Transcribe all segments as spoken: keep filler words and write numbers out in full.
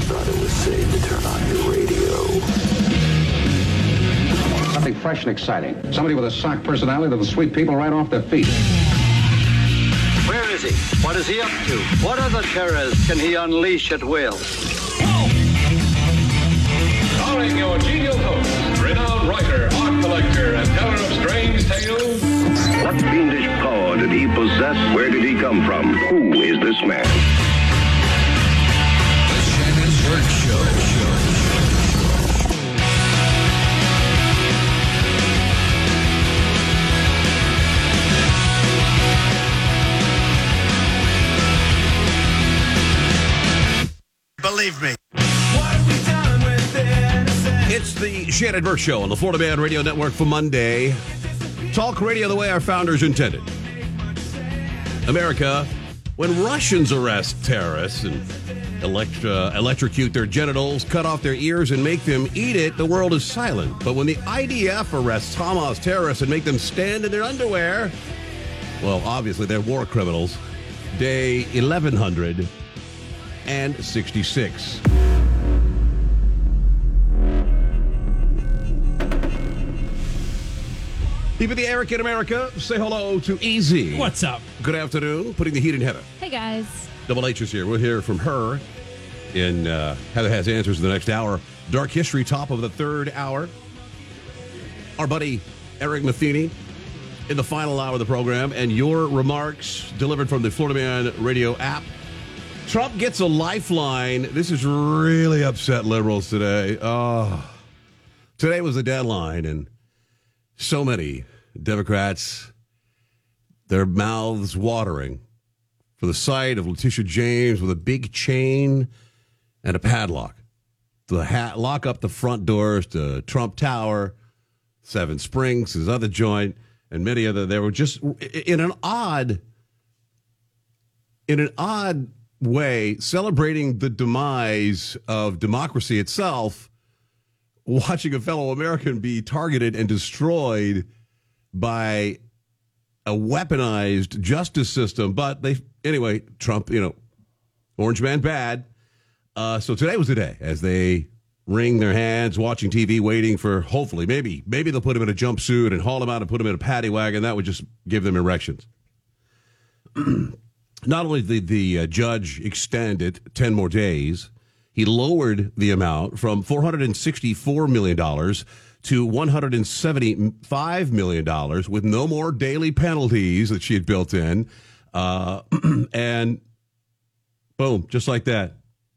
thought it was safe to turn on your radio. Something fresh and exciting. Somebody with a sock personality that'll sweep people right off their feet. Where is he? What is he up to? What other terrors can he unleash at will? Starring your genial host, renowned writer, art collector, and teller of strange tales. What fiendish power did he possess? Where did he come from? Who is this man? The Shannon Burke Show. Believe me. It's the Shannon Burke Show on the Florida Man Radio Network for Monday. Talk radio the way our founders intended. America, when Russians arrest terrorists and elect, uh, electrocute their genitals, cut off their ears, and make them eat it, the world is silent. But when the I D F arrests Hamas terrorists and make them stand in their underwear, well, obviously they're war criminals. Day eleven hundred sixty-six. Even the Eric in America, say hello to Easy. What's up? Good afternoon. Putting the heat in Heather. Hey, guys. Double H is here. We'll hear from her in uh, Heather Has Answers in the next hour. Dark History, top of the third hour. Our buddy Eric Matheny in the final hour of the program. And your remarks delivered from the Florida Man Radio app. Trump gets a lifeline. This has really upset liberals today. Oh, today was the deadline, and so many Democrats, their mouths watering for the sight of Letitia James with a big chain and a padlock. The hat, lock up the front doors to Trump Tower, Seven Springs, his other joint, and many other. They were just in an odd, in an odd way celebrating the demise of democracy itself, watching a fellow American be targeted and destroyed by a weaponized justice system. But they, anyway, Trump, you know, orange man bad. Uh, so today was the day as they wring their hands, watching T V, waiting for, hopefully, maybe, maybe they'll put him in a jumpsuit and haul him out and put him in a paddy wagon. That would just give them erections. Not only did the uh, judge extend it ten more days, he lowered the amount from four hundred sixty-four million dollars to one hundred seventy-five million dollars with no more daily penalties that she had built in. Uh, and boom, just like that.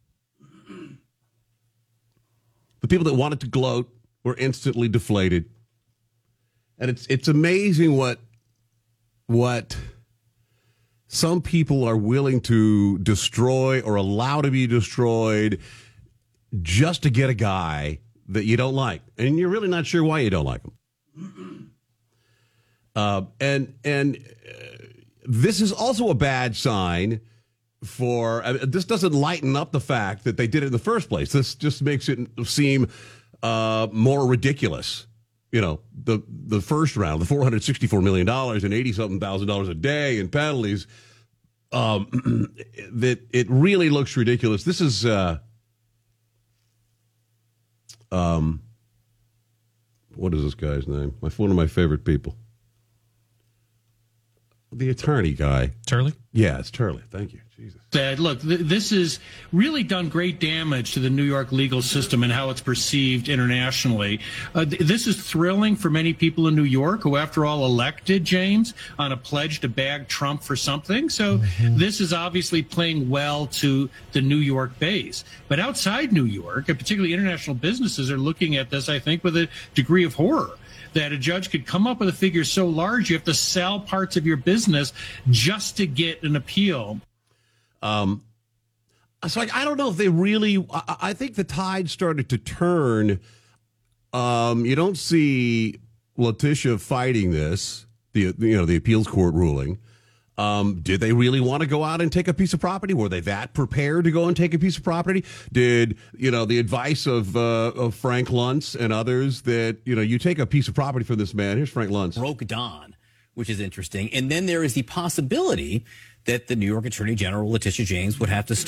The people that wanted to gloat were instantly deflated. And it's it's amazing what what some people are willing to destroy or allow to be destroyed just to get a guy that you don't like. And you're really not sure why you don't like him. Uh, and and uh, this is also a bad sign for, uh, this doesn't lighten up the fact that they did it in the first place. This just makes it seem uh, more ridiculous. You know, the the first round, the four hundred sixty-four million dollars and eighty-something thousand dollars a day in penalties, um, that it really looks ridiculous. This is, uh, um, what is this guy's name? My one of my favorite people. The attorney guy. Turley? Yeah, it's Turley. Thank you. Jesus. Said, look, th- this has really done great damage to the New York legal system and how it's perceived internationally. Uh, th- this is thrilling for many people in New York who, after all, elected James on a pledge to bag Trump for something. So mm-hmm. This is obviously playing well to the New York base. But outside New York, and particularly international businesses, are looking at this, I think, with a degree of horror. That a judge could come up with a figure so large you have to sell parts of your business just to get an appeal. Um, so I, I don't know if they really. I, I think the tide started to turn. Um, you don't see Letitia fighting this. The you know the appeals court ruling. Um, did they really want to go out and take a piece of property? Were they that prepared to go and take a piece of property? Did, you know, the advice of, uh, of Frank Luntz and others that, you know, you take a piece of property from this man. Here's Frank Luntz. Broke dawn, which is interesting. And then there is the possibility that the New York Attorney General, Letitia James, would have to start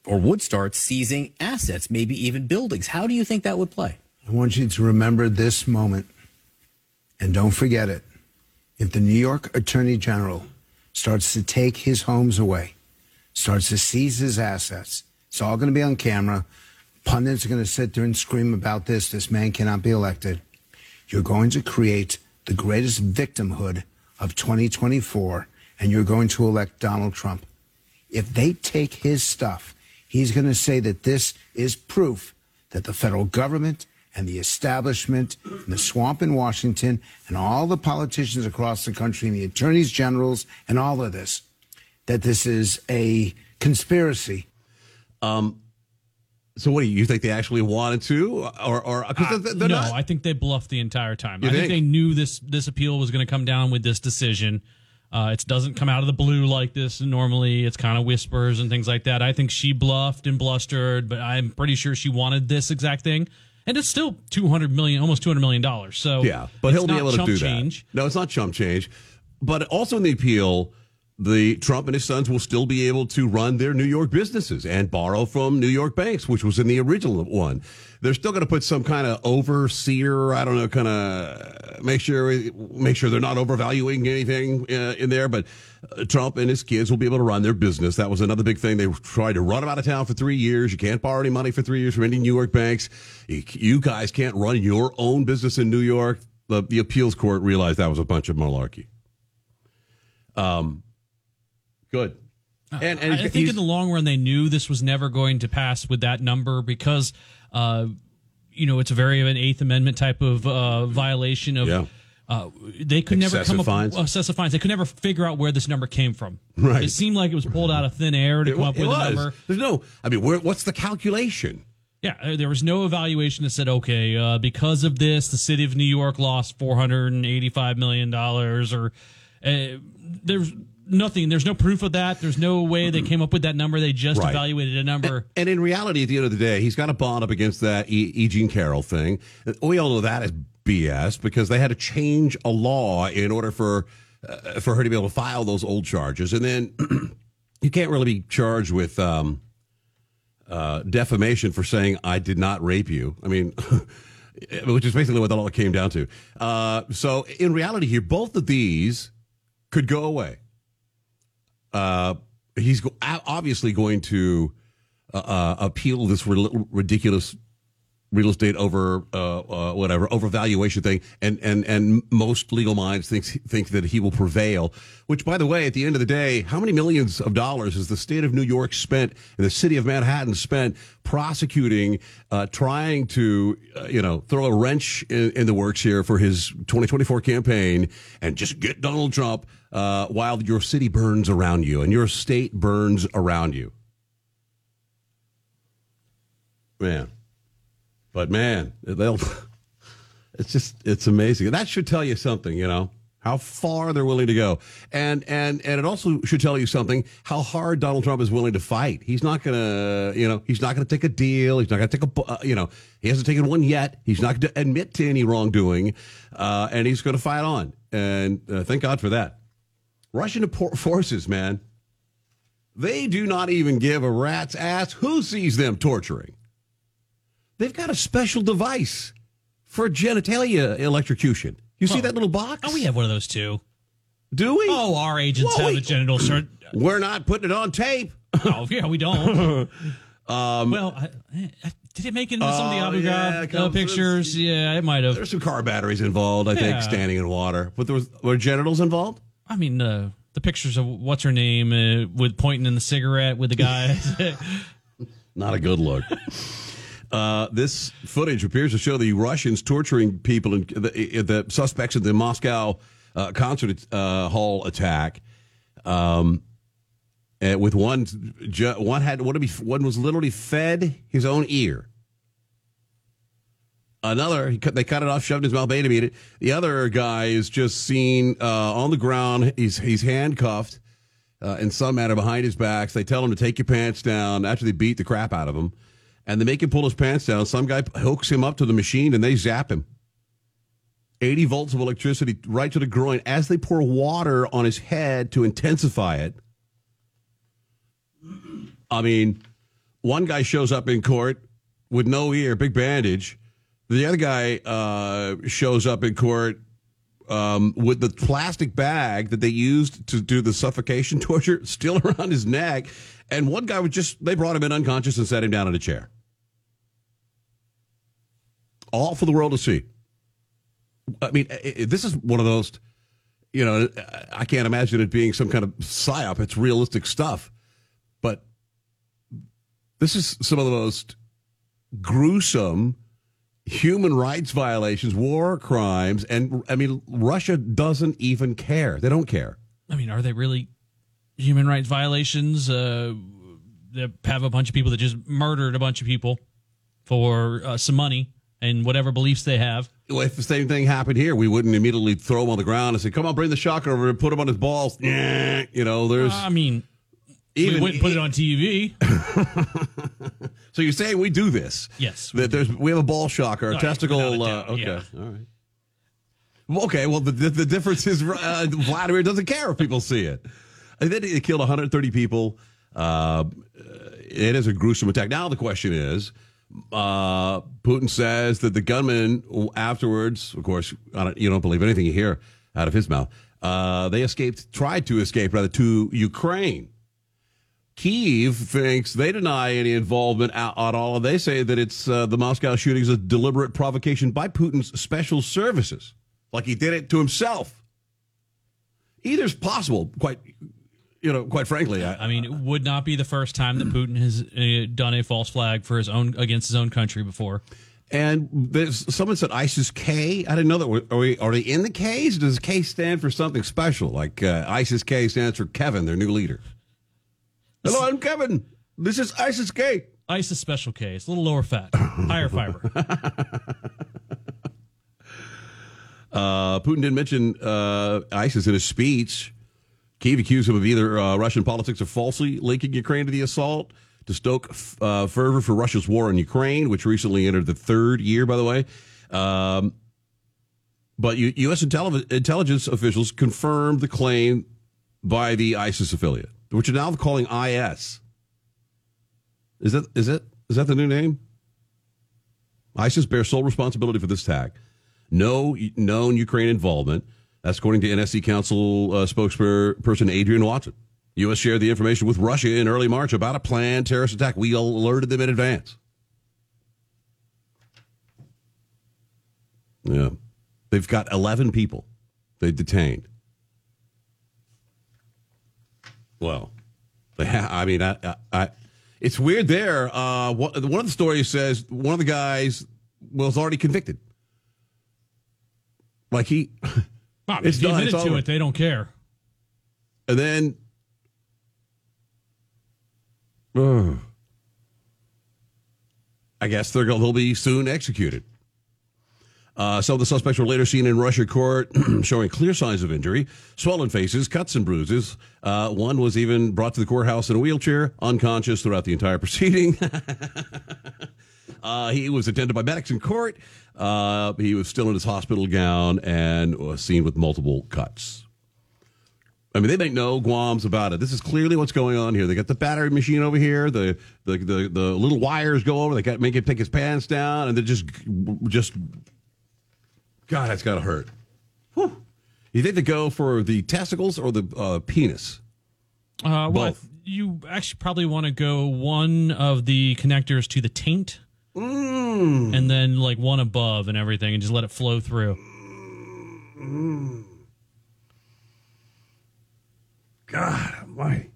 or would start seizing assets, maybe even buildings. How do you think that would play? I want you to remember this moment, and don't forget it. If the New York Attorney General starts to take his homes away, starts to seize his assets, it's all going to be on camera. Pundits are going to sit there and scream about this. This man cannot be elected. You're going to create the greatest victimhood of twenty twenty-four, and you're going to elect Donald Trump. If they take his stuff, he's going to say that this is proof that the federal government and the establishment and the swamp in Washington and all the politicians across the country and the attorneys generals and all of this, that this is a conspiracy. Um, so what do you, you think they actually wanted to? Or, or cause uh, they're, they're No, not? I think they bluffed the entire time. You I think? think they knew this, this appeal was going to come down with this decision. Uh, it doesn't come out of the blue like this normally. It's kind of whispers and things like that. I think she bluffed and blustered, but I'm pretty sure she wanted this exact thing. And it's still two hundred million dollars, almost two hundred million dollars. So yeah, but he'll be able to do change. that. No, it's not chump change. But also in the appeal, the Trump and his sons will still be able to run their New York businesses and borrow from New York banks, which was in the original one. They're still going to put some kind of overseer, I don't know, kind of make sure make sure they're not overvaluing anything uh, in there. But uh, Trump and his kids will be able to run their business. That was another big thing. They tried to run them out of town for three years. You can't borrow any money for three years from any New York banks. You, you guys can't run your own business in New York. The, the appeals court realized that was a bunch of malarkey. Um. Good. And, and I think in the long run, they knew this was never going to pass with that number because, uh, you know, it's a very an Eighth Amendment type of uh, violation of. Yeah. Uh, they could never come up with excessive fines. They could never figure out where this number came from. Right. It seemed like it was pulled out of thin air to it, come up with was. a number. There's no. I mean, where, what's the calculation? Yeah, there was no evaluation that said, okay, uh, because of this, the city of New York lost four hundred eighty-five million dollars, or uh, there's. Nothing. There's no proof of that. There's no way they came up with that number. They just right. evaluated a number. And, and in reality, at the end of the day, he's got a bond up against that E. e. Jean Carroll thing. We all know that is B S because they had to change a law in order for uh, for her to be able to file those old charges. And then you can't really be charged with um, uh, defamation for saying, I did not rape you. I mean, which is basically what that all came down to. Uh, so in reality here, both of these could go away. Uh, he's go- obviously going to uh, uh, appeal this re- ridiculous real estate over uh, uh, whatever overvaluation thing, and and and most legal minds think think that he will prevail. Which, by the way, at the end of the day, how many millions of dollars has the state of New York spent and the city of Manhattan spent prosecuting, uh, trying to uh, you know throw a wrench in, in the works here for his twenty twenty-four campaign and just get Donald Trump uh, while your city burns around you and your state burns around you, man. But man, they'll, it's just, it's amazing. That should tell you something, you know, how far they're willing to go. And, and, and it also should tell you something, how hard Donald Trump is willing to fight. He's not going to, you know, he's not going to take a deal. He's not going to take a, uh, you know, he hasn't taken one yet. He's not going to admit to any wrongdoing. Uh, and he's going to fight on. And uh, thank God for that. Russian forces, man, they do not even give a rat's ass who sees them torturing. They've got a special device for genitalia electrocution. You see oh. that little box? Oh, we have one of those too. Do we? Oh, our agents Whoa, have we, a genital cert. We're not putting it on tape. Oh, yeah, we don't. um, well, I, I, did it make it into some of the uh, Abu Ghraib yeah, uh, pictures? Yeah, it might have. There's some car batteries involved, I yeah. think, standing in water. But there was, were genitals involved? I mean, uh, the pictures of what's her name uh, with pointing in the cigarette with the guy. Not a good look. Uh, this footage appears to show the Russians torturing people and the, the suspects in the Moscow uh, concert uh, hall attack. Um, and with one, one had one, to be, one was literally fed his own ear. Another, he cut, they cut it off, shoved in his mouth, made him eat it. The other guy is just seen uh, on the ground. He's he's handcuffed uh, in some manner behind his back. So they tell him to take your pants down after they beat the crap out of him. And they make him pull his pants down. Some guy hooks him up to the machine, and they zap him. eighty volts of electricity right to the groin as they pour water on his head to intensify it. I mean, one guy shows up in court with no ear, big bandage. The other guy uh, shows up in court um, with the plastic bag that they used to do the suffocation torture still around his neck. And one guy was just, they brought him in unconscious and sat him down in a chair. All for the world to see. I mean, it, it, this is one of those, you know, I can't imagine it being some kind of psyop. It's realistic stuff. But this is some of the most gruesome human rights violations, war crimes. And, I mean, Russia doesn't even care. They don't care. I mean, are they really human rights violations? Uh, that have a bunch of people that just murdered a bunch of people for uh, some money and whatever beliefs they have. Well, if the same thing happened here, we wouldn't immediately throw him on the ground and say, come on, bring the shocker over and put him on his balls. You know, there's... Uh, I mean, even, we wouldn't put it on T V. So you're saying we do this? Yes. That there's we have a ball shocker, a No, testicle... without a Uh, doubt, okay, yeah. all right. Well, okay, well, the, the, the difference is uh, Vladimir doesn't care if people see it. And then he killed one hundred thirty people. Uh, it is a gruesome attack. Now the question is... Uh, Putin says that the gunman afterwards, of course, I don't, you don't believe anything you hear out of his mouth. Uh, they escaped, tried to escape rather, to Ukraine. Kyiv thinks they deny any involvement at, at all. They say that it's uh, the Moscow shooting is a deliberate provocation by Putin's special services, like he did it to himself. Either's possible, quite. You know, quite frankly, I, I mean, it would not be the first time that Putin has uh, done a false flag for his own against his own country before. And there's someone said ISIS K. I didn't know that. Are, we, are they in the K's? Does K stand for something special? Like uh, ISIS K stands for Kevin, their new leader. Hello, I'm Kevin. This is ISIS K. ISIS Special K. It's a little lower fat, higher fiber. uh, Putin didn't mention uh, ISIS in his speech. Kyiv accused him of either uh, Russian politics or falsely linking Ukraine to the assault to stoke uh, fervor for Russia's war in Ukraine, which recently entered the third year, by the way. Um, but U- U S intelli- intelligence officials confirmed the claim by the ISIS affiliate, which are now calling I S. Is that is that is that the new name? ISIS bears sole responsibility for this attack. No known Ukraine involvement. That's according to N S C Council uh, spokesperson Adrian Watson. U S shared the information with Russia in early March about a planned terrorist attack. We alerted them in advance. Yeah. They've got eleven people they detained. Well, they ha- I mean, I, I, I, it's weird there. Uh, one of the stories says one of the guys was already convicted. Like he... Wow, it's if you done, admitted it's to over. it, they don't care. And then, uh, I guess they're going, they'll be soon executed. Uh, some of the suspects were later seen in Russia court showing clear signs of injury, swollen faces, cuts and bruises. Uh, one was even brought to the courthouse in a wheelchair, unconscious throughout the entire proceeding. uh, he was attended by medics in court. Uh, he was still in his hospital gown and was seen with multiple cuts. I mean, they make no qualms about it. This is clearly what's going on here. They got the battery machine over here. The the the, the little wires go over. They got make him take his pants down, and they're just just. God, that's got to hurt. Whew. You think they go for the testicles or the uh, penis? Uh, well, Both. you actually probably want to go one of the connectors to the taint, mm. and then like one above and everything, and just let it flow through. Mm. God almighty.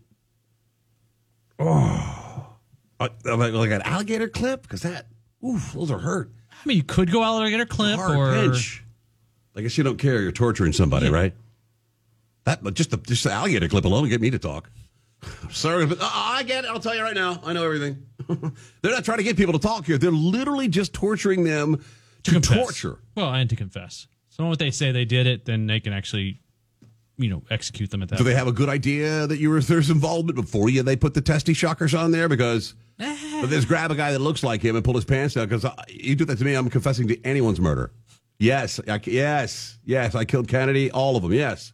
Oh. Uh, like, like an alligator clip? Because that, oof, those are hurt. I mean, you could go alligator clip Hard or pinch. I guess you don't care. You're torturing somebody, yeah. right? That, but just the, just the alligator clip alone will get me to talk. Sorry, but uh, I get it. I'll tell you right now. I know everything. They're not trying to get people to talk here. They're literally just torturing them to, to torture. Well, and to confess. So when they say they did it, then they can actually, you know, execute them at that Do point. they have a good idea that you were there's involvement before you? They put the testy shockers on there because but just grab a guy that looks like him and pull his pants down because you do that to me. I'm confessing to anyone's murder. Yes, I, yes, yes. I killed Kennedy, all of them. Yes,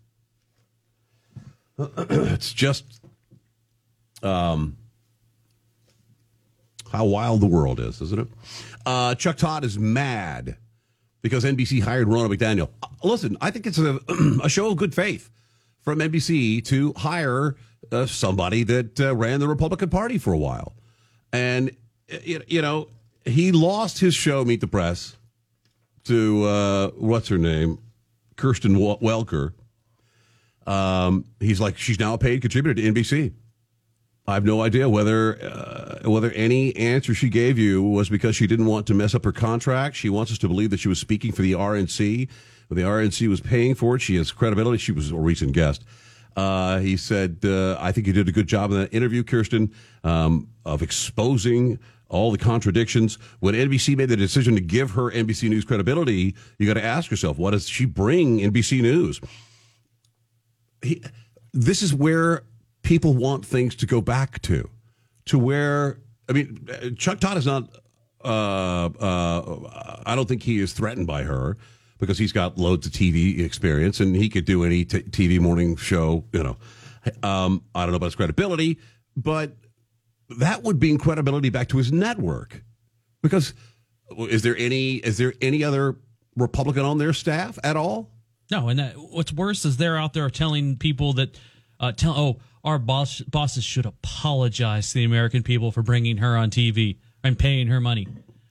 it's just, um, How wild the world is, isn't it? Uh, Chuck Todd is mad because N B C hired Ronna McDaniel. Uh, listen, I think it's a, a show of good faith from N B C to hire uh, somebody that uh, ran the Republican Party for a while. And, you, you know, he lost his show, Meet the Press, to, uh, what's her name? Kirsten Welker. Um, he's like, she's now a paid contributor to N B C. I have no idea whether uh, whether any answer she gave you was because she didn't want to mess up her contract. She wants us to believe that she was speaking for the R N C. But the R N C was paying for it. She has credibility. She was a recent guest. Uh, he said, uh, I think you did a good job in that interview, Kirsten, um, of exposing all the contradictions. When N B C made the decision to give her N B C News credibility, you got to ask yourself, what does she bring N B C News? He, this is where people want things to go back to, to where, I mean, Chuck Todd is not, uh, uh, I don't think he is threatened by her because he's got loads of T V experience and he could do any t- T V morning show, you know. Um, I don't know about his credibility, but that would bring credibility back to his network because is there any, is there any other Republican on their staff at all? No, and that, what's worse is they're out there telling people that, uh, tell oh, our boss, bosses should apologize to the American people for bringing her on T V and paying her money.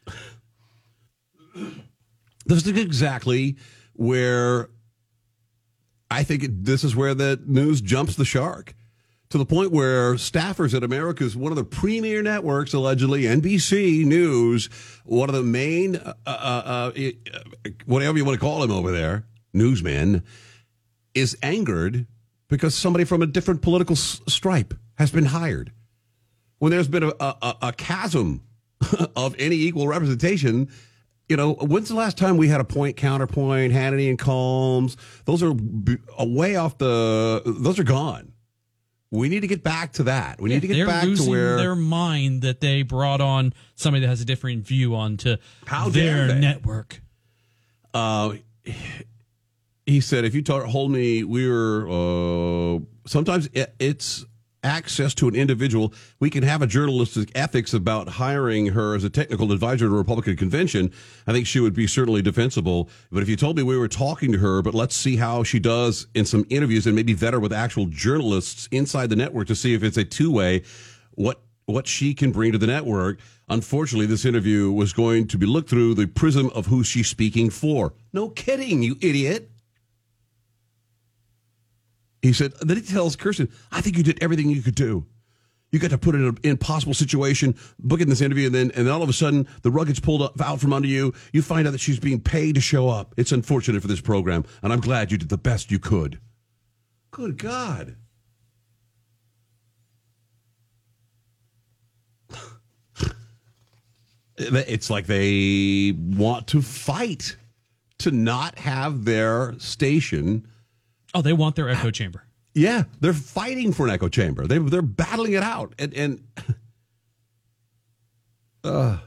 This is exactly where I think this is where the news jumps the shark to the point where staffers at America's one of the premier networks, allegedly N B C News, one of the main, uh, uh, uh, whatever you want to call him over there, newsmen, is angered because somebody from a different political s- stripe has been hired. When there's been a, a, a chasm of any equal representation, you know, when's the last time we had a point, counterpoint, Hannity and Combs? Those are b- way off the, those are gone. We need to get back to that. We need to get They're back to losing where their mind that they brought on somebody that has a different view onto How their dare they? network. Uh, he said, if you told me we were, uh, sometimes it, it's access to an individual. We can have a journalistic ethics about hiring her as a technical advisor to a Republican convention. I think she would be certainly defensible. But if you told me we were talking to her, but let's see how she does in some interviews and maybe vet her with actual journalists inside the network to see if it's a two-way, what what she can bring to the network. Unfortunately, this interview was going to be looked through the prism of who she's speaking for. No kidding, you idiot. He said, then he tells Kirsten, I think you did everything you could do. You got to put it in an impossible situation, book in this interview, and then and then all of a sudden the rug gets pulled up, out from under you. You find out that she's being paid to show up. It's unfortunate for this program, and I'm glad you did the best you could. Good God. It's like they want to fight to not have their station. Oh, they want their echo chamber. Yeah, they're fighting for an echo chamber. They, they're battling it out. And, and uh,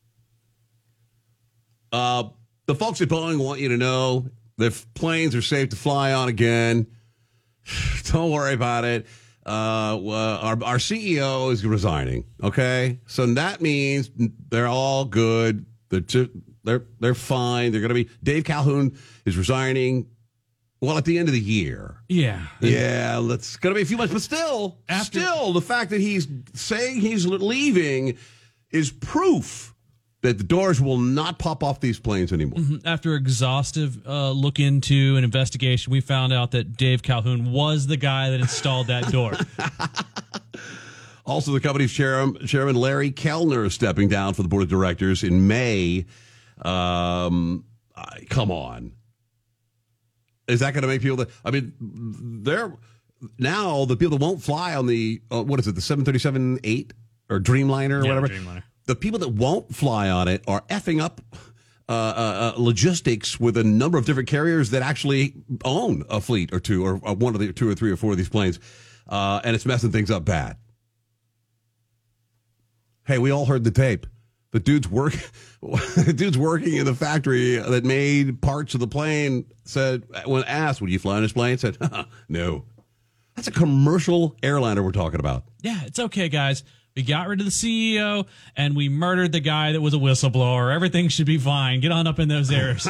uh, the folks at Boeing want you to know that planes are safe to fly on again. Don't worry about it. Uh, our, our C E O is resigning, okay? So that means they're all good. They're, just, they're, they're fine. They're going to be... Dave Calhoun is resigning... Well, at the end of the year. Yeah. Yeah, it's going to be a few months. But still, After, still, the fact that he's saying he's leaving is proof that the doors will not pop off these planes anymore. Mm-hmm. After exhaustive uh, look into an investigation, we found out that Dave Calhoun was the guy that installed that door. Also, the company's chairman, chairman Larry Kellner is stepping down from the board of directors in May. Um, come on. Is that going to make people that, I mean, they're now the people that won't fly on the, uh, what is it, the seven thirty-seven eight or Dreamliner or yeah, whatever? Dreamliner. The people that won't fly on it are effing up uh, uh, logistics with a number of different carriers that actually own a fleet or two, or, or one of the two or three or four of these planes. Uh, and it's messing things up bad. Hey, we all heard the tape. The dude's work, the dude's working in the factory that made parts of the plane. Said when asked, "Would you fly on this plane?" Said, no. That's a commercial airliner we're talking about. Yeah, it's okay, guys. We got rid of the C E O, and we murdered the guy that was a whistleblower. Everything should be fine. Get on up in those airs.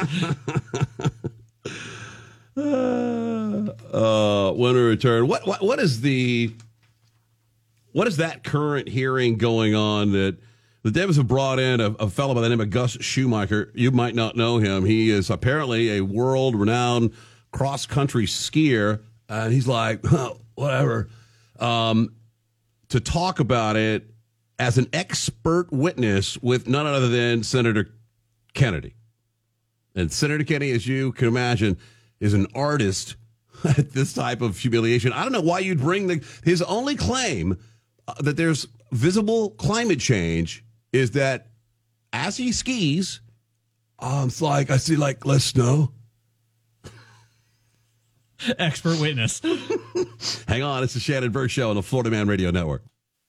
uh, uh, when we return, what, what what is the what is that current hearing going on that the Devils have brought in a, a fellow by the name of Gus Schumacher? You might not know him. He is apparently a world-renowned cross-country skier, and he's like, oh, whatever, um, to talk about it as an expert witness with none other than Senator Kennedy. And Senator Kennedy, as you can imagine, is an artist at this type of humiliation. I don't know why you'd bring the his only claim uh, that there's visible climate change is that as he skis, um, it's like I see like less snow. Expert witness. Hang on, it's the Shannon Burke Show on the Florida Man Radio Network.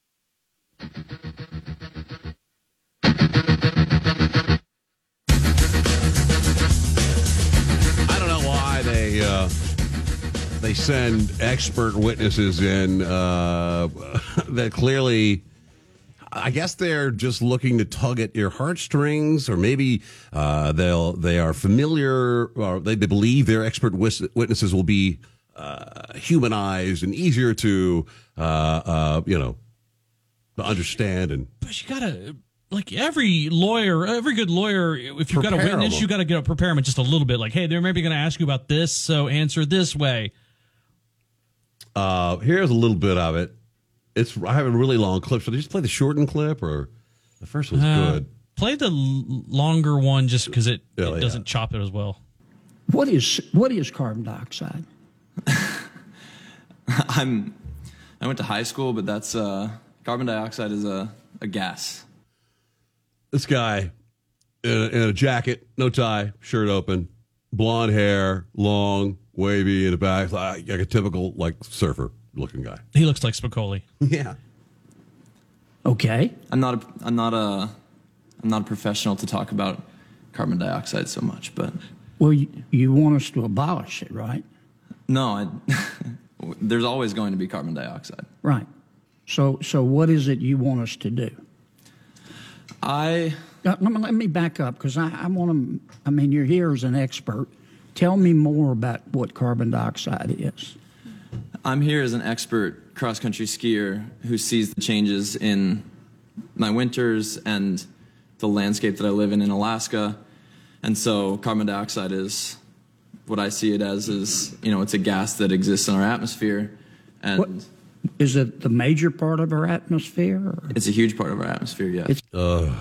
They uh, they send expert witnesses in uh, that clearly, I guess they're just looking to tug at your heartstrings, or maybe uh, they'll they are familiar, or they believe their expert wis- witnesses will be uh, humanized and easier to uh, uh, you know to understand. And but you gotta. Like every lawyer, every good lawyer, if you've got a Prepare witness, them. you got to get to prepare them just a little bit. Like, hey, they're maybe going to ask you about this, so answer this way. Uh, here's a little bit of it. It's I have a really long clip. Should I just play the shortened clip, or the first one's Uh, good? Play the l- longer one just because it, Yeah, it yeah. doesn't chop it as well. What is what is carbon dioxide? I'm I went to high school, but that's uh, carbon dioxide is a, a gas. This guy in a, in a jacket, no tie, shirt open, blonde hair, long, wavy in the back, like, like a typical like surfer looking guy. He looks like Spicoli. Yeah. Okay. I'm not a, I'm not a I'm not a professional to talk about carbon dioxide so much, but Well, you, you want us to abolish it, right? no, I, there's always going to be carbon dioxide. Right. So so what is it you want us to do? I Uh, let, me, let me back up because I, I want to. I mean, you're here as an expert. Tell me more about what carbon dioxide is. I'm here as an expert cross-country skier who sees the changes in my winters and the landscape that I live in in Alaska. And so carbon dioxide is what I see it as is, you know, it's a gas that exists in our atmosphere. And What, is it the major part of our atmosphere? Or? it's a huge part of our atmosphere, yes. It's- Uh,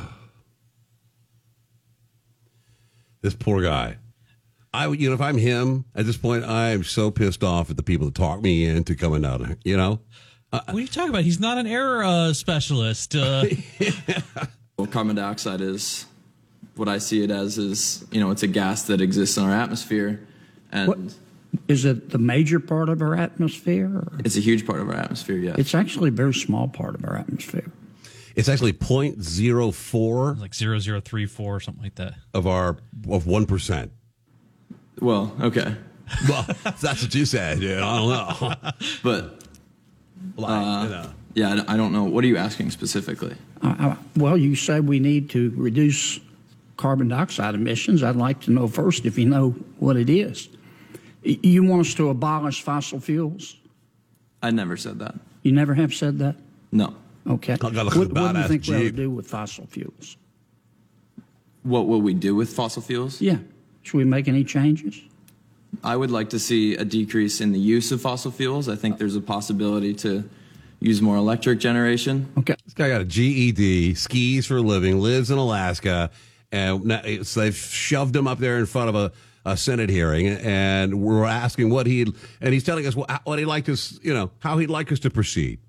this poor guy. I, would- you know, if I'm him at this point, I'm so pissed off at the people that talk me into coming out. You know, what are you talking about? He's not an air uh, specialist. Uh, Well, carbon dioxide is what I see it as is, you know, it's a gas that exists in our atmosphere. And What, is it the major part of our atmosphere? Or? it's a huge part of our atmosphere, yes. It's actually a very small part of our atmosphere. it's actually zero point zero four like zero zero three four or something like that. of our of one percent. Well, okay. Well, that's what you said. Yeah, I don't know. But, Like, uh, you know. yeah, I don't- I don't know. What are you asking specifically? Uh, uh, well, you say we need to reduce carbon dioxide emissions. I'd like to know first if you know what it is. Y- You want us to abolish fossil fuels? I never said that. You never have said that? No. Okay. I gotta look What, at the what do you badass think we ought to Jeep. do with fossil fuels? What will we do with fossil fuels? Yeah. Should we make any changes? I would like to see a decrease in the use of fossil fuels. I think there's a possibility to use more electric generation. Okay. This guy got a G E D, skis for a living, lives in Alaska, and now it's, they've shoved him up there in front of a, a Senate hearing, and we're asking what he'd, and he's telling us what, what he'd like us, you know, how he'd like us to proceed.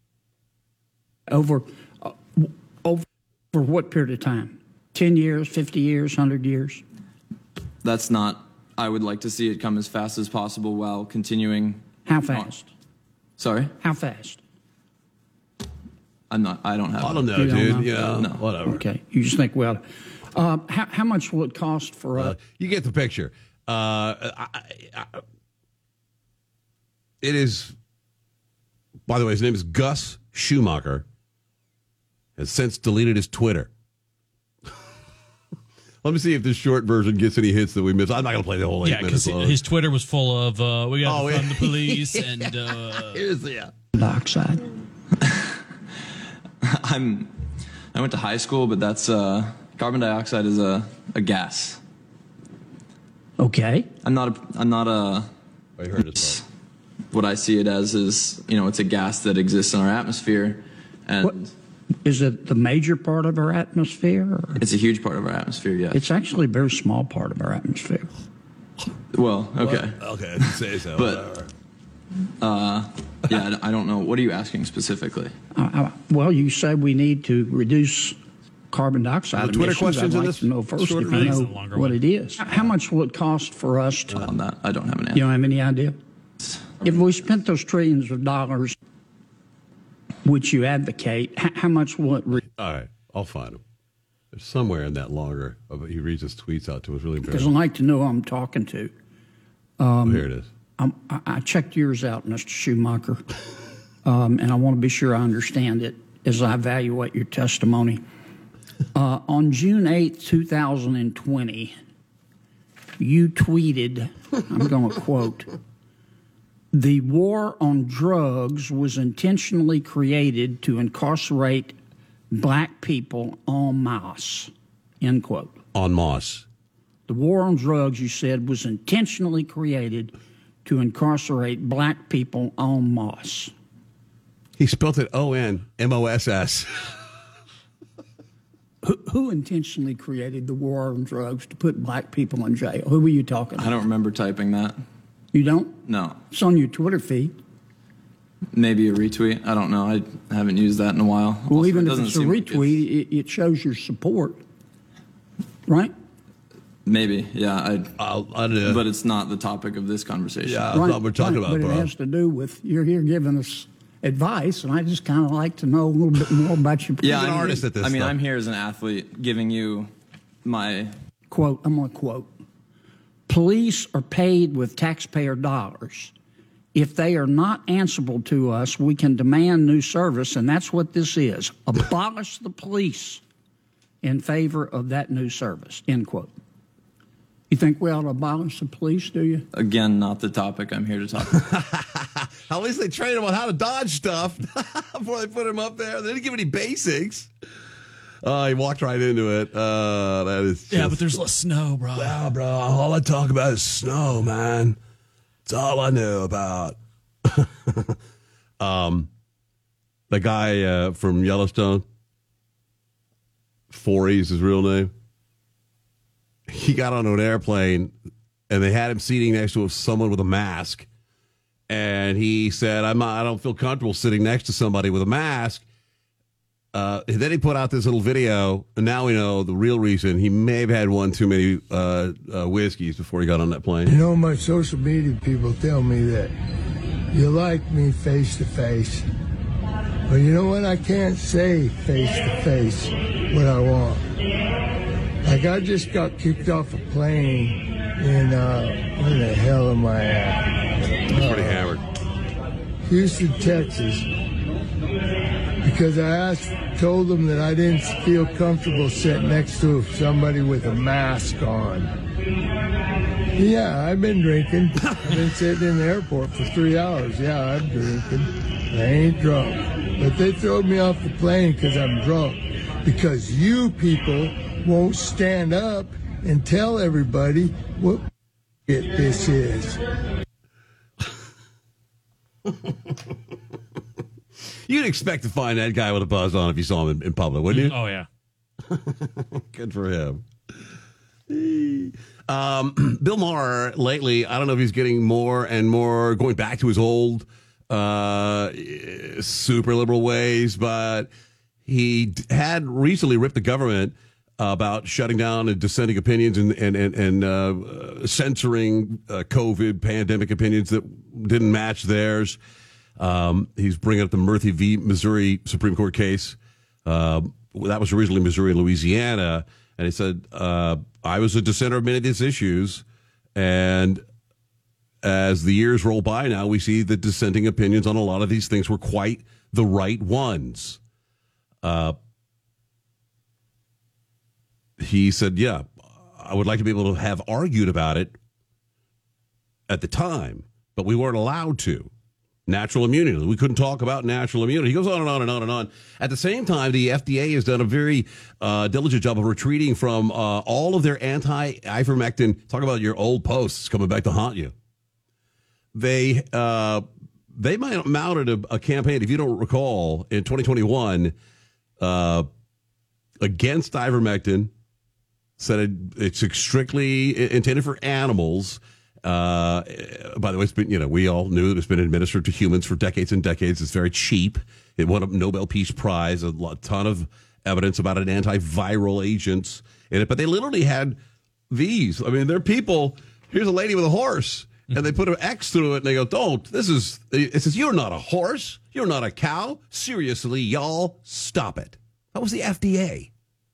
Over, uh, over for what period of time? ten years, fifty years, one hundred years? That's not, I would like to see it come as fast as possible while continuing. How fast? Sorry? How fast? I'm not, I don't have. I don't know, You don't dude. know? You know, No. whatever. Okay. You just think, well, uh, how, how much will it cost for Uh, us? you get the picture. Uh, I, I, I, it is, by the way, his name is Gus Schumacher. has since deleted his Twitter. Let me see if this short version gets any hits that we missed. I'm not going to play the whole eight yeah, minutes long. His Twitter was full of, uh, we got Oh, to yeah. fund the police and... Uh, Here's the, yeah. Dioxide. I'm. I went to high school, but that's uh, carbon dioxide is a, a gas. Okay. I'm not. A, I'm not a. I heard it. What I see it as is, you know, it's a gas that exists in our atmosphere, and What, is it the major part of our atmosphere? Or? it's a huge part of our atmosphere. Yeah. It's actually a very small part of our atmosphere. Well, okay. Well, okay, I can say so. But, uh, yeah, I don't know. What are you asking specifically? Uh, uh, well, you said we need to reduce carbon dioxide The Twitter emissions. questions I'd in like this to know first short if version? you I think know it's a longer what one. it is. How much will it cost for us to... On that, I don't have an answer. You don't have any idea? If we spent those trillions of dollars, which you advocate, h- how much will it... Re- All right, I'll find him. There's somewhere in that longer. He reads his tweets out to us. Really Because I'd embarrassing. like to know who I'm talking to. Oh, here it is. I'm, I, I checked yours out, Mister Schumacher, um, and I want to be sure I understand it as I evaluate your testimony. Uh, on June eighth, two thousand twenty, you tweeted, I'm going to quote, "The war on drugs was intentionally created to incarcerate black people en masse," end quote. En masse. The war on drugs, you said, was intentionally created to incarcerate black people en masse. He spelled it O N M O S S. Who, who intentionally created the war on drugs to put black people in jail? Who were you talking about? I don't remember typing that. You don't? No. It's on your Twitter feed. Maybe a retweet. I don't know. I haven't used that in a while. Well, Also, even it if doesn't it's a seem like retweet, it, it shows your support, right? Maybe, yeah. I, I'll, I do. But it's not the topic of this conversation. Yeah, right, that's what we're talking right, about, but bro. it has to do with you're here giving us advice, and I just kind of like to know a little bit more about your Yeah, He's an I'm, artist at this I mean, stuff. I'm here as an athlete giving you my quote. I'm going to quote. Police are paid with taxpayer dollars. If they are not answerable to us, we can demand new service, and that's what this is. Abolish the police in favor of that new service, end quote. You think we ought to abolish the police, do you? Again, not the topic I'm here to talk about. At least they train him on how to dodge stuff before they put him up there. They didn't give any basics. Uh, he walked right into it. Uh, that is just, yeah, but there's less snow, bro. Well, bro, all I talk about is snow, man. It's all I know about. um, the guy uh, from Yellowstone, Forey's his real name. He got on an airplane, and they had him seating next to someone with a mask. And he said, I'm not, I don't feel comfortable sitting next to somebody with a mask. Uh, and then he put out this little video, and now we know the real reason. He may have had one too many uh, uh, whiskeys before he got on that plane. You know, my social media people tell me that you like me face to face. But you know what? I can't say face to face what I want. Like, I just got kicked off a plane in, uh, where the hell am I at? He's pretty hammered. Houston, Texas. Because I asked, told them that I didn't feel comfortable sitting next to somebody with a mask on. Yeah, I've been drinking. I've been sitting in the airport for three hours. Yeah, I'm drinking. I ain't drunk. But they throwed me off the plane because I'm drunk. Because you people won't stand up and tell everybody what shit this is. You'd expect to find that guy with a buzz on if you saw him in, in public, wouldn't you? Oh, yeah. Good for him. Um, Bill Maher, lately, I don't know if he's getting more and more going back to his old uh, super liberal ways, but he d- had recently ripped the government about shutting down and dissenting opinions and and and, and uh, censoring uh, COVID pandemic opinions that didn't match theirs. Um, he's bringing up the Murphy v. Missouri Supreme Court case. Uh, that was originally Missouri and Louisiana. And he said, uh, I was a dissenter of many of these issues. And as the years roll by now, we see the dissenting opinions on a lot of these things were quite the right ones. Uh, he said, yeah, I would like to be able to have argued about it at the time, but we weren't allowed to. Natural immunity. We couldn't talk about natural immunity. He goes on and on and on and on. At the same time, the F D A has done a very uh, diligent job of retreating from uh, all of their anti-ivermectin. Talk about your old posts coming back to haunt you. They uh, they might have mounted a, a campaign, if you don't recall, in twenty twenty-one uh, against ivermectin. Said it, it's strictly intended for animals. Uh, by the way, it's been, you know, we all knew it's been administered to humans for decades and decades. It's very cheap. It won a Nobel Peace Prize, a lot, ton of evidence about an antiviral agents in it. But they literally had these. I mean, they're people. Here's a lady with a horse, and they put an X through it, and they go, don't. This is, it says, you're not a horse. You're not a cow. Seriously, y'all, stop it. That was the F D A.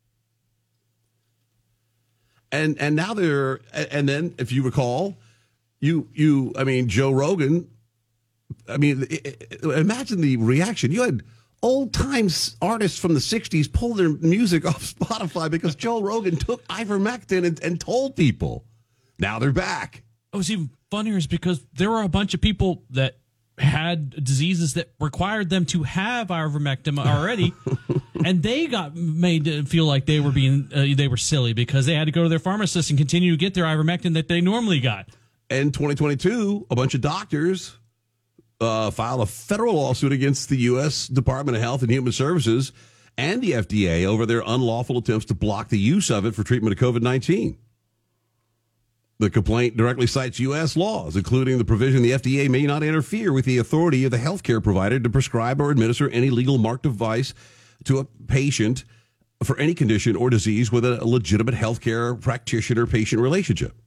And, and now they're, and then, if you recall, You, you, I mean, Joe Rogan, I mean, imagine the reaction. You had old-time artists from the sixties pull their music off Spotify because Joe Rogan took ivermectin and, and told people. Now they're back. What was even funnier is because there were a bunch of people that had diseases that required them to have ivermectin already, and they got made to feel like they were being, uh, they were silly because they had to go to their pharmacist and continue to get their ivermectin that they normally got. In twenty twenty-two, a bunch of doctors uh, filed a federal lawsuit against the U S Department of Health and Human Services and the F D A over their unlawful attempts to block the use of it for treatment of COVID nineteen. The complaint directly cites U S laws, including the provision the F D A may not interfere with the authority of the healthcare provider to prescribe or administer any legal marked device to a patient for any condition or disease with a legitimate healthcare practitioner-patient relationship.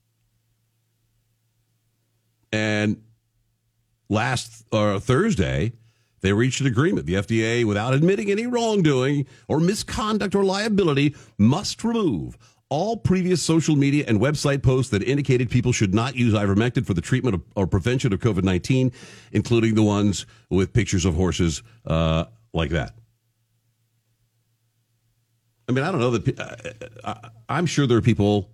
And last uh, Thursday, they reached an agreement. The F D A, without admitting any wrongdoing or misconduct or liability, must remove all previous social media and website posts that indicated people should not use ivermectin for the treatment of, or prevention of COVID nineteen, including the ones with pictures of horses uh, like that. I mean, I don't know that uh, I'm sure there are people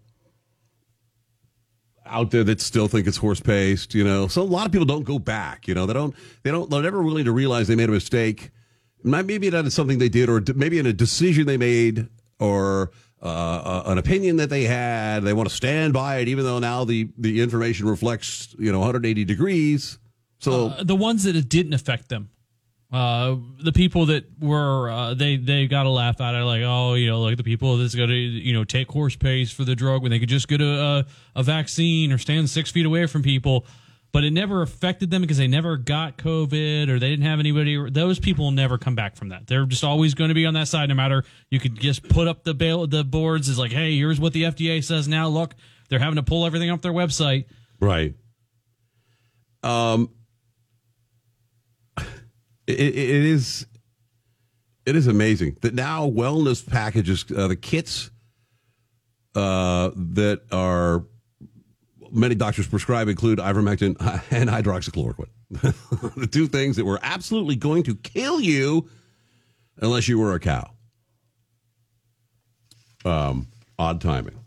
out there that still think it's horse paste, you know. So a lot of people don't go back, you know. They don't, they don't, they're never willing to realize they made a mistake. Maybe that is something they did, or maybe in a decision they made, or uh, uh, an opinion that they had. They want to stand by it, even though now the, the information reflects, you know, one hundred eighty degrees. So uh, the ones that it didn't affect them. Uh, the people that were, uh, they, they got to laugh at it like, oh, you know, like the people that's going to, you know, take horse paste for the drug when they could just get a, a, a vaccine or stand six feet away from people. But it never affected them because they never got COVID or they didn't have anybody. Those people will never come back from that. They're just always going to be on that side, no matter. You could just put up the bail, the boards is like, hey, here's what the F D A says now. Look, they're having to pull everything off their website. Right. Um, It, it is it is amazing that now wellness packages, uh, the kits uh, that are many doctors prescribe include ivermectin and hydroxychloroquine. The two things that were absolutely going to kill you unless you were a cow. Um, odd timing.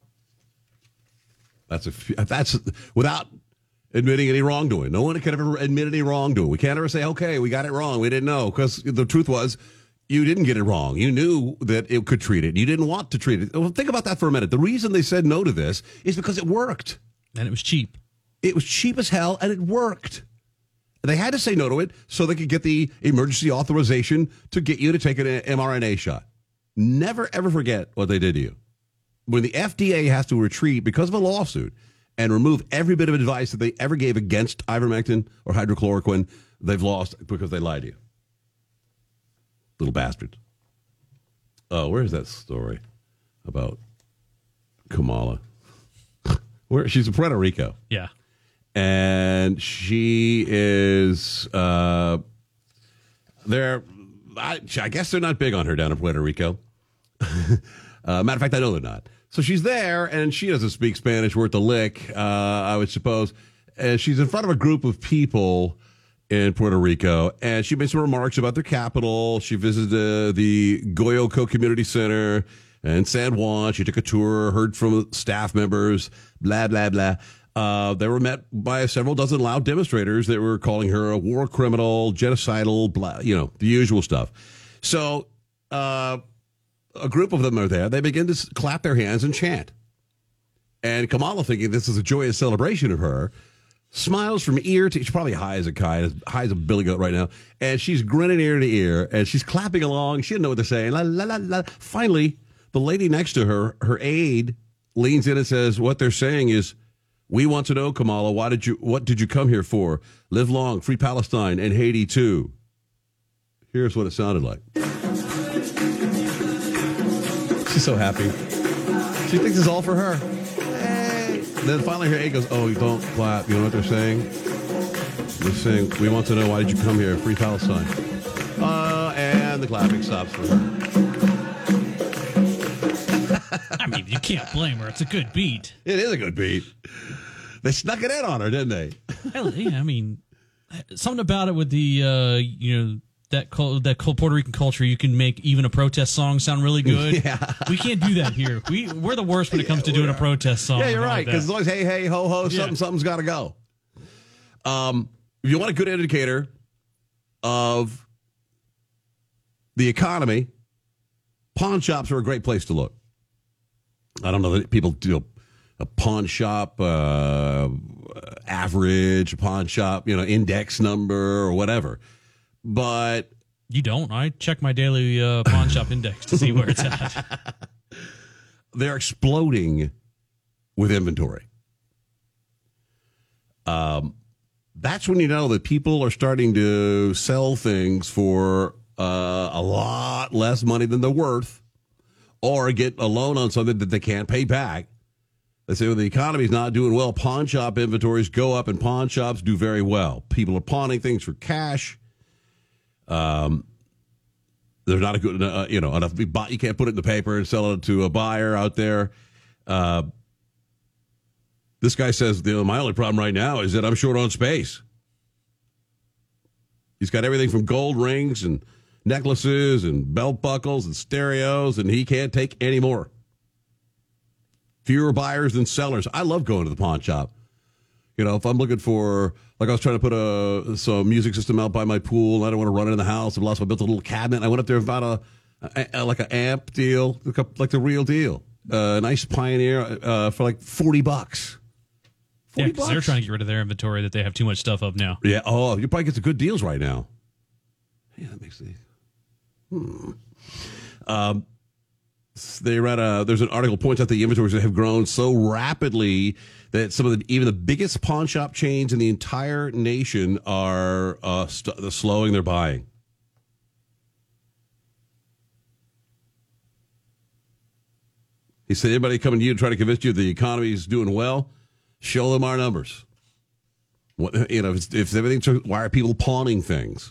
That's a that's without admitting any wrongdoing. No one can ever admit any wrongdoing. We can't ever say, okay, we got it wrong. We didn't know. Because the truth was, you didn't get it wrong. You knew that it could treat it. You didn't want to treat it. Well, think about that for a minute. The reason they said no to this is because it worked. And it was cheap. It was cheap as hell, and it worked. They had to say no to it so they could get the emergency authorization to get you to take an mRNA shot. Never, ever forget what they did to you. When the F D A has to retreat because of a lawsuit and remove every bit of advice that they ever gave against ivermectin or hydrochloroquine, they've lost because they lied to you. Little bastards. Oh, where's that story about Kamala? Where she's in Puerto Rico. Yeah. And she is uh, they're I, I guess they're not big on her down in Puerto Rico. uh, matter of fact, I know they're not. So she's there, and she doesn't speak Spanish worth a lick, uh, I would suppose. And she's in front of a group of people in Puerto Rico, and she made some remarks about their capital. She visited uh, the Goyoco Community Center, and San Juan. She took a tour, heard from staff members, blah, blah, blah. Uh, they were met by several dozen loud demonstrators that were calling her a war criminal, genocidal, blah, you know, the usual stuff. So uh, a group of them are there. They begin to clap their hands and chant. And Kamala, thinking this is a joyous celebration of her, smiles from ear to, she's probably high as a kite, as high as a billy goat right now, and she's grinning ear to ear, and she's clapping along. She didn't know what they're saying. La, la, la, la. Finally, the lady next to her, her aide, leans in and says, what they're saying is, we want to know, Kamala, why did you, what did you come here for? Live long, free Palestine, and Haiti too. Here's what it sounded like. She's so happy. She thinks it's all for her. Hey. Then finally her aide goes, oh, you don't clap. You know what they're saying? They're saying, we want to know, why did you come here? Free Palestine. Uh, and the clapping stops for her. I mean, you can't blame her. It's a good beat. It is a good beat. They snuck it in on her, didn't they? Hell, yeah, I mean, something about it with the, uh, you know, that that Puerto Rican culture, you can make even a protest song sound really good. Yeah. We can't do that here. We, we're the worst when it comes yeah, to doing a protest song. Yeah, you're right, because it's always hey, hey, ho, ho, something, yeah. something's got to go. Um, if you want a good indicator of the economy, pawn shops are a great place to look. I don't know that people do a pawn shop uh, average, a pawn shop, you know, index number or whatever. But you don't. I check my daily uh, pawn shop index to see where it's at. They're exploding with inventory. Um, that's when you know that people are starting to sell things for uh, a lot less money than they're worth, or get a loan on something that they can't pay back. They say, well, the economy's not doing well. Pawn shop inventories go up, and pawn shops do very well. People are pawning things for cash. Um, there's not a good, uh, you know, enough. You can't put it in the paper and sell it to a buyer out there. Uh, this guy says, you know, my only problem right now is that I'm short on space. He's got everything from gold rings and necklaces and belt buckles and stereos, and he can't take any more. Fewer buyers than sellers. I love going to the pawn shop. You know, if I'm looking for, like I was trying to put a some music system out by my pool, and I don't want to run it in the house. I've lost, I built a little cabinet. I went up there and found a, a, a like an amp deal, like, a, like the real deal. A uh, nice Pioneer uh, for like forty bucks. Yeah, because they're trying to get rid of their inventory that they have too much stuff of now. Yeah. Oh, you probably get some good deals right now. Yeah, that makes sense. Hmm. Um, they read a, there's an article points out the inventories that have grown so rapidly that some of the, even the biggest pawn shop chains in the entire nation are uh, st- slowing their buying. He said, anybody coming to you to try to convince you the economy is doing well, show them our numbers. What, you know, if, if everything's, why are people pawning things?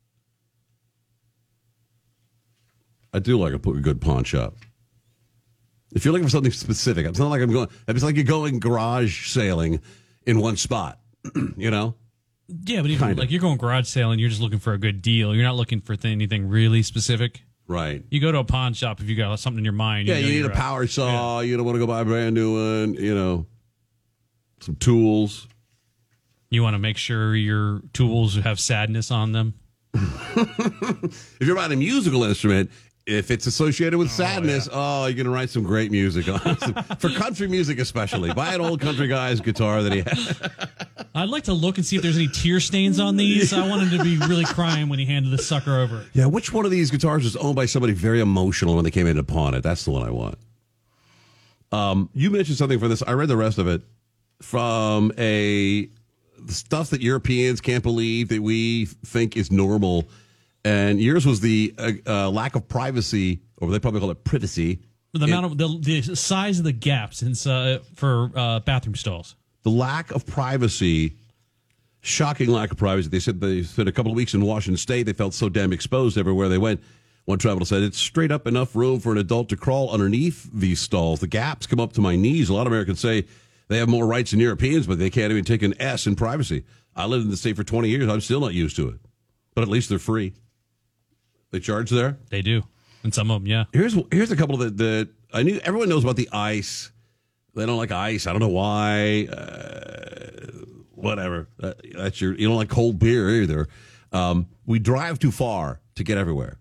I do like a good pawn shop. If you're looking for something specific, it's not like I'm going, it's like you're going garage sailing in one spot, you know? Yeah, but even Kinda. like you're going garage sailing, you're just looking for a good deal. You're not looking for th- anything really specific. Right. You go to a pawn shop if you got something in your mind. Yeah, you, know you need a power out. saw. Yeah. You don't want to go buy a brand new one, you know, some tools. You want to make sure your tools have sadness on them. If you're buying a musical instrument, if it's associated with sadness, oh, yeah. oh you're going to write some great music on it. For country music especially. Buy an old country guy's guitar that he has. I'd like to look and see if there's any tear stains on these. I want him to be really crying when he handed the sucker over. Yeah, which one of these guitars was owned by somebody very emotional when they came in to pawn it? That's the one I want. Um, you mentioned something for this. I read the rest of it from a stuff that Europeans can't believe that we think is normal. And yours was the uh, uh, lack of privacy, or they probably call it privacy. The amount of the, the size of the gaps in, uh, for uh, bathroom stalls. The lack of privacy, shocking lack of privacy. They said they spent a couple of weeks in Washington State. They felt so damn exposed everywhere they went. One traveler said, it's straight up enough room for an adult to crawl underneath these stalls. The gaps come up to my knees. A lot of Americans say they have more rights than Europeans, but they can't even take an S in privacy. I lived in the state for twenty years. I'm still not used to it. But at least they're free. They charge there? They do. And some of them, yeah. Here's here's a couple that that I knew. Everyone knows about the ice. They don't like ice. I don't know why. Uh, whatever. Uh, that's your. You don't like cold beer either. Um, we drive too far to get everywhere.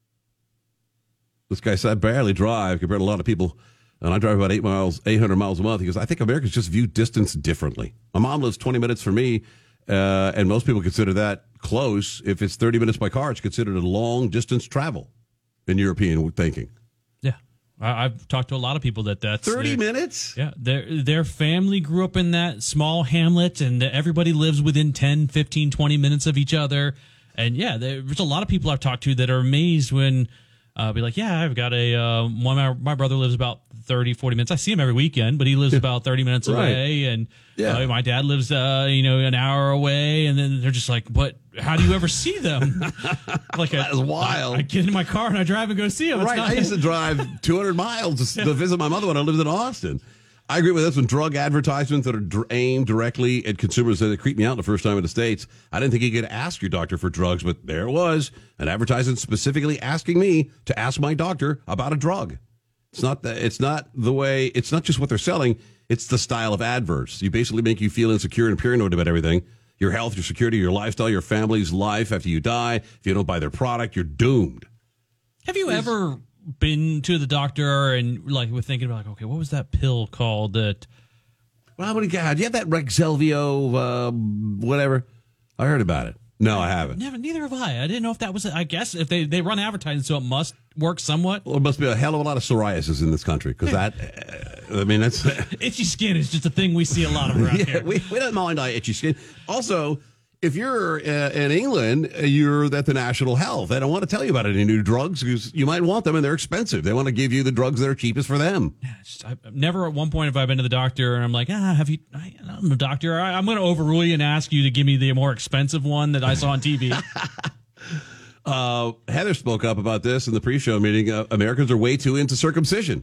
This guy said, I barely drive compared to a lot of people. And I drive about eight miles, eight hundred miles a month. He goes, I think Americans just view distance differently. My mom lives twenty minutes from me, uh, and most people consider that close. If it's thirty minutes by car, it's considered a long distance travel in European thinking. Yeah. I, I've talked to a lot of people that that's thirty their, minutes? Yeah. Their, their family grew up in that small hamlet, and everybody lives within ten, fifteen, twenty minutes of each other. And yeah, there's a lot of people I've talked to that are amazed when uh, be like, yeah, I've got a, uh, one, my, my brother lives about thirty, forty minutes. I see him every weekend, but he lives about thirty minutes Right. away. And Yeah. uh, my dad lives, uh, you know, an hour away. And then they're just like, but how do you ever see them? Like That is wild. I, I get in my car and I drive and go see them. It's Right. not- I used to drive two hundred miles to, to visit my mother when I lived in Austin. I agree with this one. Drug advertisements that are dr- aimed directly at consumers that creeped me out the first time in the States. I didn't think you could ask your doctor for drugs, but there it was. An advertisement specifically asking me to ask my doctor about a drug. It's not the, it's not the way, it's not just what they're selling. It's the style of adverts. You basically make you feel insecure and paranoid about everything. Your health, your security, your lifestyle, your family's life after you die. If you don't buy their product, you're doomed. Have you ever been to the doctor and like we're thinking about like, okay, what was that pill called that? Well, what do you have? Do you have that Rexelvio, uh, whatever? I heard about it. No, I haven't. Never, neither have I. I didn't know if that was. I guess if they, they run advertising, so it must work somewhat. Well, there must be a hell of a lot of psoriasis in this country because that. Uh, I mean, that's itchy skin is just a thing we see a lot of around yeah, here. We, we don't mind itchy skin. Also, if you're uh, in England, you're at the National Health. They don't want to tell you about any new drugs because you might want them and they're expensive. They want to give you the drugs that are cheapest for them. Yeah, just, I, never at one point have I been to the doctor and I'm like, ah, have you? I, I'm a doctor. I, I'm going to overrule you and ask you to give me the more expensive one that I saw on T V. uh, Heather spoke up about this in the pre-show meeting. Uh, Americans are way too into circumcision.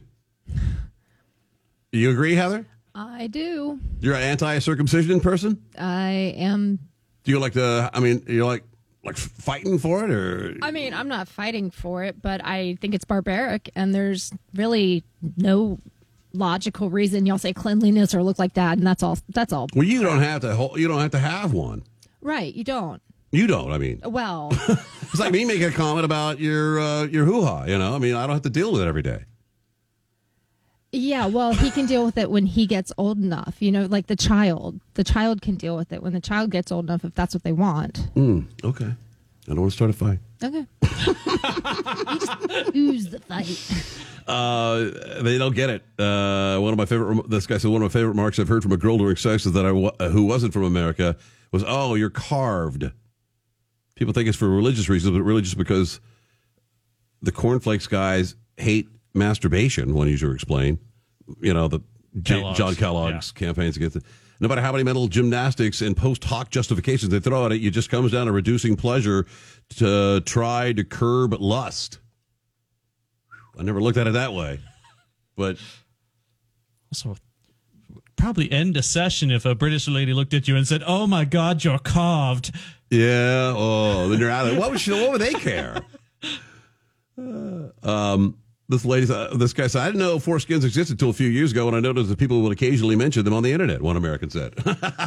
You agree, Heather? I do. You're an anti-circumcision person? I am. Do you like the, I mean, you're like, like fighting for it or? I mean, I'm not fighting for it, but I think it's barbaric, and there's really no logical reason y'all say cleanliness or look like that, and that's all. That's all. Well, you don't have to, you don't have to have one. Right, you don't. You don't, I mean. Well. It's like me making a comment about your, uh, your hoo-ha, you know? I mean, I don't have to deal with it every day. Yeah, well, he can deal with it when he gets old enough. You know, like the child. The child can deal with it when the child gets old enough, if that's what they want. Mm, okay. I don't want to start a fight. Okay. You just ooze the fight. Uh, they don't get it. Uh, one of my favorite, this guy said, one of my favorite remarks I've heard from a girl during sex is that I, who wasn't from America was, oh, you're carved. People think it's for religious reasons, but really just because the cornflakes guys hate masturbation, one user explained. You know, the J- Kellogg's, John Kellogg's yeah. campaigns against it. No matter how many mental gymnastics and post hoc justifications they throw at it, it just comes down to reducing pleasure to try to curb lust. I never looked at it that way, but also probably end a session if a British lady looked at you and said, "Oh my God, you're carved." Yeah. Oh, then you're out of it. What would she, what would they care? Uh, um. This lady, uh, this guy said, I didn't know foreskins existed until a few years ago, and I noticed that people would occasionally mention them on the internet, one American said.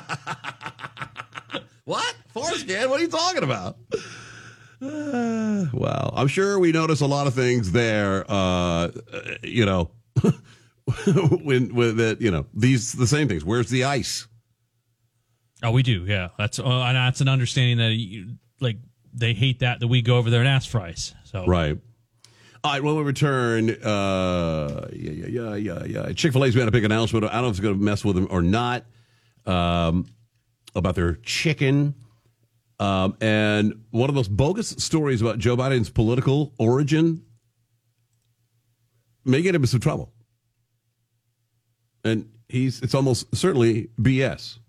What? Foreskin? What are you talking about? Uh, wow. I'm sure we notice a lot of things there, uh, you know, when, when that, you know, these, the same things. Where's the ice? Oh, we do. Yeah. That's, uh, and that's an understanding that, you, like, they hate that, that we go over there and ask for ice. So, right. All right, when we return, uh, yeah, yeah, yeah, yeah, yeah. Chick-fil-A's made a big announcement. I don't know if it's going to mess with them or not, um, about their chicken. Um, and one of the most bogus stories about Joe Biden's political origin may get him in some trouble. And he's it's almost certainly B S.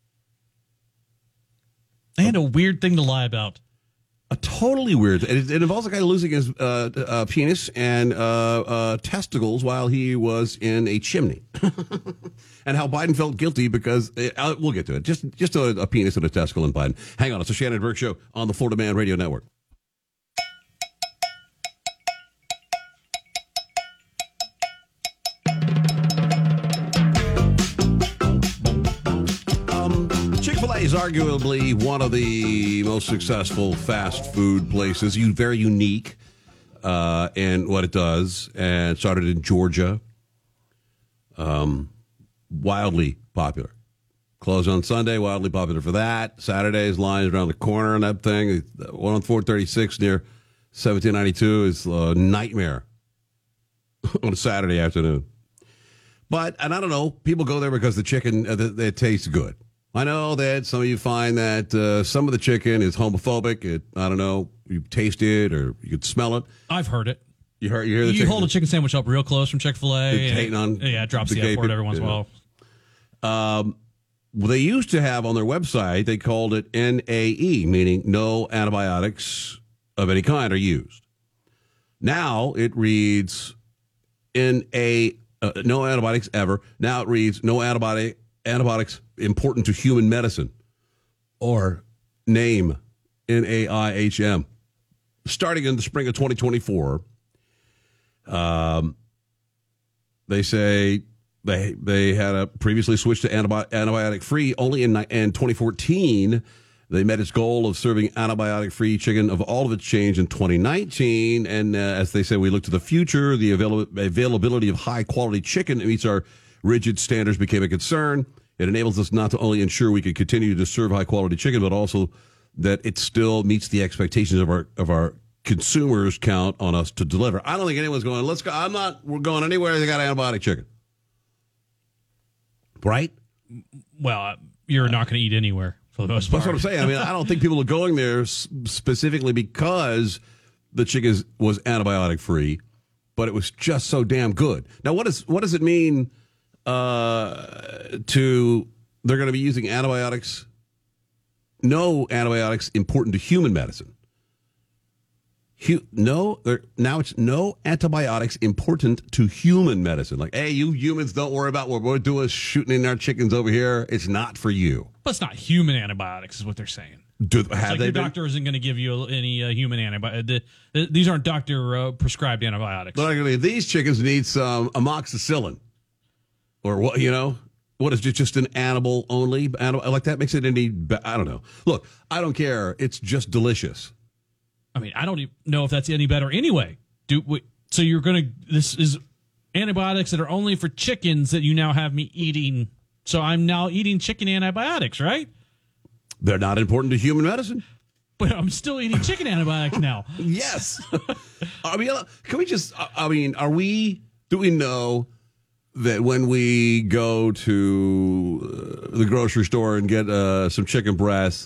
They had a weird thing to lie about. A totally weird. It, it involves a guy losing his uh, uh, penis and uh, uh, testicles while he was in a chimney, and how Biden felt guilty because it, uh, we'll get to it. Just just a, a penis and a testicle in Biden. Hang on, it's the Shannon Burke Show on the Florida Man Radio Network. Chick-fil-A is arguably one of the most successful fast food places. You very unique uh, in what it does, and started in Georgia. Um, wildly popular. Closed on Sunday, wildly popular for that. Saturday's lines around the corner on that thing. One on four thirty-six near seventeen ninety-two is a nightmare on a Saturday afternoon. But, and I don't know, people go there because the chicken, uh, the, it tastes good. I know that some of you find that uh, some of the chicken is homophobic. It, I don't know, you taste it or you could smell it. I've heard it. You heard, you hear the You chicken? hold a chicken sandwich up real close from Chick-fil-A. It's hating on yeah, it drops the the, gay F word people, every once in a yeah. while. Um, well, they used to have on their website, they called it N A E, meaning no antibiotics of any kind are used. Now it reads N A, uh, no antibiotics ever. Now it reads no antibiotic antibiotics important to human medicine, or NAME, N A I H M. Starting in the spring of twenty twenty-four, um, they say they they had a previously switched to antibi- antibiotic-free. Only in, in twenty fourteen, they met its goal of serving antibiotic-free chicken. Of all of its change in twenty nineteen, and uh, as they say, we look to the future. The avail- availability of high-quality chicken that meets our rigid standards became a concern. It enables us not to only ensure we can continue to serve high-quality chicken, but also that it still meets the expectations of our of our consumers count on us to deliver. I don't think anyone's going, let's go. I'm not, we're going anywhere. They got antibiotic chicken. Right? Well, you're not going to eat anywhere for the most part. That's what I'm saying. I mean, I don't think people are going there specifically because the chicken was antibiotic free, but it was just so damn good. Now, what is what does it mean uh, to they're going to be using antibiotics? No antibiotics important to human medicine. Hu- no, now it's no antibiotics important to human medicine. Like, hey, you humans, don't worry about what we're doing, shooting in our chickens over here. It's not for you. But it's not human antibiotics, is what they're saying. Do, it's have like they your been? doctor isn't going to give you any uh, human antibiotics. The, the, these aren't doctor uh, prescribed antibiotics. But actually, these chickens need some amoxicillin, or what? You know, what is it? Just an animal only? Animal, like that makes it any? I don't know. Look, I don't care. It's just delicious. I mean, I don't even know if that's any better anyway. Do we, so you're going to, this is antibiotics that are only for chickens that you now have me eating. So I'm now eating chicken antibiotics, right? They're not important to human medicine. But I'm still eating chicken antibiotics now. Yes. I mean, can we just, I mean, are we, do we know that when we go to the grocery store and get uh, some chicken breasts,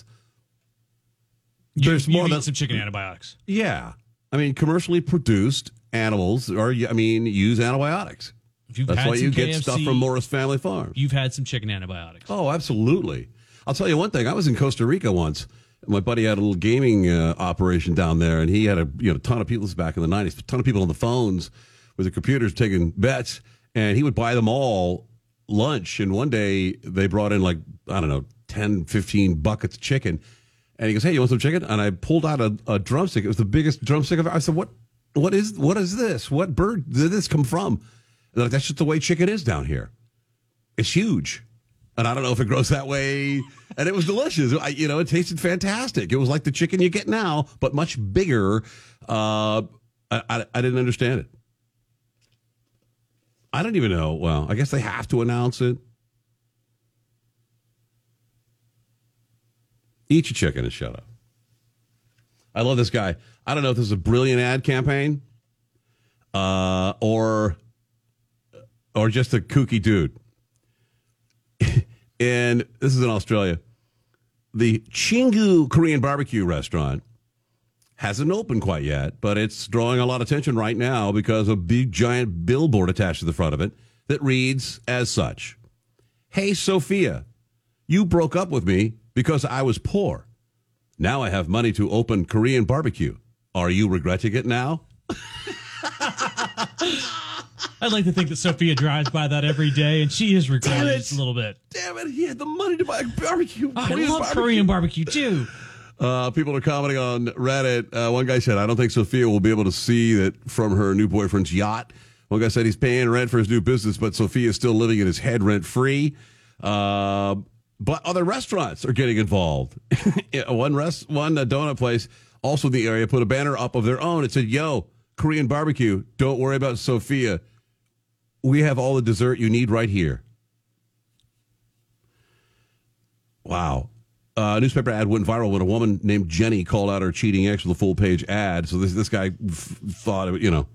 You, There's you more eat than some chicken antibiotics. Yeah. I mean, commercially produced animals are, I mean, use antibiotics. If you've That's had why some you K F C, get stuff from Morris Family Farms. You've had some chicken antibiotics. Oh, absolutely. I'll tell you one thing. I was in Costa Rica once. My buddy had a little gaming uh, operation down there, and he had a you know ton of people. This was back in the nineties. A ton of people on the phones with the computers taking bets, and he would buy them all lunch. And one day they brought in like, I don't know, ten, fifteen buckets of chicken. And he goes, hey, you want some chicken? And I pulled out a, a drumstick. It was the biggest drumstick I've ever. I said, what, what is, what is this? What bird did this come from? And they're like, that's just the way chicken is down here. It's huge. And I don't know if it grows that way. And it was delicious. I, you know, it tasted fantastic. It was like the chicken you get now, but much bigger. Uh, I, I, I didn't understand it. I don't even know. Well, I guess they have to announce it. Eat your chicken and shut up. I love this guy. I don't know if this is a brilliant ad campaign uh, or or just a kooky dude. And this is in Australia. The Chingu Korean barbecue restaurant hasn't opened quite yet, but it's drawing a lot of attention right now because of a big giant billboard attached to the front of it that reads as such. Hey, Sophia, you broke up with me because I was poor. Now I have money to open Korean barbecue. Are you regretting it now? I'd like to think that Sophia drives by that every day, and she is regretting it a little bit. Damn it, he had the money to buy barbecue. I Korean love barbecue. Korean barbecue, too. Uh, people are commenting on Reddit. Uh, one guy said, I don't think Sophia will be able to see that from her new boyfriend's yacht. One guy said he's paying rent for his new business, but Sophia's still living in his head rent-free. Uh, but other restaurants are getting involved. one rest, one uh, donut place also in the area put a banner up of their own. It said, "Yo, Korean barbecue. Don't worry about Sophia. We have all the dessert you need right here." Wow. Uh, a newspaper ad went viral when a woman named Jenny called out her cheating ex with a full-page ad. So this this guy f- thought, of, you know.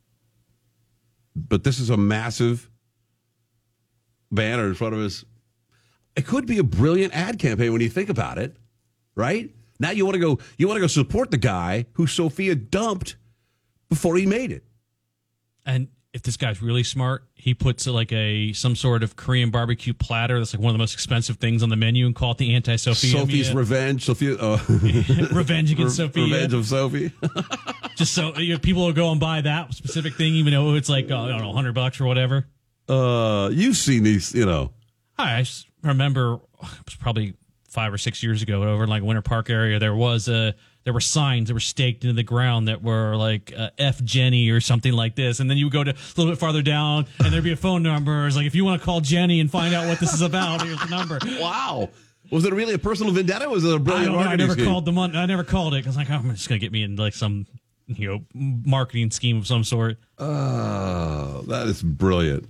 But this is a massive banner in front of his. It could be a brilliant ad campaign when you think about it, right? Now you want to go. You want to go support the guy who Sophia dumped before he made it. And if this guy's really smart, he puts like a some sort of Korean barbecue platter that's like one of the most expensive things on the menu and call it the anti-Sophia. Sophie's revenge. Sophia. Uh, revenge against Re- Sophia. Revenge of Sophie. Just so you know, people will go and buy that specific thing, even though it's like, uh, I don't know, one hundred bucks or whatever. Uh, you've seen these, you know. I just remember it was probably five or six years ago over in like Winter Park area. There was a there were signs that were staked into the ground that were like uh, F Jenny or something like this, and then you would go to a little bit farther down, and there'd be a phone number. It's like, if you want to call Jenny and find out what this is about, here's the number. Wow. Was it really a personal vendetta? Or was it a brilliant I don't know. I marketing never scheme? called the mon- I never called it because like, oh, I'm just gonna get me in like some you know marketing scheme of some sort. Oh, that is brilliant.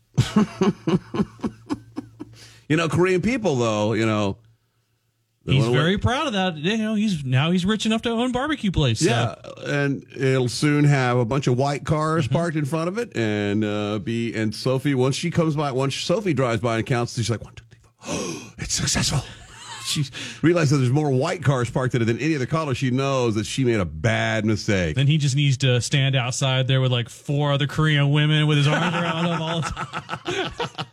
You know, Korean people, though, you know. He's very proud of that. You know, he's now he's rich enough to own a barbecue place. So. Yeah, and it'll soon have a bunch of white cars parked in front of it, and uh, be and Sophie, once she comes by, once Sophie drives by and counts, she's like, one, two, three, four. Oh, it's successful. She realizes that there's more white cars parked in it than any other color. She knows that she made a bad mistake. Then he just needs to stand outside there with like four other Korean women with his arms around him all the time.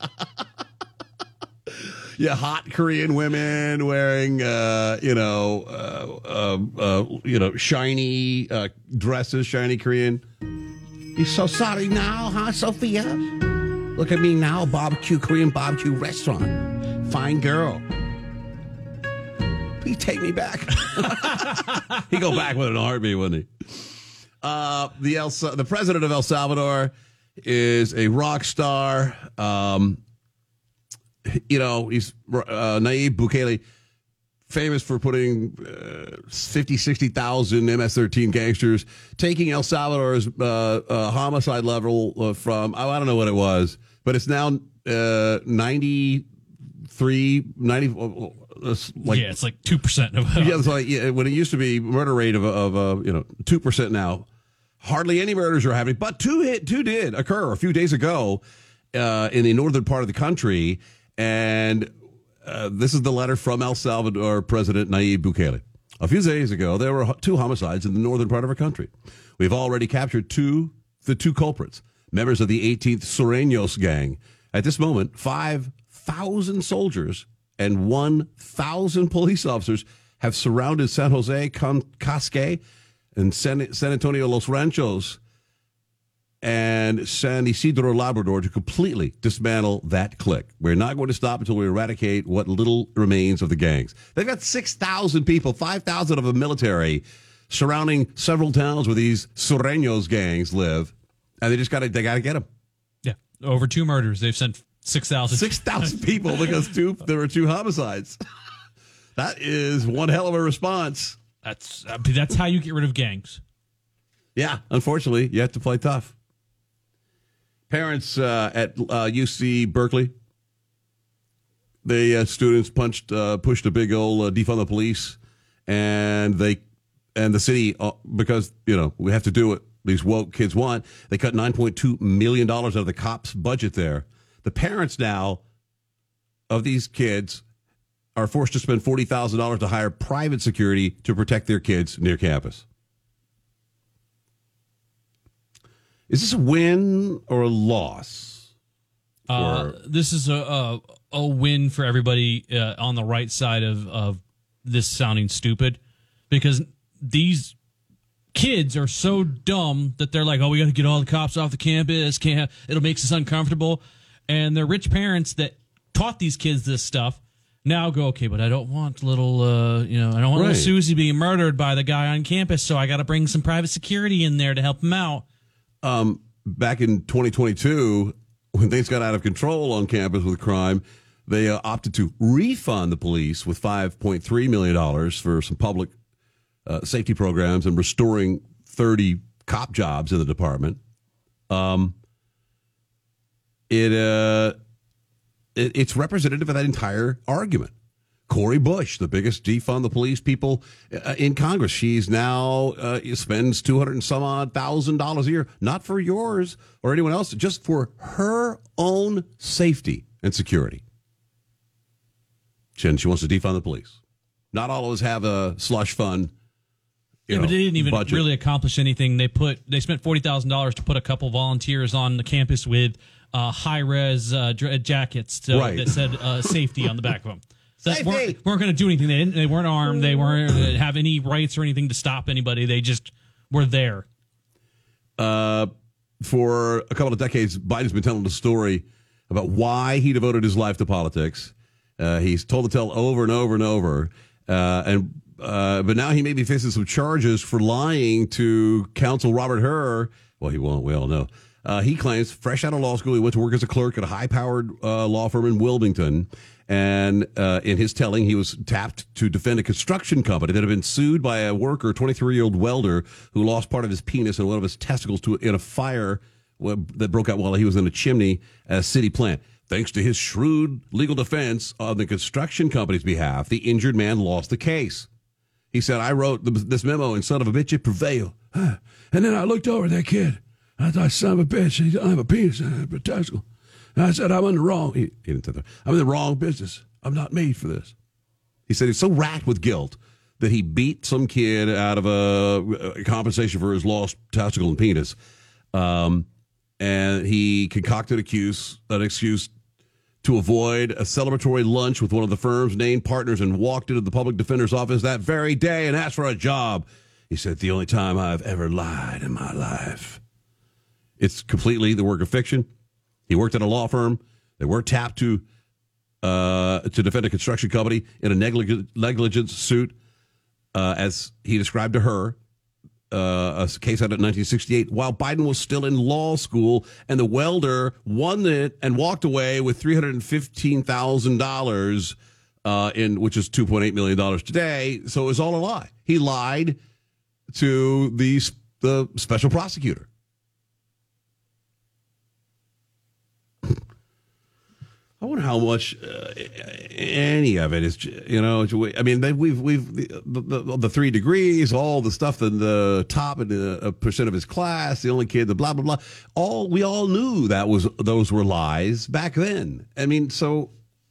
Yeah, hot Korean women wearing, uh, you know, uh, uh, uh, you know, shiny uh, dresses, shiny Korean. You're so sorry now, huh, Sophia? Look at me now, barbecue, Korean barbecue restaurant. Fine girl. Please take me back. He'd go back with an heartbeat, wouldn't he? Uh, the El, the president of El Salvador is a rock star. Um, you know, he's uh, Nayib Bukele, famous for putting uh, fifty, sixty thousand M S thirteen gangsters, taking El Salvador's uh, uh, homicide level uh, from, oh, I don't know what it was, but it's now uh, ninety-three, ninety, uh, like, yeah, it's like two percent of yeah, it's like, yeah, when it used to be murder rate of, of uh, you know, two percent now. Hardly any murders are happening, but two hit, two did occur a few days ago uh, in the northern part of the country. And uh, this is the letter from El Salvador President Nayib Bukele. A few days ago, there were two homicides in the northern part of our country. We've already captured two, the two culprits, members of the eighteenth Sureños gang. At this moment, five thousand soldiers and one thousand police officers have surrounded San Jose, Casque, and San, San Antonio Los Ranchos and San Isidro, Labrador, to completely dismantle that clique. We're not going to stop until we eradicate what little remains of the gangs. They've got six thousand people, five thousand of the military, surrounding several towns where these Sureños gangs live, and they just got to they got to get them. Yeah, over two murders, they've sent six thousand. six thousand people because two there were two homicides. That is one hell of a response. That's uh, that's how you get rid of gangs. Yeah, unfortunately, you have to play tough. Parents uh, at uh, U C Berkeley, the uh, students punched, uh, pushed a big old uh, defund the police, and they and the city uh, because you know we have to do what these woke kids want. They cut nine point two million dollars out of the cops' budget there. The parents now of these kids are forced to spend forty thousand dollars to hire private security to protect their kids near campus. Is this a win or a loss? Uh, this is a, a a win for everybody uh, on the right side of, of this sounding stupid, because these kids are so dumb that they're like, oh, we got to get all the cops off the campus. Can't have, it'll make us uncomfortable. And the rich parents that taught these kids this stuff now go, okay, but I don't want little, uh, you know, I don't want right. little Susie being murdered by the guy on campus, so I got to bring some private security in there to help him out. Um, back in twenty twenty-two, when things got out of control on campus with crime, They uh, opted to refund the police with five point three million dollars for some public uh, safety programs and restoring thirty cop jobs in the department. Um, it, uh, it it's representative of that entire argument. Cori Bush, the biggest defund the police people uh, in Congress. She's now uh, spends two hundred and some odd thousand dollars a year, not for yours or anyone else, just for her own safety and security. She, she wants to defund the police. Not all of us have a slush fund. Yeah, know, but they didn't even budget. really accomplish anything. They put they spent forty thousand dollars to put a couple volunteers on the campus with uh, high res uh, jackets to, Right. that said uh, safety on the back of them. That Safety. weren't, weren't going to do anything. They didn't. They weren't armed. They weren't uh, have any rights or anything to stop anybody. They just were there. Uh, for a couple of decades, Biden's been telling the story about why he devoted his life to politics. Uh, he's told the tale over and over and over, uh, and uh, but now he may be facing some charges for lying to counsel Robert Hur. Well, he won't. We all know. Uh, he claims, fresh out of law school, he went to work as a clerk at a high-powered uh, law firm in Wilmington. And uh, in his telling, he was tapped to defend a construction company that had been sued by a worker, a twenty-three-year-old welder, who lost part of his penis and one of his testicles to in a fire that broke out while he was in a chimney at a city plant. Thanks to his shrewd legal defense on the construction company's behalf, the injured man lost the case. He said, I wrote this memo and son of a bitch, it prevailed. And then I looked over at that kid. I thought, son of a bitch, he doesn't have a penis and a testicle. And I said, I'm in the wrong. He, he didn't say that. I'm in the wrong business. I'm not made for this. He said he's so racked with guilt that he beat some kid out of a, a compensation for his lost testicle and penis. Um, and he concocted accuse, an excuse to avoid a celebratory lunch with one of the firm's named partners and walked into the public defender's office that very day and asked for a job. He said, the only time I've ever lied in my life. It's completely the work of fiction. He worked at a law firm. They were tapped to uh, to defend a construction company in a neglig- negligence suit, uh, as he described to her, uh, a case out of nineteen sixty-eight, while Biden was still in law school, and the welder won it and walked away with three hundred fifteen thousand dollars, uh, in which is two point eight million dollars today. So it was all a lie. He lied to the, the special prosecutor. I wonder how much uh, any of it is, you know. I mean, we've we've the, the, the three degrees, all the stuff in the top and a percent of his class, the only kid, the blah blah blah. All we all knew that was those were lies back then. I mean, so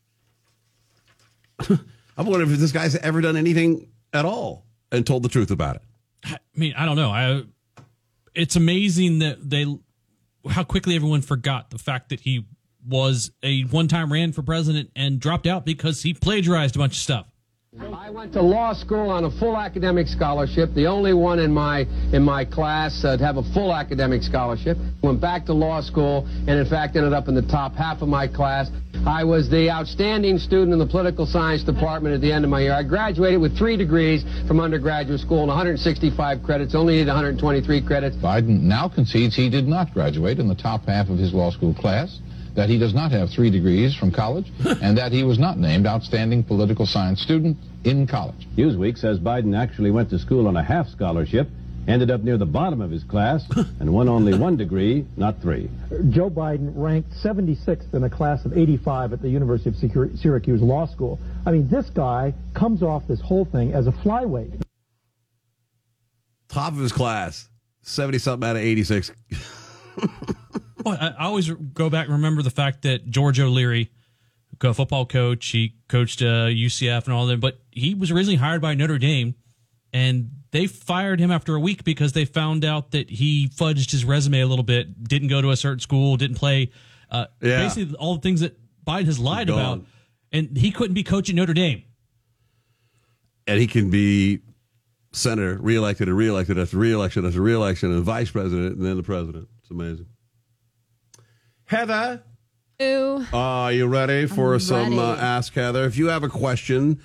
I wonder if this guy's ever done anything at all and told the truth about it. I mean, I don't know. I it's amazing that they how quickly everyone forgot the fact that he was a one-time ran for president and dropped out because he plagiarized a bunch of stuff. I went to law school on a full academic scholarship, the only one in my in my class uh, to have a full academic scholarship. Went back to law school and, in fact, ended up in the top half of my class. I was the outstanding student in the political science department at the end of my year. I graduated with three degrees from undergraduate school and one hundred sixty-five credits, only needed one hundred twenty-three credits. Biden now concedes he did not graduate in the top half of his law school class, that he does not have three degrees from college, and that he was not named outstanding political science student in college. Newsweek says Biden actually went to school on a half scholarship, ended up near the bottom of his class, and won only one degree, not three. Joe Biden ranked seventy-sixth in a class of eighty-five at the University of Syracuse Law School. I mean, this guy comes off this whole thing as a flyweight. Top of his class, seventy-something out of eighty-six. Well, I I always go back and remember the fact that George O'Leary, a football coach, he coached uh, U C F and all that, but he was originally hired by Notre Dame, and they fired him after a week because they found out that he fudged his resume a little bit, didn't go to a certain school, didn't play. Uh, Yeah. Basically, all the things that Biden has lied Gone. about, and he couldn't be coaching Notre Dame. And he can be senator, reelected and reelected after reelection after reelection, and vice president, and then the president. It's amazing. Heather, Ooh. are you ready for I'm some ready. uh, Ask Heather? If you have a question,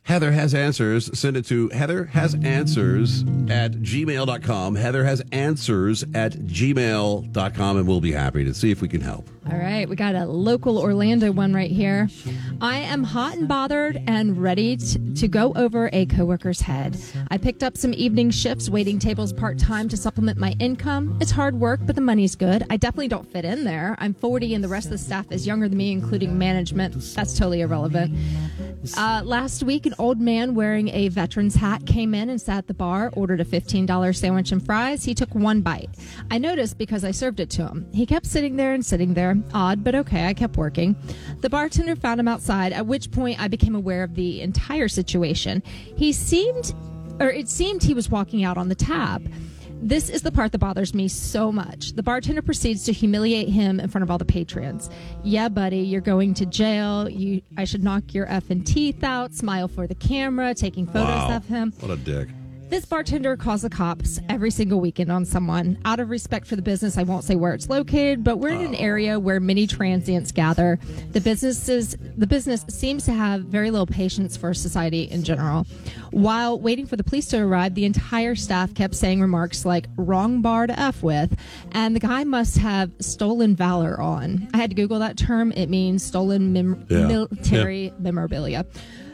Heather has answers. Send it to Heather has answers at gmail dot com. Heather has answers at gmail dot com, and we'll be happy to see if we can help. All right, we got a local Orlando one right here. I am hot and bothered and ready t- to go over a coworker's head. I picked up some evening shifts, waiting tables part-time to supplement my income. It's hard work, but the money's good. I definitely don't fit in there. I'm forty and the rest of the staff is younger than me, including management. That's totally irrelevant. Uh, last week, an old man wearing a veteran's hat came in and sat at the bar, ordered a fifteen dollars sandwich and fries. He took one bite. I noticed because I served it to him. He kept sitting there and sitting there. Odd, but okay, I kept working. The bartender found him outside, at which point I became aware of the entire situation. He seemed, or it seemed he was walking out on the tab. This is the part that bothers me so much. The bartender proceeds to humiliate him in front of all the patrons. Yeah, buddy, you're going to jail. You, I should knock your effing teeth out, smile for the camera, taking photos Wow. of him. What a dick. This bartender calls the cops every single weekend on someone. Out of respect for the business, I won't say where it's located, but we're in an area where many transients gather. The businesses, the business seems to have very little patience for society in general. While waiting for the police to arrive, the entire staff kept saying remarks like "wrong bar to F with," and the guy must have stolen valor on. I had to Google that term. It means stolen mem- Yeah. military Yeah. memorabilia.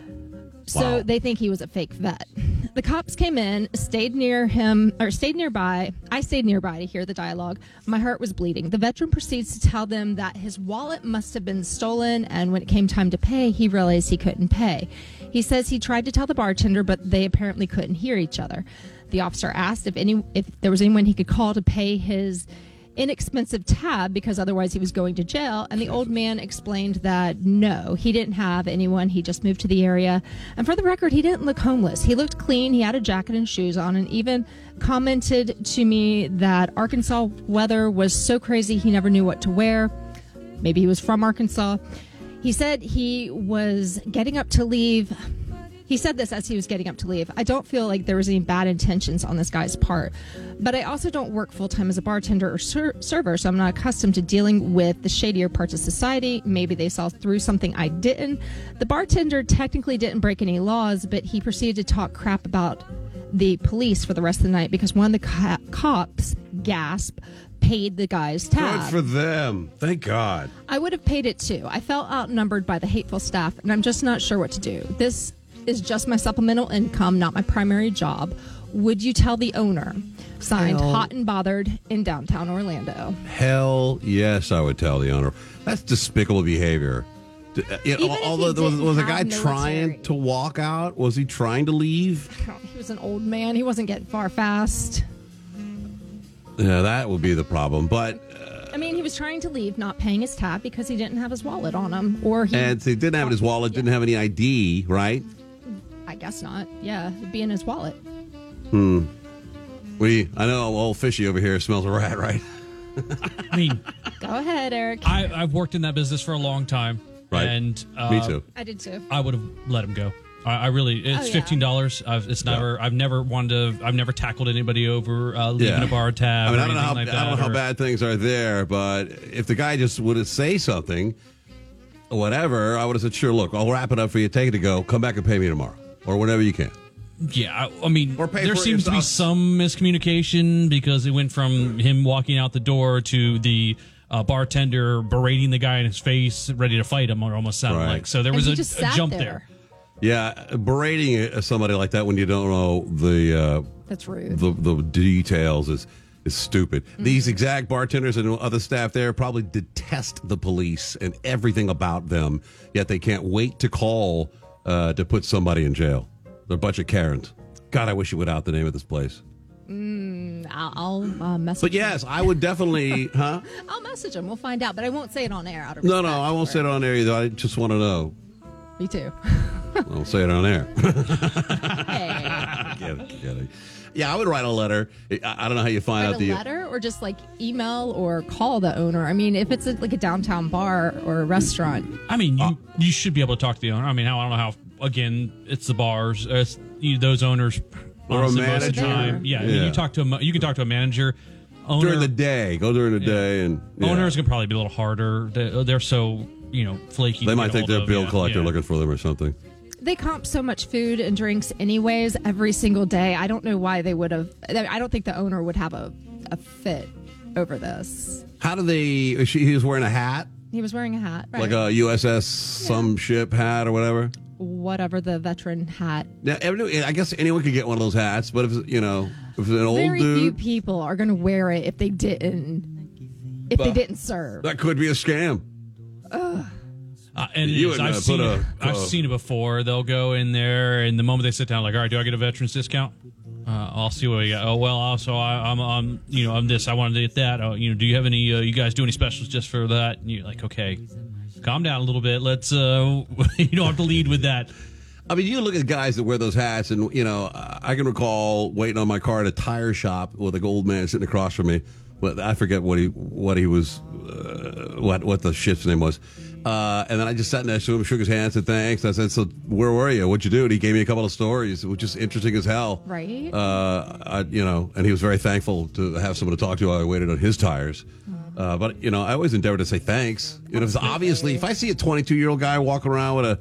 So Wow. they think he was a fake vet. The cops came in, stayed near him, or stayed nearby. I stayed nearby to hear the dialogue. My heart was bleeding. The veteran proceeds to tell them that his wallet must have been stolen, and when it came time to pay, he realized he couldn't pay. He says he tried to tell the bartender, but they apparently couldn't hear each other. The officer asked if any, if there was anyone he could call to pay his inexpensive tab because otherwise he was going to jail, and the old man explained that no, he didn't have anyone. He just moved to the area, and for the record, he didn't look homeless. He looked clean. He had a jacket and shoes on, and even commented to me that Arkansas weather was so crazy he never knew what to wear. Maybe he was from Arkansas. He said he was getting up to leave. He said this as he was getting up to leave. I don't feel like there was any bad intentions on this guy's part, but I also don't work full-time as a bartender or ser- server, so I'm not accustomed to dealing with the shadier parts of society. Maybe they saw through something I didn't. The bartender technically didn't break any laws, but he proceeded to talk crap about the police for the rest of the night because one of the co- cops, gasp, paid the guy's tab. Good for them. Thank God. I would have paid it too. I felt outnumbered by the hateful staff, and I'm just not sure what to do. This is just my supplemental income, not my primary job. Would you tell the owner? Signed, Hell. Hot and Bothered in downtown Orlando. Hell yes, I would tell the owner. That's despicable behavior. D- uh, You know, Even if although he there was, didn't was a have guy military. trying to walk out? Was he trying to leave? He was an old man. He wasn't getting far fast. Yeah, that would be the problem. But I mean, he was trying to leave, not paying his tab because he didn't have his wallet on him, or he. and he didn't have his wallet, didn't have any I D, right? I guess not. Yeah, it'd be in his wallet. Hmm. We, I know old Fishy over here smells a rat, right? I mean, Go ahead, Eric. I, I've worked in that business for a long time. Right. And uh, Me too. I did too. I would have let him go. I, I really, it's Oh, yeah. fifteen dollars. I've, it's never, I've never wanted to, I've never tackled anybody over uh, leaving Yeah. a bar tab. I mean, or I don't know anything how like I don't know that, how or- bad things are there, but if the guy just would have say something, or whatever, I would have said, "Sure, look, I'll wrap it up for you. Take it to go. Come back and pay me tomorrow, or whenever you can." Yeah, I, I mean, Or pay there for it seems to be yourself. some miscommunication because it went from him walking out the door to the uh, bartender berating the guy in his face, ready to fight him, or almost sounded Right. like. So there And was he a, just a sat jump there. there. Yeah, berating somebody like that when you don't know the uh, That's rude. the the details is is stupid. Mm-hmm. These exact bartenders and other staff there probably detest the police and everything about them, yet they can't wait to call uh, to put somebody in jail. They're a bunch of Karens. God, I wish you would out the name of this place. Mm, I'll, I'll uh, message. But yes, I would definitely, huh? him. I'll message him. We'll find out, but I won't say it on air. Out of No, no, respect I won't for say it on air either. I just want to know. Me too. I'll say it on air. Hey. Get it, get it. Yeah, I would write a letter. I, I don't know how you find Write out a the letter or just like email or call the owner. I mean, if it's a, like a downtown bar or a restaurant. I mean, you, you should be able to talk to the owner. I mean, how I don't know how. Again, it's the bars. Uh, it's, you, those owners. Or a honestly, most of the manager. time, yeah, I mean, Yeah. you talk to a, mo- you can talk to a manager. Owner, during the day. Go during the day and yeah. Owners can probably be a little harder. They, they're so you know flaky. They to might get think hold they're a of, bill yeah, collector yeah. looking for them or something. they comp so much food and drinks anyways every single day. I don't know why they would have. I don't think the owner would have a, a fit over this. How do they? She, he was wearing a hat, He was wearing a hat, right? like a U S S some ship hat or whatever. Whatever the veteran hat. Now, every- I guess anyone could get one of those hats, but if you know, if it's an old Very few dude, people are going to wear it if they didn't. If they Well, didn't serve. that could be a scam. Ugh. Uh, and You it is, would, I've, uh, seen put it, a- I've uh, seen it before. They'll go in there, and the moment they sit down, like, all right, do I get a veterans discount? Uh, I'll see what we got. Oh well, also I, I'm, I'm, you know, I'm this. I wanted to get that. Oh, you know, do you have any? Uh, you guys do any specials just for that? And you're like, okay, calm down a little bit. Let's. Uh, you don't have to lead with that. I mean, you look at guys that wear those hats, and you know, I can recall waiting on my car at a tire shop with a old man sitting across from me. Well, I forget what he what he was, uh, what what the shit's name was, uh, and then I just sat next to him, shook his hand, said thanks. I said, "So where were you? What'd you do?" And he gave me a couple of stories, which is interesting as hell. Right. Uh, I, you know, and he was very thankful to have someone to talk to while I waited on his tires. Uh, but you know, I always endeavor to say thanks. You know, it's obviously if I see a twenty-two year old guy walking around with a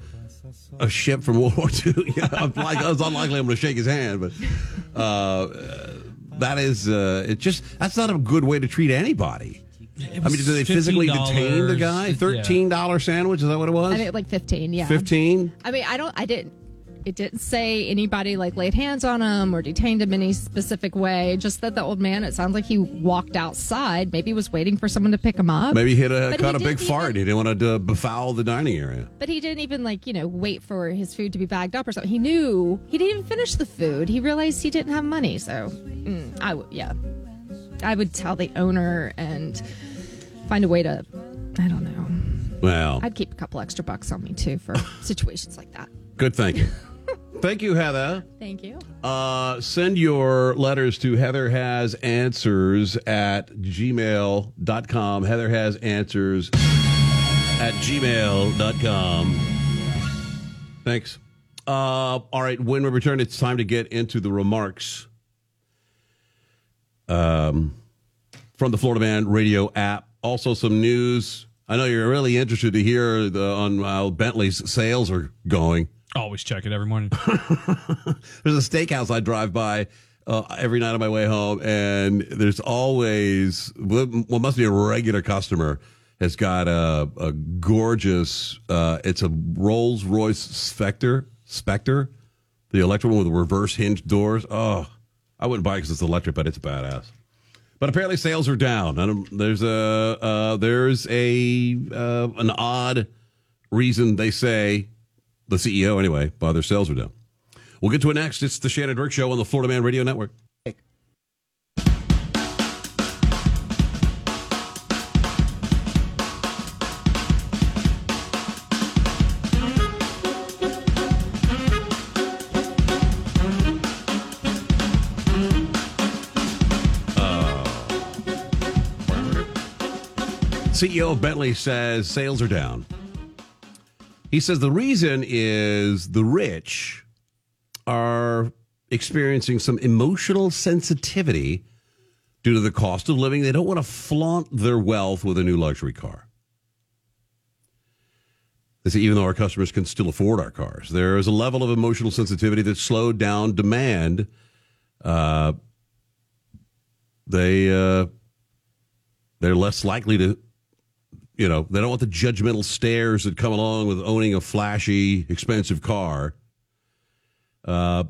a ship from World War Two, you know, I'm like, it's unlikely I'm going to shake his hand, but uh, that is uh, it. Just that's not a good way to treat anybody. I mean, do they physically detain the guy? Thirteen dollar sandwich? Is that what it was? I think like fifteen. Yeah. Fifteen. I mean, I don't. I didn't. It didn't say anybody like laid hands on him or detained him any specific way. Just that the old man. It sounds like he walked outside. Maybe he was waiting for someone to pick him up. Maybe he hit a But caught a he big didn't fart. He didn't want to uh, befoul the dining area. But he didn't even like you know wait for his food to be bagged up or something. He knew he didn't even finish the food. He realized he didn't have money. So mm, I would yeah, I would tell the owner and find a way to. I don't know. Well, I'd keep a couple extra bucks on me too for situations like that. good. Thank you. Thank you, Heather. Thank you. Uh, send your letters to Heather Has Answers at gmail dot com. Heather Has Answers at gmail dot com. Thanks. Uh, all right, when we return, it's time to get into the remarks um, from the Florida Man Radio app. Also, some news. I know you're really interested to hear the, on how Bentley's sales are going. Always check it every morning. There's a steakhouse I drive by uh, every night on my way home, and there's always what must be a regular customer has got a, a gorgeous. Uh, it's a Rolls Royce Spectre, Spectre, the electric one with the reverse hinged doors. Oh, I wouldn't buy it because it's electric, but it's badass. But apparently sales are down. And there's a uh, there's a uh, an odd reason they say. The C E O, anyway, why their sales are down. We'll get to it next. It's the Shannon Dirk Show on the Florida Man Radio Network. Uh, C E O of Bentley says sales are down. He says the reason is the rich are experiencing some emotional sensitivity due to the cost of living. They don't want to flaunt their wealth with a new luxury car. They say even though our customers can still afford our cars, there is a level of emotional sensitivity that slowed down demand. Uh, they, uh, they're less likely to You know, they don't want the judgmental stares that come along with owning a flashy, expensive car. Uh,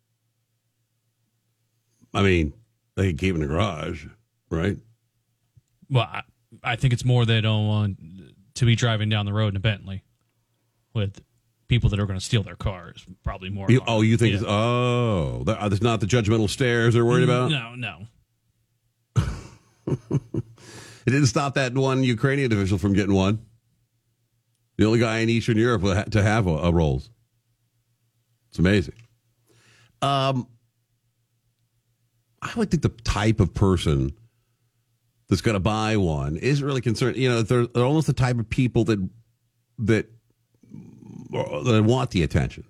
I mean, they can keep it in the garage, right? Well, I, I think it's more they don't want to be driving down the road in a Bentley with people that are going to steal their cars. Probably more. You, oh, you think? Yeah. It's, oh, there's not the judgmental stares they're worried about? No, no. It didn't stop that one Ukrainian official from getting one. The only guy in Eastern Europe to have a, a Rolls. It's amazing. Um, I would think the type of person that's going to buy one isn't really concerned. You know, they're, they're almost the type of people that that that want the attention.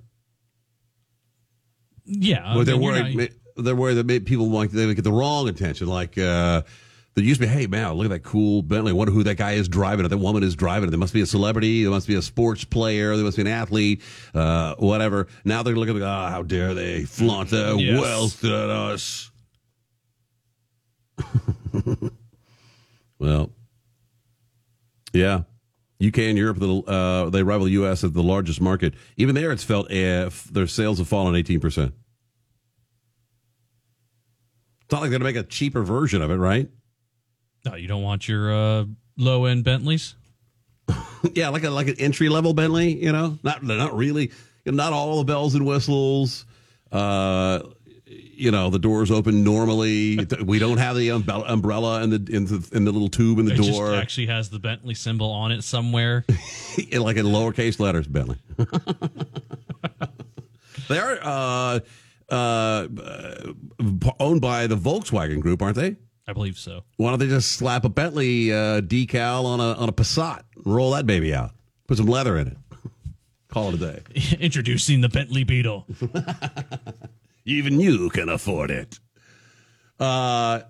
Yeah, but they're I mean, worried. not... They're worried that maybe people want they would get the wrong attention, like. Uh, There used to be, hey, man, look at that cool Bentley. I wonder who that guy is driving it. That woman is driving it. There must be a celebrity. There must be a sports player. There must be an athlete, uh, whatever. Now they're looking at, oh, how dare they flaunt their Yes. wealth at us. Well, yeah. U K and Europe, uh, they rival the U S as the largest market. Even there, it's felt uh, their sales have fallen eighteen percent. It's not like they're going to make a cheaper version of it, right? No, you don't want your uh, low-end Bentleys? Yeah, like a like an entry-level Bentley, you know? Not not really. Not all the bells and whistles. Uh, you know, the doors open normally. We don't have the umbe- umbrella in the, in the in the little tube in the it door. Just actually has the Bentley symbol on it somewhere. Like in lowercase letters, Bentley. They are uh, uh, owned by the Volkswagen Group, aren't they? I believe so. Why don't they just slap a Bentley uh, decal on a on a Passat and roll that baby out? Put some leather in it. Call it a day. Introducing the Bentley Beetle. Even you can afford it. Uh,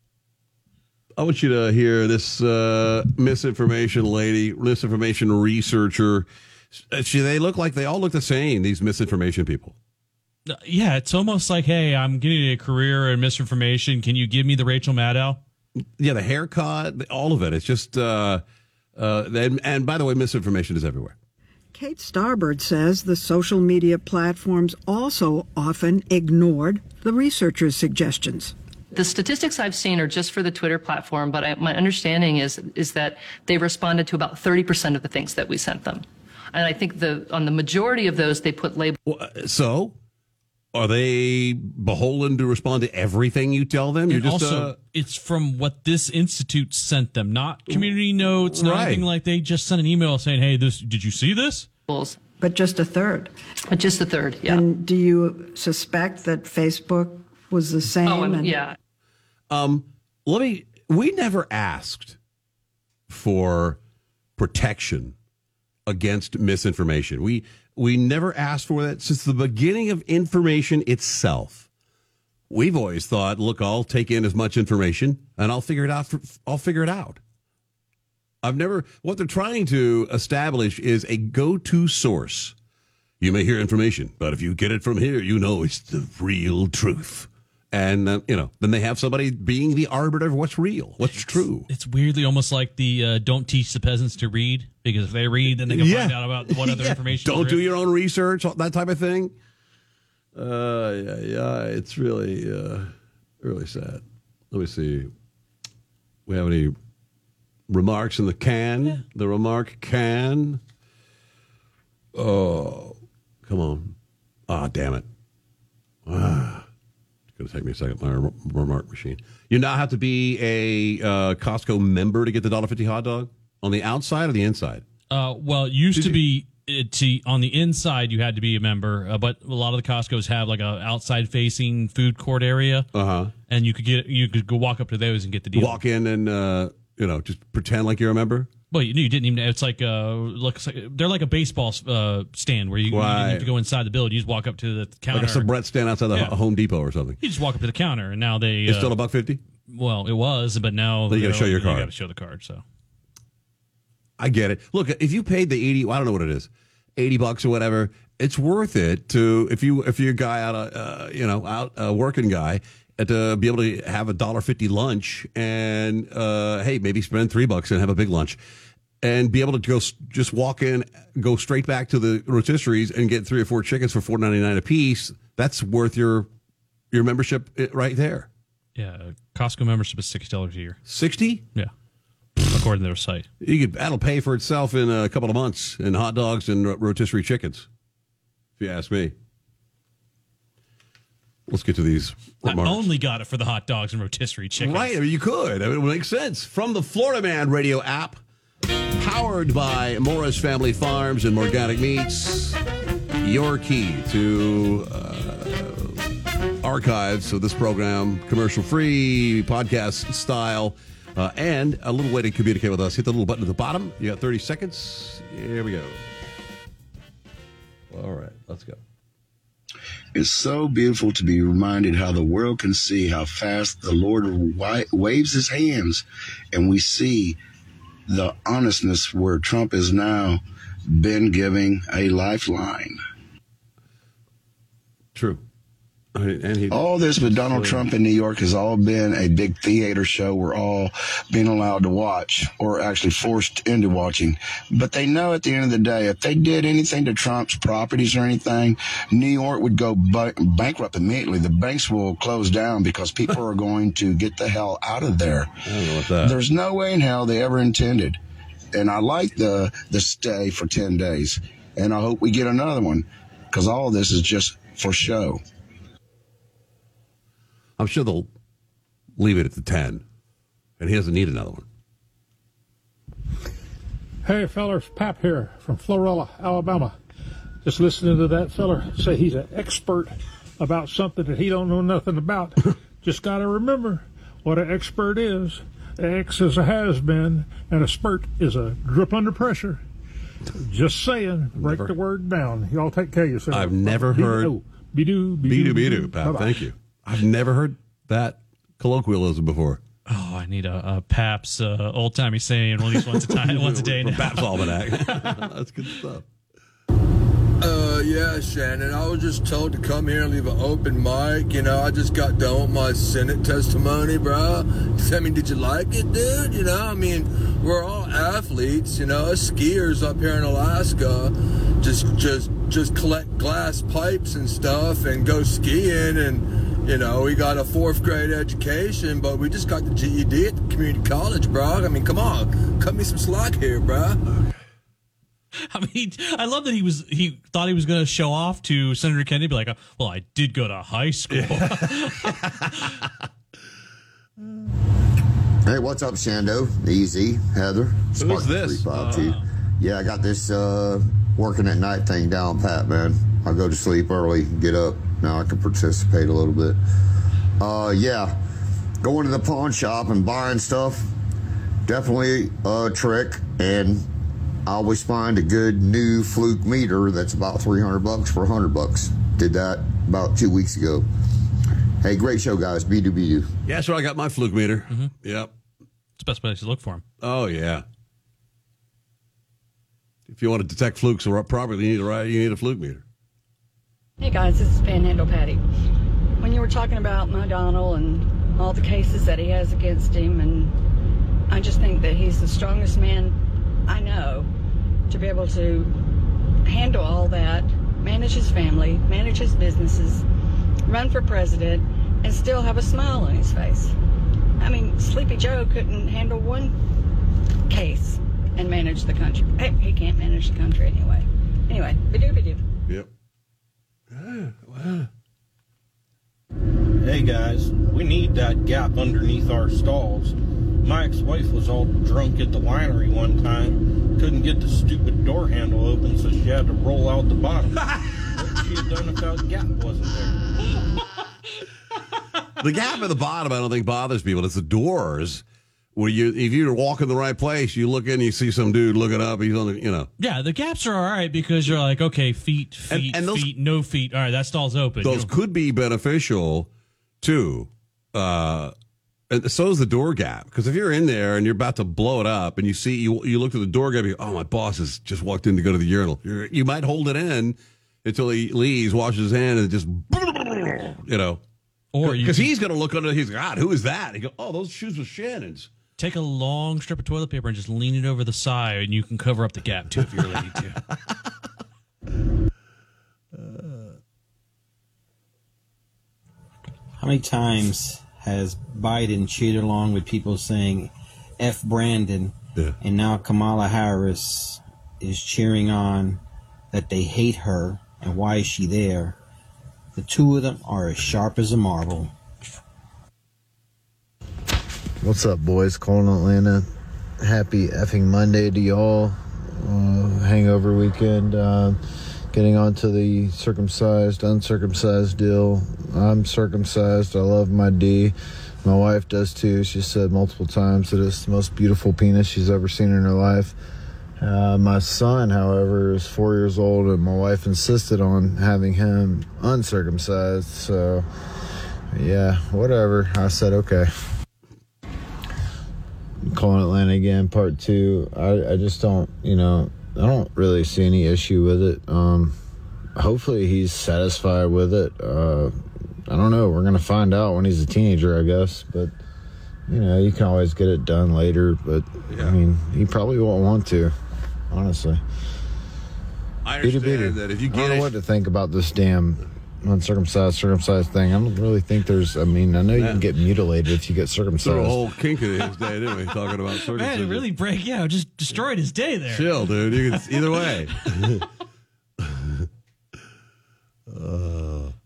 I want you to hear this uh, misinformation lady, misinformation researcher. She, they look like they all look the same, these misinformation people. Yeah, it's almost like, hey, I'm getting a career in misinformation. Can you give me the Rachel Maddow? Yeah, the haircut, all of it. It's just, uh, uh, and, and by the way, misinformation is everywhere. Kate Starbird says the social media platforms also often ignored the researchers' suggestions. The statistics I've seen are just for the Twitter platform, but I, my understanding is is that they responded to about thirty percent of the things that we sent them. And I think the on the majority of those, they put labels. So, are they beholden to respond to everything you tell them? You're And just also, uh, it's from what this institute sent them, not community notes, not Right. anything like they just sent an email saying, hey, this did you see this? But just a third. But just a third, yeah. And do you suspect that Facebook was the same? Oh, and, and- yeah. Um, let me. We never asked for protection against misinformation. We we never asked for that since the beginning of information itself. We've always thought, look, I'll take in as much information and I'll figure it out. For, I'll figure it out. I've never. What they're trying to establish is a go-to source. You may hear information, but if you get it from here, you know it's the real truth. And, uh, you know, then they have somebody being the arbiter of what's real, what's it's, true. It's weirdly almost like the uh, don't teach the peasants to read, because if they read, then they can Yeah. find out about what other Yeah. information. Don't is do written. your own research, that type of thing. Uh, yeah, yeah, it's really, uh, really sad. Let me see. We have any remarks in the can? Yeah. The remark can. Oh, come on. Ah, damn it. Ah. It's going to take me a second. My rem- remark machine. You now have to be a uh, Costco member to get the one dollar fifty hot dog on the outside or the inside? Uh, well, it used to be it, to, on the inside you had to be a member, uh, but a lot of the Costco's have like a outside facing food court area, uh-huh. and you could get you could go walk up to those and get the deal. Walk in and uh, you know just pretend like you're a member. Well, you, you didn't even. It's like uh, looks like they're like a baseball uh, stand where you, you Right. didn't have to go inside the building. You just walk up to the counter, Like a Sabret stand outside the Yeah. Home Depot or something. You just walk up to the counter, and now they. It's uh, still a buck fifty. Well, it was, but now Well, you gotta they're- show your You card. got to show the card. So I get it. Look, if you paid the eighty, well, I don't know what it is, eighty bucks or whatever, it's worth it to if you if you're a guy out, uh, you know, out a working guy, uh, to be able to have a dollar fifty lunch and uh, hey, maybe spend three bucks and have a big lunch. And be able to go s- just walk in, go straight back to the rotisseries and get three or four chickens for four ninety nine a piece. That's worth your your membership i- right there. yeah, Costco membership is sixty dollars a year. Sixty? Yeah, according to their site. You could that'll pay for itself in a couple of months in hot dogs and ro- rotisserie chickens, if you ask me. Let's get to these I remarks. only got it for the hot dogs and rotisserie chickens. Right, I mean, you could. I mean, it would make sense. From the Florida Man radio app, powered by Morris Family Farms and Organic Meats, your key to uh, archives of this program, commercial-free, podcast style, uh, and a little way to communicate with us. Hit the little button at the bottom. You got thirty seconds. Here we go. All right, let's go. It's so beautiful to be reminded how the world can see how fast the Lord wi- waves his hands, and we see the honestness where Trump has now been giving a lifeline. True. I mean, and he, all this with Donald Trump in New York has all been a big theater show we're all being allowed to watch, or actually forced into watching. But they know at the end of the day, if they did anything to Trump's properties or anything, New York would go b- bankrupt immediately. The banks will close down because people are going to get the hell out of there. I don't know what that. There's no way in hell they ever intended. And I like the, the stay for ten days. And I hope we get another one, because all of this is just for show. I'm sure they'll leave it at the ten, and he doesn't need another one. Hey, fellers, Pap here from Florilla, Alabama. Just listening to that feller say he's an expert about something that he don't know nothing about. Just got to remember what an expert is. An X is a has-been, and a spurt is a drip under pressure. Just saying, break Never. the word down. Y'all take care of yourself. I've never heard. Be-do, be-do, be-do, Pap. Bye-bye. Thank you. I've never heard that colloquialism before. Oh, I need a, a Pabst uh, old-timey saying at least once a time, once a day now. Pabst Almanac. That's good stuff. Uh, yeah, Shannon, I was just told to come here and leave an open mic. You know, I just got done with my Senate testimony, bro. I mean, did you like it, dude? You know, I mean, we're all athletes, you know, us skiers up here in Alaska. Just, just, just collect glass pipes and stuff and go skiing, and, you know, we got a fourth grade education, but we just got the G E D at the community college, bro. I mean, come on, cut me some slack here, bro. I mean, I love that he was he thought he was going to show off to Senator Kennedy, be like, well, I did go to high school. Hey, what's up, Shando? Easy, Heather. Who's this? three five two. Yeah, I got this uh, working at night thing down pat, man. I go to sleep early, get up. Now I can participate a little bit. Uh, yeah, going to the pawn shop and buying stuff, definitely a trick. And I always find a good new Fluke meter that's about three hundred bucks for one hundred bucks. Did that about two weeks ago. Hey, great show, guys. B two B two. Yeah, that's where I got my Fluke meter. Mm-hmm. Yep. It's the best place to look for him. Oh, yeah. If you want to detect flukes properly, you need a, right, you need a Fluke meter. Hey, guys, this is Panhandle Patty. When you were talking about O'Donnell and all the cases that he has against him, and I just think that he's the strongest man I know to be able to handle all that, manage his family, manage his businesses, run for president, and still have a smile on his face. I mean, Sleepy Joe couldn't handle one case and manage the country. Hey, he can't manage the country anyway. Anyway, be-do-be-do. Yep. Ah, wow. Hey guys, we need that gap underneath our stalls. My ex-wife was all drunk at the winery one time, couldn't get the stupid door handle open, so she had to roll out the bottom. What would she have done if that gap wasn't there? The gap at the bottom, I don't think bothers people. It's the doors where you, if you're walking the right place, you look in, and you see some dude looking up. He's on the, you know. Yeah, the gaps are all right because you're like, okay, feet, feet, and, and those, feet, no feet. All right, that stall's open. Those you know? could be beneficial too. Uh, and so is the door gap, because if you're in there and you're about to blow it up, and you see you you look at the door gap, you go, oh, my boss has just walked in to go to the urinal. You're, you might hold it in until he leaves, washes his hand, and just, you know. Or because he's going to look under. He's God, who is that? He go, oh, those shoes were Shannon's. Take a long strip of toilet paper and just lean it over the side, and you can cover up the gap too if you really need to. How many times has Biden cheered along with people saying F Brandon, yeah. and now Kamala Harris is cheering on that they hate her, and why is she there? The two of them are as sharp as a marble. What's up, boys? Calling Atlanta. Happy effing Monday to y'all. Uh, hangover weekend. Uh, getting on to the circumcised, uncircumcised deal. I'm circumcised. I love my D. My wife does too. She said multiple times that it's the most beautiful penis she's ever seen in her life. Uh, my son, however, is four years old, and my wife insisted on having him uncircumcised. So, yeah, whatever. I said, okay. Calling Atlanta again, part two. I, I just don't, you know, I don't really see any issue with it. Um, hopefully he's satisfied with it. Uh, I don't know. We're going to find out when he's a teenager, I guess. But, you know, you can always get it done later. But, yeah. I mean, he probably won't want to. Honestly, I understand Beat it, beat it. that if you I get don't know it, what to think about this damn uncircumcised, circumcised thing. I don't really think there's. I mean, I know you Man. can get mutilated if you get circumcised. threw a whole kink in his day, didn't we? Talking about circumcision. Man, really break yeah, just destroyed his day there. Chill, dude. You can either way. uh.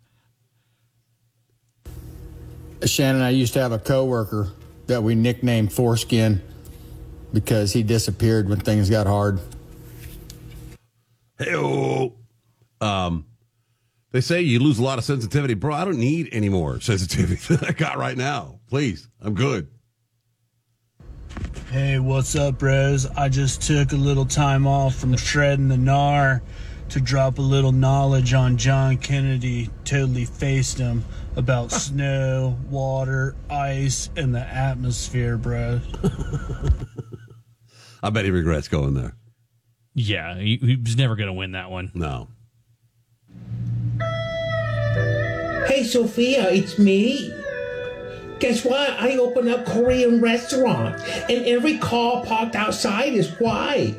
Shannon, I used to have a coworker that we nicknamed Foreskin because he disappeared when things got hard. Hey, um, they say you lose a lot of sensitivity. Bro, I don't need any more sensitivity than I got right now. Please, I'm good. Hey, what's up, bros? I just took a little time off from shredding the gnar to drop a little knowledge on John Kennedy. Totally faced him about snow, water, ice, and the atmosphere, bro. I bet he regrets going there. Yeah, he, he was never going to win that one. No. Hey, Sophia, it's me. Guess what? I opened up Korean restaurant, and every car parked outside is white.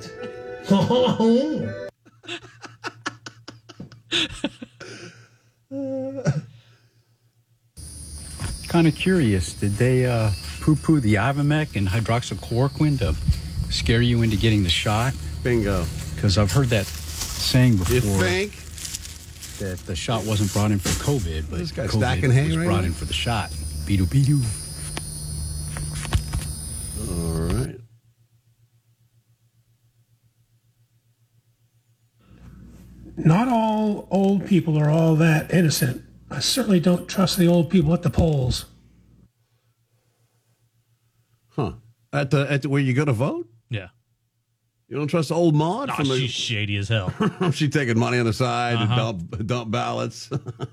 Kind of curious, did they uh, poo-poo the Ivomec and hydroxychloroquine to scare you into getting the shot? Bingo. Because I've heard that saying before. You think? That the shot wasn't brought in for COVID, but This guy's COVID stacking hay was right brought now? in for the shot. Beedoo, beedoo. All right. Not all old people are all that innocent. I certainly don't trust the old people at the polls. Huh. At the at the, where you go to vote? Yeah. You don't trust old Maud? Nah, from the, she's shady as hell. She taking money on the side Uh-huh. and dump, dump ballots.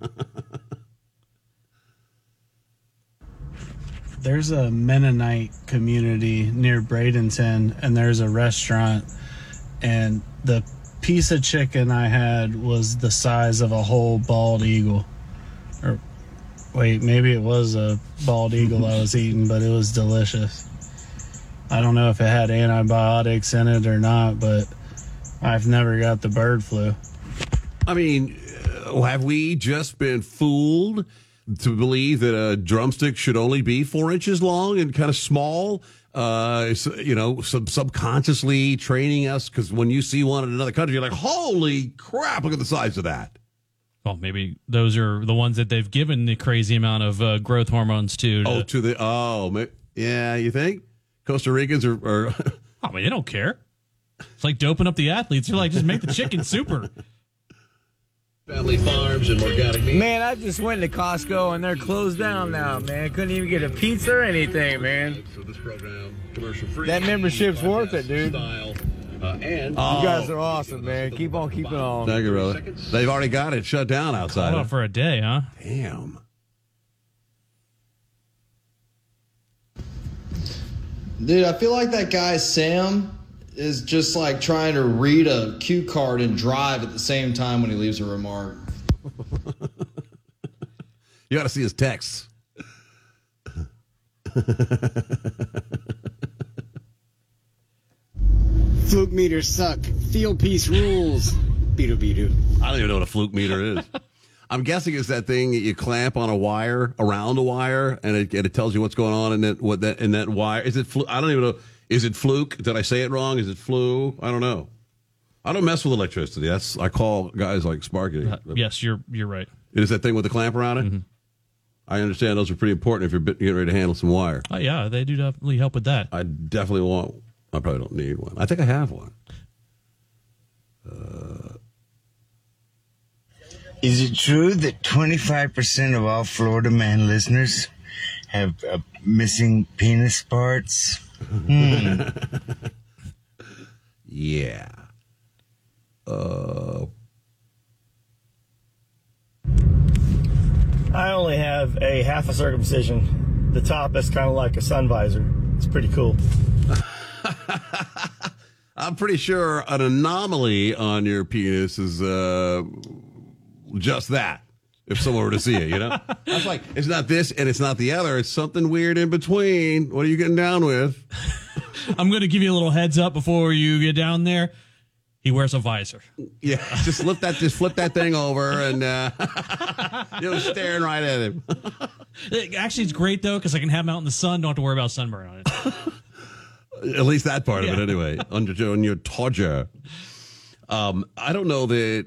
There's a Mennonite community near Bradenton, and there's a restaurant, and the piece of chicken I had was the size of a whole bald eagle. Or, wait, maybe it was a bald eagle I was eating, but it was delicious. I don't know if it had antibiotics in it or not, but I've never got the bird flu. I mean, uh, have we just been fooled to believe that a drumstick should only be four inches long and kind of small? Uh, so, you know, sub- subconsciously training us, because when you see one in another country, you're like, holy crap, look at the size of that. Well, maybe those are the ones that they've given the crazy amount of uh, growth hormones to. to Oh, to the, oh, ma- yeah, you think? Costa Ricans are, are I mean, they don't care. It's like doping up the athletes. You're like, just make the chicken super. Family farms and organic meat. Man, I just went to Costco and they're closed down now, man. Couldn't even get a pizza or anything, man. So this program, commercial free. That membership's worth it, dude. Style, uh, and You guys are awesome, man. Keep on keeping on. Thank you, brother. They've already got it shut down outside. Oh, for a day, huh? Damn. Dude, I feel like that guy Sam is just like trying to read a cue card and drive at the same time when he leaves a remark. You got to see his texts. Fluke meters suck. Field piece rules. Beedoo beedoo. I don't even know what a fluke meter is. I'm guessing it's that thing that you clamp on a wire, around a wire, and it, and it tells you what's going on in that what that in that wire. Is it? Flu- I don't even know. Is it fluke? Did I say it wrong? Is it flu? I don't know. I don't mess with electricity. That's I call guys like Sparky. Uh, yes, you're you're right. It is that thing with the clamp around it. Mm-hmm. I understand those are pretty important if you're getting ready to handle some wire. Oh yeah, they do definitely help with that. I definitely want. I probably don't need one. I think I have one. Uh, Is it true that twenty-five percent of all Florida Man listeners have uh, missing penis parts? Hmm. Yeah. Uh. I only have a half a circumcision. The top is kind of like a sun visor. It's pretty cool. I'm pretty sure an anomaly on your penis is uh, just that. If someone were to see it, you know? I was like, it's not this and it's not the other. It's something weird in between. What are you getting down with? I'm going to give you a little heads up before you get down there. He wears a visor. Yeah, just flip that, just flip that thing over, and uh, it was staring right at him. Actually, it's great though because I can have him out in the sun. Don't have to worry about sunburn on it. At least that part Yeah. of it, anyway. Under on your todger. Um, I don't know that.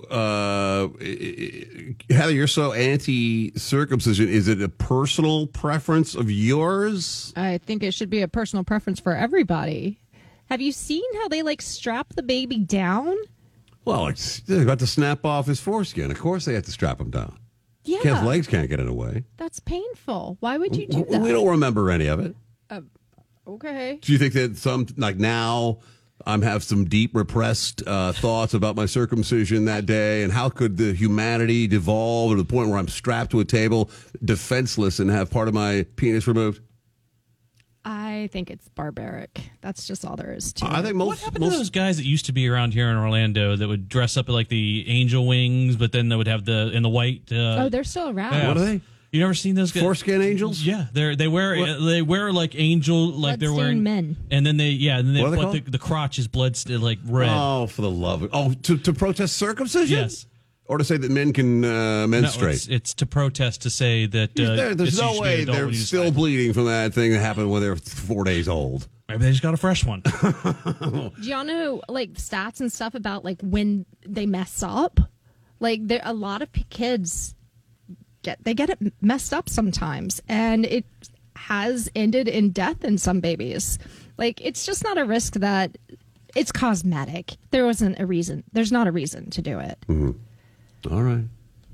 Uh, Heather, you're so anti-circumcision. Is it a personal preference of yours? I think it should be a personal preference for everybody. Have you seen how they like strap the baby down? Well, it's, they've got to snap off his foreskin. Of course, they have to strap him down. Yeah. His legs can't get in the way. That's painful. Why would you do that? We don't remember any of it. Uh, okay. Do you think that some, like now, I'm have some deep repressed uh, thoughts about my circumcision that day, and how could the humanity devolve to the point where I'm strapped to a table, defenseless, and have part of my penis removed? I think it's barbaric. That's just all there is to it. I think most. What happened to those guys that used to be around here in Orlando that would dress up like the angel wings, but then they would have the in the white? Uh, oh, they're still around. yeah. What are they? You never seen those guys? Foreskin angels? Yeah, they they wear What? they wear like angel like they're Bloodstained wearing men. and then they yeah and then they What are they put the, called? the crotch is blood st- like red. Oh, for the love of oh, to to protest circumcision? Yes. Or to say that men can uh, No, menstruate? it's, it's to protest to say that uh, There- there's it's no usually way an adult they're when you still decide. bleeding from that thing that happened when they were four days old. Maybe they just got a fresh one. Do y'all know like stats and stuff about like when they mess up? Like there, a lot of p- kids get they get it messed up sometimes, and it has ended in death in some babies. Like it's just not a risk that it's cosmetic. There wasn't a reason. There's not a reason to do it. Mm-hmm. All right.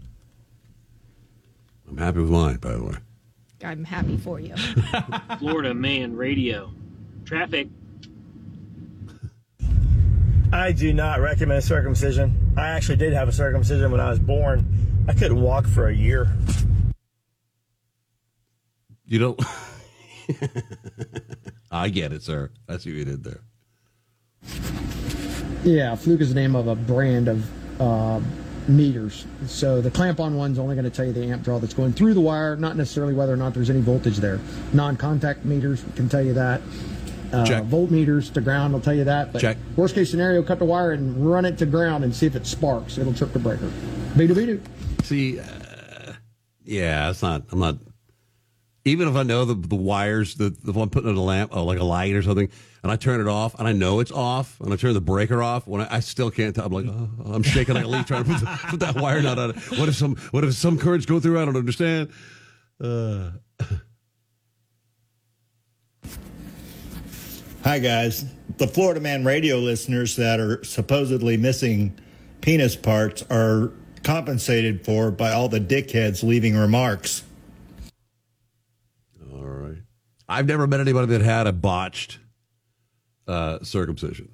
I'm happy with mine, by the way. I'm happy for you. Florida Man Radio. Traffic. I do not recommend circumcision. I actually did have a circumcision when I was born. I couldn't walk for a year. You don't. I get it, sir. That's what you did there. Yeah, Fluke is the name of a brand of uh, meters. So the clamp-on one's only going to tell you the amp draw that's going through the wire, not necessarily whether or not there's any voltage there. Non-contact meters can tell you that. Uh, Check. Voltmeters to ground will tell you that. But Check. worst case scenario, cut the wire and run it to ground and see if it sparks. It'll trip the breaker. Beedoo beedoo. See, uh, yeah, it's not. I'm not. Even if I know the the wires, the the one putting in a lamp, oh, like a light or something, and I turn it off, and I know it's off, and I turn the breaker off, when I, I still can't tell. I'm like, oh, I'm shaking like a leaf trying to put, the, put that wire nut on it. What if some What if some currents go through? I don't understand. Uh, Hi, guys. The Florida Man Radio listeners that are supposedly missing penis parts are compensated for by all the dickheads leaving remarks. all right. I've never met anybody that had a botched uh, circumcision.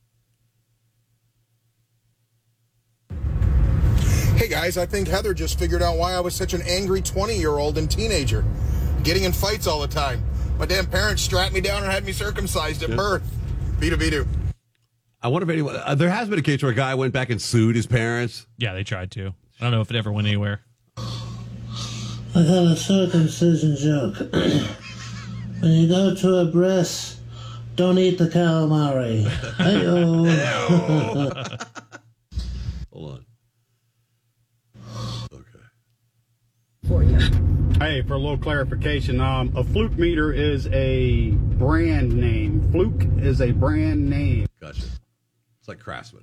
Hey guys, I think Heather just figured out why I was such an angry twenty-year-old and teenager. Getting in fights all the time. My damn parents strapped me down and had me circumcised at Yeah. birth. Beedoo beedoo. I wonder if anyone. Uh, there has been a case where a guy went back and sued his parents. Yeah, they tried to. I don't know if it ever went anywhere. I got a circumcision joke. When you go to a breast, don't eat the calamari. Hey-o. Hold on. For you. Hey, for a little clarification, um, a Fluke meter is a brand name. Fluke is a brand name. Gotcha. It's like Craftsman.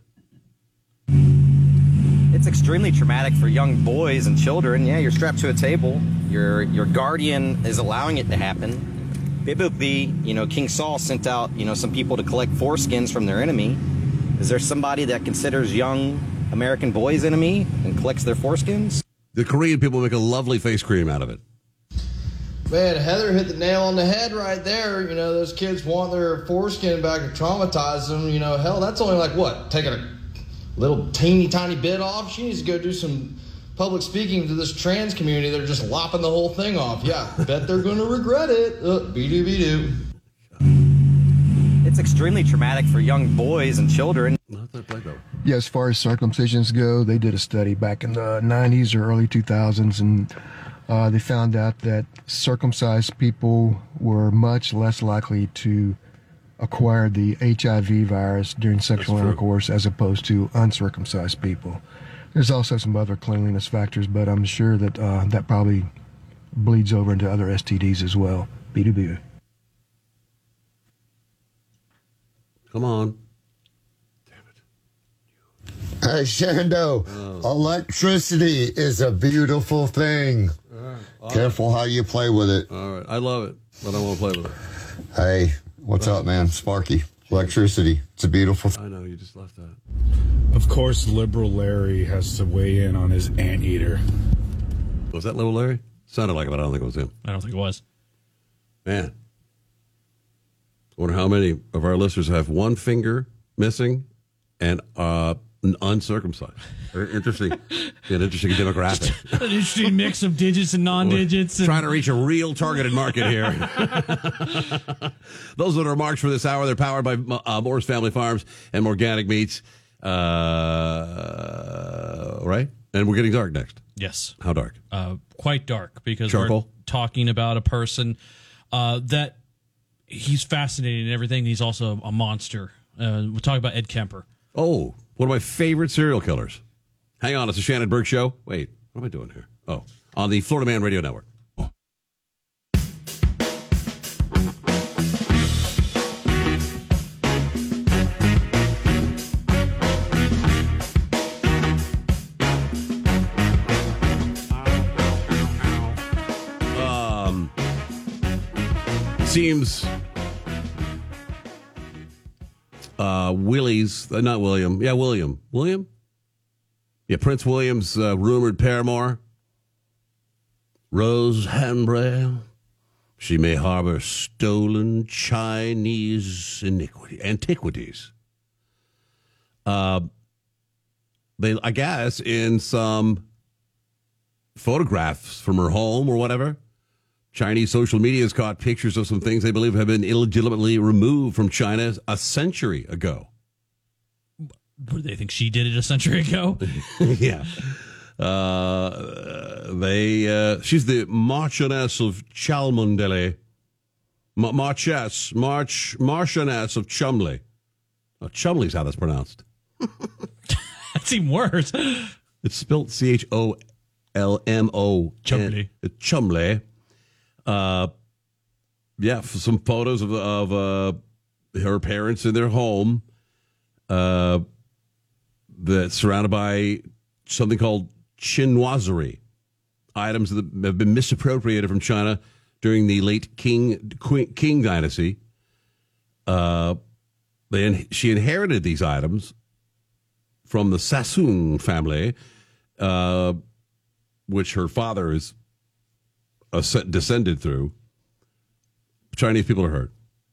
It's extremely traumatic for young boys and children. Yeah, you're strapped to a table. Your your guardian is allowing it to happen. Biblically, you know, King Saul sent out, you know, some people to collect foreskins from their enemy. Is there somebody that considers young American boys enemy and collects their foreskins? The Korean people make a lovely face cream out of it. Man, Heather hit the nail on the head right there. You know, those kids want their foreskin back and traumatize them. You know, hell, that's only like, what, taking a little teeny tiny bit off? She needs to go do some public speaking to this trans community. They're just lopping the whole thing off. Yeah, bet they're going to regret it. Uh, be-do, be-do. It's extremely traumatic for young boys and children. Yeah, as far as circumcisions go, they did a study back in the nineties or early two thousands, and uh, they found out that circumcised people were much less likely to acquire the H I V virus during sexual intercourse as opposed to uncircumcised people. There's also some other cleanliness factors, but I'm sure that uh, that probably bleeds over into other S T Ds as well. B two B. Come on. Hey, Shando, oh. electricity is a beautiful thing. Right. Careful how you play with it. All right. I love it, but I won't play with it. Hey, what's up, man? Sparky. Electricity. It's a beautiful thing. I know, you just left that. Of course, Liberal Larry has to weigh in on his anteater. Was that Liberal Larry? Sounded like it, but I don't think it was him. I don't think it was. Man. I wonder how many of our listeners have one finger missing and uh, uncircumcised. Very interesting. An interesting demographic. An interesting mix of digits and non-digits. And... Trying to reach a real targeted market here. Those that are marked for this hour, they're powered by uh, Moore's Family Farms and Organic Meats. Uh, right? And we're getting dark next. Yes. How dark? Uh, quite dark, because Charcoal? we're talking about a person uh, that he's fascinating and everything. He's also a monster. Uh, we're talking about Ed Kemper. Oh, one of my favorite serial killers. Hang on, it's the Shannon Burke Show. Wait, what am I doing here? Oh, on the Florida Man Radio Network. Oh. Um, seems uh, Willie's, uh, not William, yeah, William. William? Yeah, Prince William's uh, rumored paramour, Rose Hanbury. She may harbor stolen Chinese iniquity, antiquities. Uh, they, I guess, in some photographs from her home or whatever, Chinese social media has caught pictures of some things they believe have been illegitimately removed from China a century ago. They think she did it a century ago? Yeah. Uh, they, uh, she's the Marchioness of Cholmondeley. Ma- Marchess, March, Marchioness of Cholmondeley. Oh, Cholmondeley's how that's pronounced. That's even worse. It's spelled C H O L M O. Cholmondeley. Cholmondeley. Uh, yeah, some photos of, of uh, her parents in their home. Uh, that's surrounded by something called chinoiserie, items that have been misappropriated from China during the late King Queen, King dynasty. Uh, they, she inherited these items from the Sassoon family, uh, which her father is uh, descended through. Chinese people are hurt.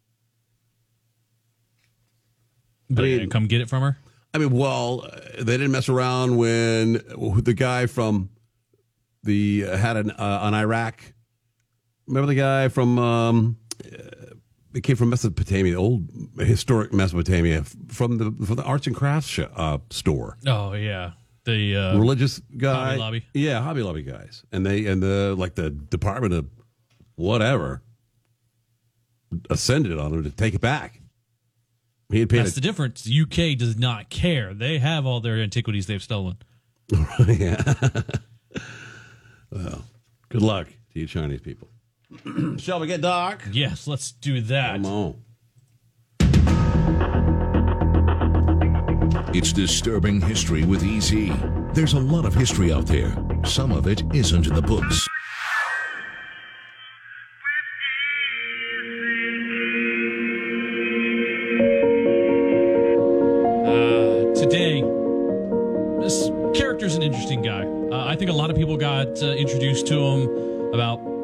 But they didn't come get it from her? I mean, well, they didn't mess around when the guy from the uh, had an uh, an Iraq. Remember the guy from um, it came from Mesopotamia, old historic Mesopotamia, from the from the arts and crafts sh- uh, store. Oh yeah, the uh, religious guy, Hobby Lobby. Yeah, Hobby Lobby guys, and they and the like the Department of whatever ascended on him to take it back. He had paid That's a- the difference. U K does not care. They have all their antiquities they've stolen. Yeah. Well, good luck to you Chinese people. Shall we get dark? Yes, let's do that. Come on. It's Disturbing History with E Z. There's a lot of history out there. Some of it isn't in the books. Today, this character's an interesting guy. Uh, I think a lot of people got uh, introduced to him about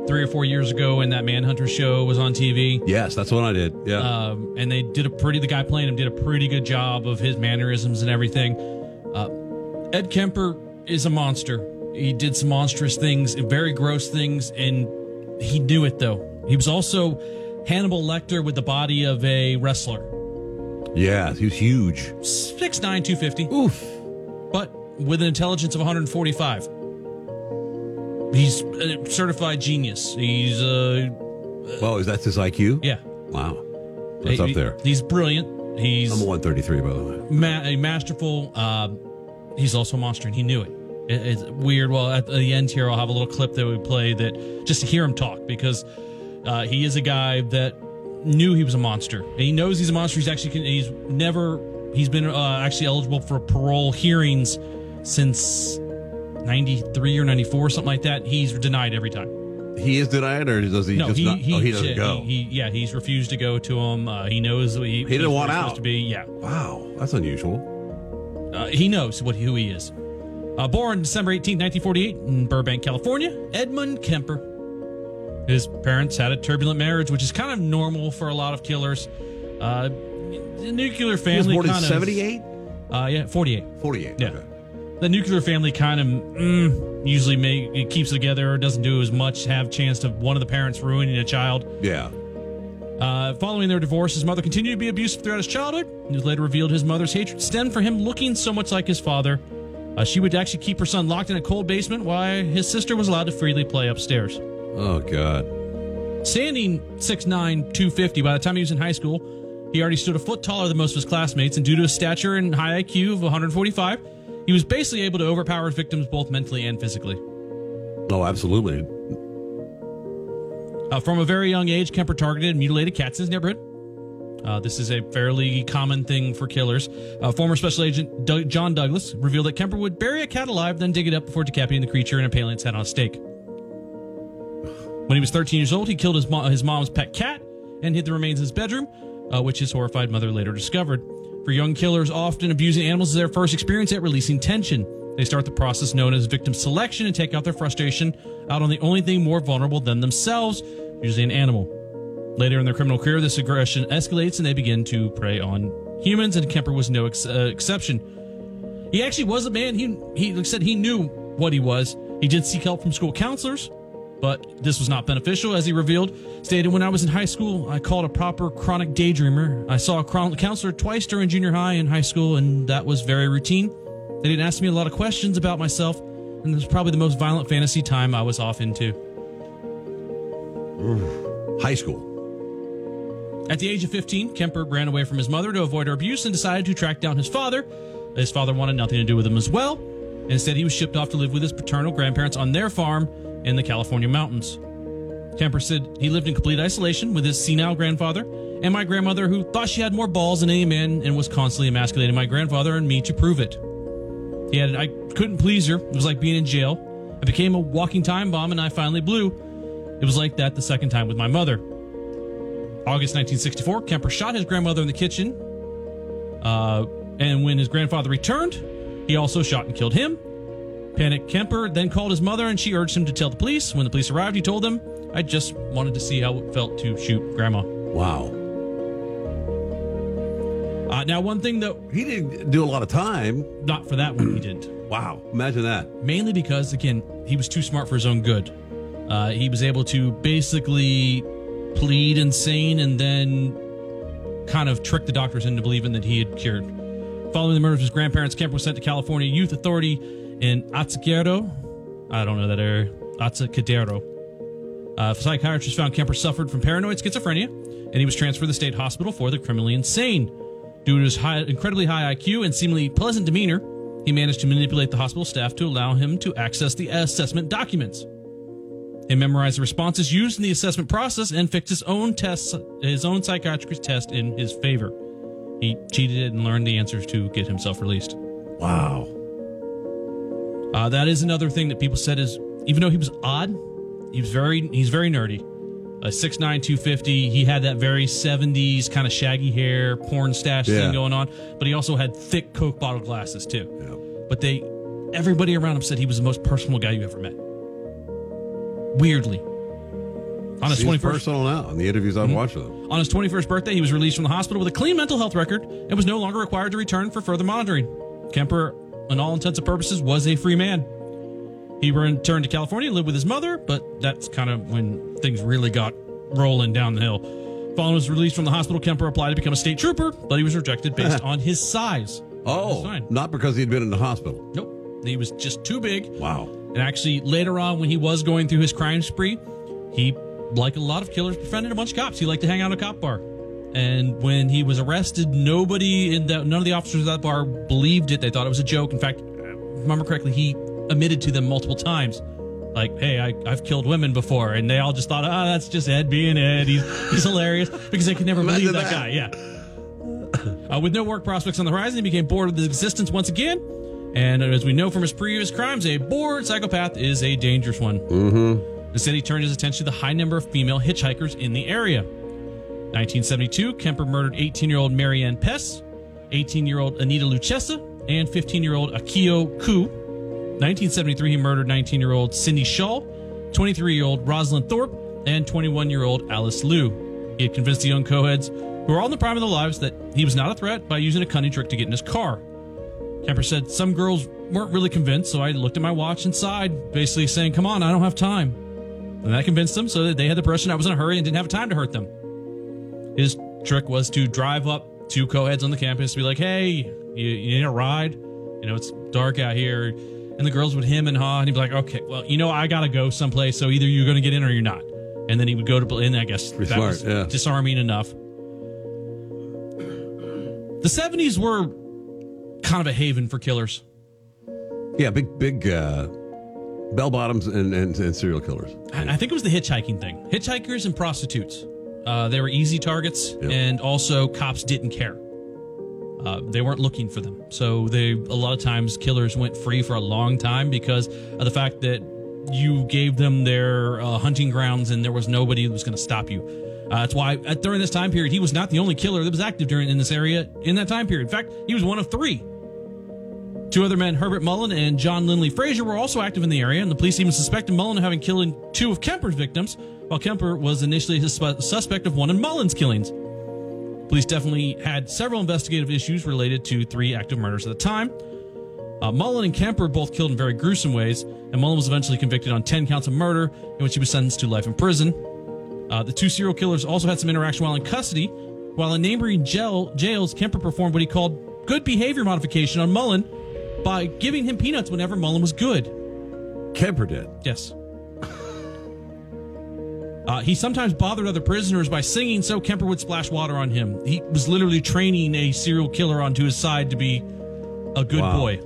three or four years ago when that Manhunter show was on T V. Yes, that's what I did. Yeah. Um, and they did a pretty, the guy playing him did a pretty good job of his mannerisms and everything. Uh, Ed Kemper is a monster. He did some monstrous things, very gross things, and he knew it, though. He was also Hannibal Lecter with the body of a wrestler. Yeah, he was huge. six nine, two fifty. Oof. But with an intelligence of one hundred forty-five. He's a certified genius. He's uh Oh, is that his I Q? Yeah. Wow. That's he, up there. He's brilliant. He's I'm a one thirty-three, by the way. Ma- a masterful. Uh, he's also a monster, and he knew it. it. It's weird. Well, at the end here, I'll have a little clip that we play that just to hear him talk, because uh, he is a guy that knew he was a monster. And he knows he's a monster. He's actually he's never he's been uh, actually eligible for parole hearings since ninety-three or ninety-four, something like that. He's denied every time. He is denied, or does he no, just he, not? He, oh, he doesn't he, go. He, he, yeah, he's refused to go to him. Uh, he knows he, He didn't want supposed out. to be. Yeah. Wow, that's unusual. Uh, he knows what who he is. Uh, born December eighteenth, nineteen forty-eight in Burbank, California, Edmund Kemper. His parents had a turbulent marriage, which is kind of normal for a lot of killers. Uh, the nuclear family. He was born in kind of, seventy-eight? Uh, yeah, forty-eight. forty-eight, Yeah. okay. The nuclear family kind of mm, usually make, it keeps it together, or doesn't do as much, have chance of one of the parents ruining a child. Yeah. Uh, following their divorce, his mother continued to be abusive throughout his childhood. It was later revealed his mother's hatred stemmed from him looking so much like his father. Uh, she would actually keep her son locked in a cold basement while his sister was allowed to freely play upstairs. Oh, God. Standing six nine, two fifty, by the time he was in high school, he already stood a foot taller than most of his classmates, and due to his stature and high I Q of one hundred forty-five, he was basically able to overpower his victims both mentally and physically. Oh, absolutely. Uh, from a very young age, Kemper targeted and mutilated cats in his neighborhood. Uh, this is a fairly common thing for killers. Uh, former Special Agent Doug, John Douglas revealed that Kemper would bury a cat alive, then dig it up before decapitating the creature and impaling its head on a stake. When he was thirteen years old, he killed his, mo- his mom's pet cat and hid the remains in his bedroom, uh, which his horrified mother later discovered. For young killers, often abusing animals is their first experience at releasing tension. They start the process known as victim selection and take out their frustration out on the only thing more vulnerable than themselves, usually an animal. Later in their criminal career, this aggression escalates and they begin to prey on humans, and Kemper was no ex- uh, exception. He actually was a man. He, he like I said, he knew what he was. He did seek help from school counselors, but this was not beneficial, as he revealed. Stated, when I was in high school, I called a proper chronic daydreamer. I saw a counselor twice during junior high and high school, and that was very routine. They didn't ask me a lot of questions about myself, and it was probably the most violent fantasy time I was off into. Ooh. High school. At the age of fifteen, Kemper ran away from his mother to avoid her abuse and decided to track down his father. His father wanted nothing to do with him as well. Instead, he was shipped off to live with his paternal grandparents on their farm in the California mountains. Kemper said he lived in complete isolation with his senile grandfather and my grandmother, who thought she had more balls than any man and was constantly emasculating my grandfather and me to prove it. He added, I couldn't please her. It was like being in jail. I became a walking time bomb and I finally blew. It was like that the second time with my mother. August nineteen sixty-four, Kemper shot his grandmother in the kitchen. Uh, and when his grandfather returned, he also shot and killed him. Panicked Kemper then called his mother and she urged him to tell the police. When the police arrived, he told them, I just wanted to see how it felt to shoot Grandma. Wow. Uh, now, one thing that... He didn't do a lot of time. Not for that one, he didn't. Wow. Imagine that. Mainly because, again, he was too smart for his own good. Uh, he was able to basically plead insane and then kind of trick the doctors into believing that he had cured. Following the murder of his grandparents, Kemper was sent to California Youth Authority in Atascadero. I don't know that area. Atascadero. Uh, psychiatrists found Kemper suffered from paranoid schizophrenia, and he was transferred to the state hospital for the criminally insane. Due to his high, incredibly high I Q and seemingly pleasant demeanor, he managed to manipulate the hospital staff to allow him to access the assessment documents. He memorized the responses used in the assessment process and fixed his own tests, his own psychiatric test in his favor. He cheated it and learned the answers to get himself released. Wow. Uh, that is another thing that people said is, even though he was odd, he was very, he's very nerdy. Uh, six nine, two fifty, he had that very seventies kind of shaggy hair, porn stash Yeah. thing going on, but he also had thick Coke bottle glasses too. Yeah. But they, everybody around him said he was the most personal guy you ever met. Weirdly. On his Seems twenty-first personal now in the interviews I've watched with him. On his twenty-first birthday, he was released from the hospital with a clean mental health record and was no longer required to return for further monitoring. Kemper, on all intents and purposes, was a free man. He returned to California and lived with his mother, but that's kind of when things really got rolling down the hill. Following his release from the hospital, Kemper applied to become a state trooper, but he was rejected based on his size. Oh, not because he'd been in the hospital. Nope. He was just too big. Wow. And actually, later on, when he was going through his crime spree, he, like a lot of killers, befriended a bunch of cops. He liked to hang out at a cop bar. And when he was arrested, nobody in the, none of the officers at that bar believed it. They thought it was a joke. In fact, if I remember correctly, he admitted to them multiple times. Like, hey, I, I've killed women before. And they all just thought, ah, oh, that's just Ed being Ed. He's, he's hilarious. Because they could never believe that, that guy. Yeah. Uh, with no work prospects on the horizon, he became bored with his existence once again. And as we know from his previous crimes, a bored psychopath is a dangerous one. Mm-hmm. Instead, he turned his attention to the high number of female hitchhikers in the area. nineteen seventy-two, Kemper murdered eighteen-year-old Marianne Pess, eighteen-year-old Anita Luchessa, and fifteen-year-old Akio Ku. nineteen seventy-three, he murdered nineteen-year-old Cindy Shaw, twenty-three-year-old Rosalind Thorpe, and twenty-one-year-old Alice Liu. He had convinced the young co-heads, who were all in the prime of their lives, that he was not a threat by using a cunning trick to get in his car. Kemper said, some girls weren't really convinced, so I looked at my watch and sighed, basically saying, come on, I don't have time. And that convinced them so that they had the impression I was in a hurry and didn't have time to hurt them. His trick was to drive up two co-heads on the campus, be like, hey, you, you need a ride? You know, it's dark out here. And the girls would hem and haw, and he'd be like, okay, well, you know, I got to go someplace, so either you're going to get in or you're not. And then he would go to, and I guess Pretty that smart, was yeah. disarming enough. The seventies were kind of a haven for killers. Yeah, big, big uh, bell bottoms and, and, and serial killers. I, I think it was the hitchhiking thing. Hitchhikers and prostitutes. Uh, they were easy targets, Yeah. and also cops didn't care. Uh, they weren't looking for them. So they a lot of times killers went free for a long time because of the fact that you gave them their uh, hunting grounds and there was nobody who was going to stop you. Uh, that's why uh, during this time period, he was not the only killer that was active during in this area in that time period. In fact, he was one of three. Two other men, Herbert Mullen and John Lindley Frazier, were also active in the area, and the police even suspected Mullen of having killed two of Kemper's victims, while Kemper was initially a suspect of one of Mullen's killings. Police definitely had several investigative issues related to three active murders at the time. Uh, Mullen and Kemper both killed in very gruesome ways, and Mullen was eventually convicted on ten counts of murder, in which he was sentenced to life in prison. Uh, the two serial killers also had some interaction while in custody. While in neighboring jail, jails, Kemper performed what he called good behavior modification on Mullen by giving him peanuts whenever Mullen was good. Kemper did? Yes. Uh, he sometimes bothered other prisoners by singing so Kemper would splash water on him. He was literally training a serial killer onto his side to be a good Wow. boy.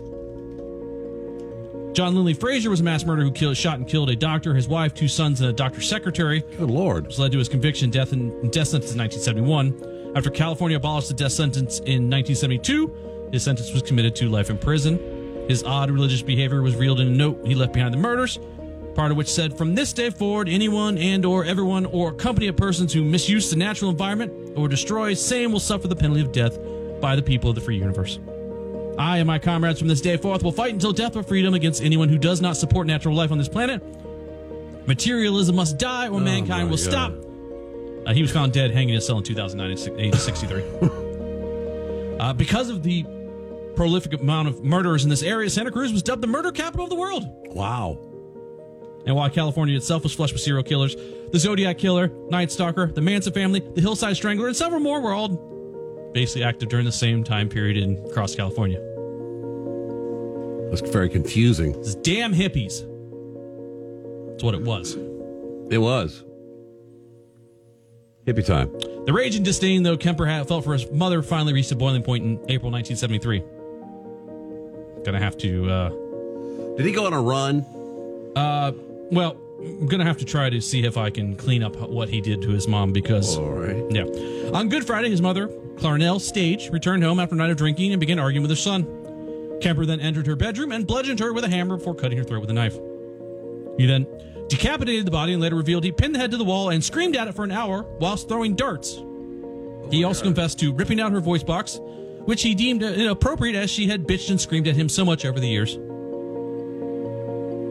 John Lindley Frazier was a mass murderer who killed, shot and killed a doctor, his wife, two sons, and a doctor's secretary. Good Lord. Which led to his conviction, death, and death sentence in nineteen seventy-one. After California abolished the death sentence in nineteen seventy-two, his sentence was committed to life in prison. His odd religious behavior was revealed in a note he left behind the murders, part of which said, from this day forward, anyone and or everyone or company of persons who misuse the natural environment or destroy same will suffer the penalty of death by the people of the free universe. I and my comrades from this day forth will fight until death or freedom against anyone who does not support natural life on this planet. Materialism must die or Oh, mankind my will God. stop. Uh, he was found dead hanging in a cell in two thousand nine at age sixty-three. uh, because of the prolific amount of murderers in this area, Santa Cruz was dubbed the murder capital of the world. Wow. And while California itself was flush with serial killers, the Zodiac Killer, Night Stalker, the Manson family, the Hillside Strangler, and several more were all basically active during the same time period in across California. That's very confusing. It's damn hippies. That's what it was. It was. Hippie time. The rage and disdain, though, Kemper had felt for his mother finally reached a boiling point in April nineteen seventy-three. Gonna have to... Uh, Did he go on a run? Uh, well, I'm gonna have to try to see if I can clean up what he did to his mom because... All right. Yeah. On Good Friday, his mother, Clarnell Stage, returned home after a night of drinking and began arguing with her son. Kemper then entered her bedroom and bludgeoned her with a hammer before cutting her throat with a knife. He then decapitated the body and later revealed he pinned the head to the wall and screamed at it for an hour whilst throwing darts. He also confessed to ripping out her voice box, which he deemed inappropriate as she had bitched and screamed at him so much over the years. Uh,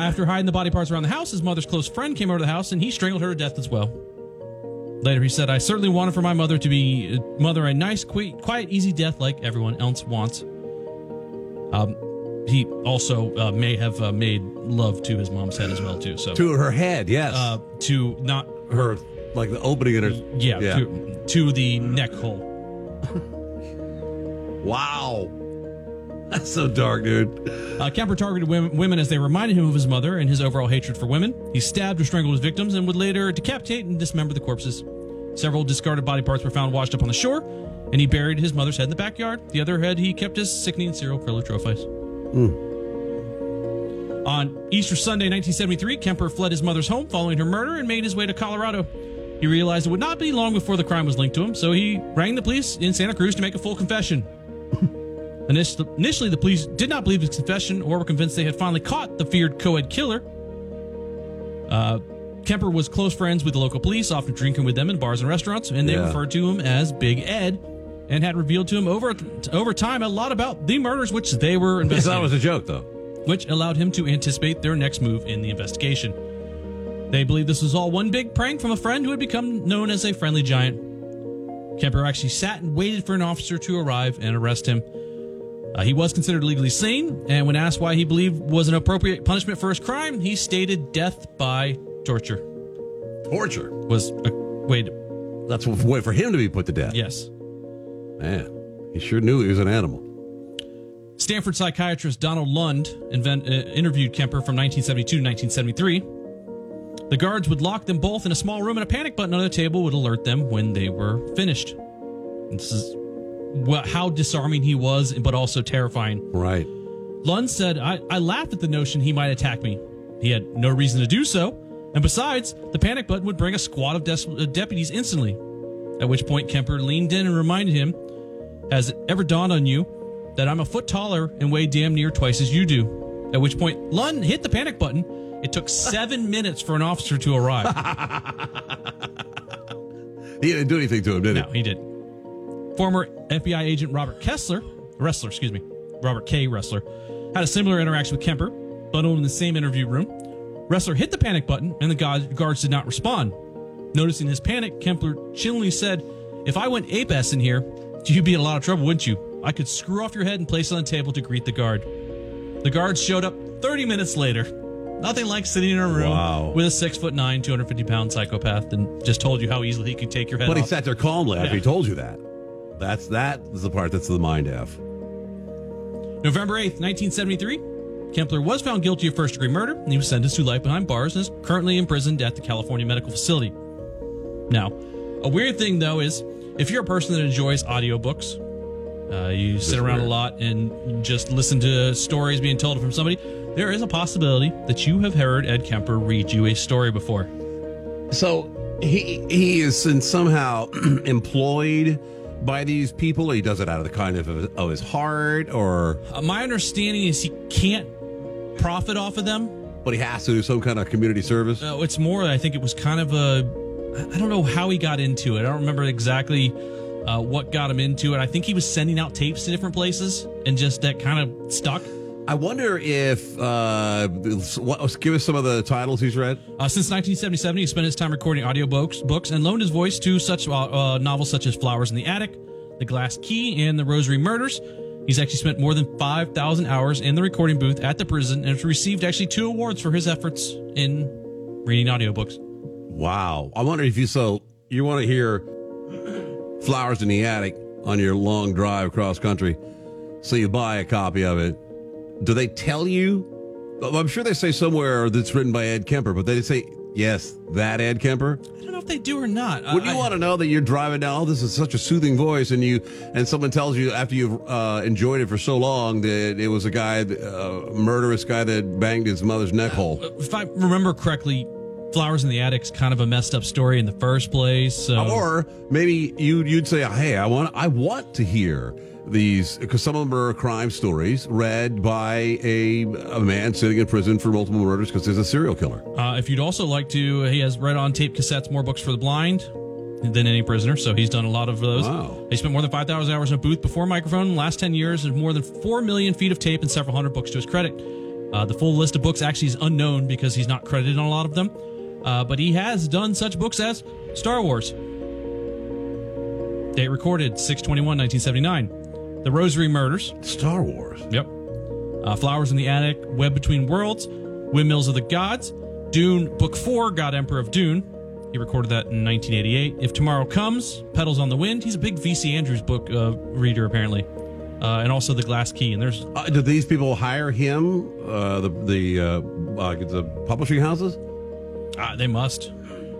after hiding the body parts around the house, his mother's close friend came over to the house and he strangled her to death as well. Later, he said, I certainly wanted for my mother to be mother a nice, quiet, quiet easy death like everyone else wants. Um, he also uh, may have uh, made love to his mom's head as well, too. So To her head, yes. Uh, to not her, like the opening in her. Yeah, yeah. To, to the neck hole. Wow. That's so dark, dude. Uh, Kemper targeted women, women as they reminded him of his mother and his overall hatred for women. He stabbed or strangled his victims and would later decapitate and dismember the corpses. Several discarded body parts were found washed up on the shore, and he buried his mother's head in the backyard. The other head he kept as sickening serial killer trophies. Mm. On Easter Sunday, nineteen seventy-three, Kemper fled his mother's home following her murder and made his way to Colorado. He realized it would not be long before the crime was linked to him, so he rang the police in Santa Cruz to make a full confession. Initially, the police did not believe his confession or were convinced they had finally caught the feared co-ed killer. Uh, Kemper was close friends with the local police, often drinking with them in bars and restaurants, and they Yeah. referred to him as Big Ed, and had revealed to him over over time a lot about the murders which they were investigating. That was a joke, though. Which allowed him to anticipate their next move in the investigation. They believed this was all one big prank from a friend who had become known as a friendly giant. Kemper actually sat and waited for an officer to arrive and arrest him. Uh, he was considered legally sane, and when asked why he believed was an appropriate punishment for his crime, he stated death by torture. Torture? Was a way to... That's a way for him to be put to death. Yes. Man, he sure knew he was an animal. Stanford psychiatrist Donald Lund invent, uh, interviewed Kemper from nineteen seventy-two to nineteen seventy-three. The guards would lock them both in a small room, and a panic button on the table would alert them when they were finished. And this is what, how disarming he was, but also terrifying. Right. Lund said, I, I laughed at the notion he might attack me. He had no reason to do so. And besides, the panic button would bring a squad of des- uh, deputies instantly. At which point, Kemper leaned in and reminded him, has it ever dawned on you that I'm a foot taller and weigh damn near twice as you do? At which point, Lund hit the panic button. It took seven minutes for an officer to arrive. He didn't do anything to him, did he? No, he didn't. Former F B I agent Robert Kessler, Ressler, excuse me, Robert K. Ressler, had a similar interaction with Kemper, but in the same interview room. Ressler hit the panic button, and the guards did not respond. Noticing his panic, Kemper chillingly said, if I went ape-ass in here, you'd be in a lot of trouble, wouldn't you? I could screw off your head and place it on the table to greet the guard. The guards showed up thirty minutes later. Nothing like sitting in a room Wow. with a six foot nine, two hundred fifty pound psychopath and just told you how easily he could take your head But off. he sat there calmly after Yeah. he told you that. That's that is the part that's the mind F. November eighth, nineteen seventy-three, Kempler was found guilty of first-degree murder, and he was sentenced to life behind bars and is currently imprisoned at the California Medical Facility. Now, a weird thing, though, is if you're a person that enjoys audiobooks, uh, you sit around a lot and just listen to stories being told from somebody, there is a possibility that you have heard Ed Kemper read you a story before. So he he is in somehow employed by these people, or he does it out of the kind of of his heart, or Uh, my understanding is he can't profit off of them. but he has to do some kind of community service. Uh, it's more, I think it was kind of a, I don't know how he got into it. I don't remember exactly uh, what got him into it. I think he was sending out tapes to different places and just that kind of stuck. I wonder if, uh, what, give us some of the titles he's read. Uh, since nineteen seventy-seven, he spent his time recording audiobooks books and loaned his voice to such uh, uh, novels such as Flowers in the Attic, The Glass Key, and The Rosary Murders. He's actually spent more than five thousand hours in the recording booth at the prison and has received actually two awards for his efforts in reading audiobooks. Wow. I wonder if you, so you want to hear Flowers in the Attic on your long drive across country, so you buy a copy of it. Do they tell you? I'm sure they say somewhere that's written by Ed Kemper, but they say, yes, that Ed Kemper. I don't know if they do or not. Would you I, want to know that you're driving down, oh, this is such a soothing voice, and you and someone tells you after you've uh, enjoyed it for so long that it was a guy, a uh, murderous guy that banged his mother's neck hole? If I remember correctly, Flowers in the Attic's kind of a messed up story in the first place. So. Or maybe you you'd say, hey, I want I want to hear these, because some of them are crime stories read by a, a man sitting in prison for multiple murders because he's a serial killer. Uh, if you'd also like to, he has read on tape cassettes more books for the blind than any prisoner, so he's done a lot of those. Wow. He spent more than five thousand hours in a booth before a microphone in the last ten years and more than four million feet of tape and several hundred books to his credit. Uh, the full list of books actually is unknown because he's not credited on a lot of them. Uh, but he has done such books as Star Wars. Date recorded six twenty-one nineteen seventy-nine. The Rosary Murders. Star Wars. Yep. Uh, Flowers in the Attic. Web Between Worlds. Windmills of the Gods. Dune, Book four, God Emperor of Dune. He recorded that in nineteen eighty-eight. If Tomorrow Comes, Petals on the Wind. He's a big V C Andrews book uh, reader, apparently. Uh, and also The Glass Key. And there's Uh, do these people hire him, uh, the the uh, uh, the publishing houses? Uh, they must.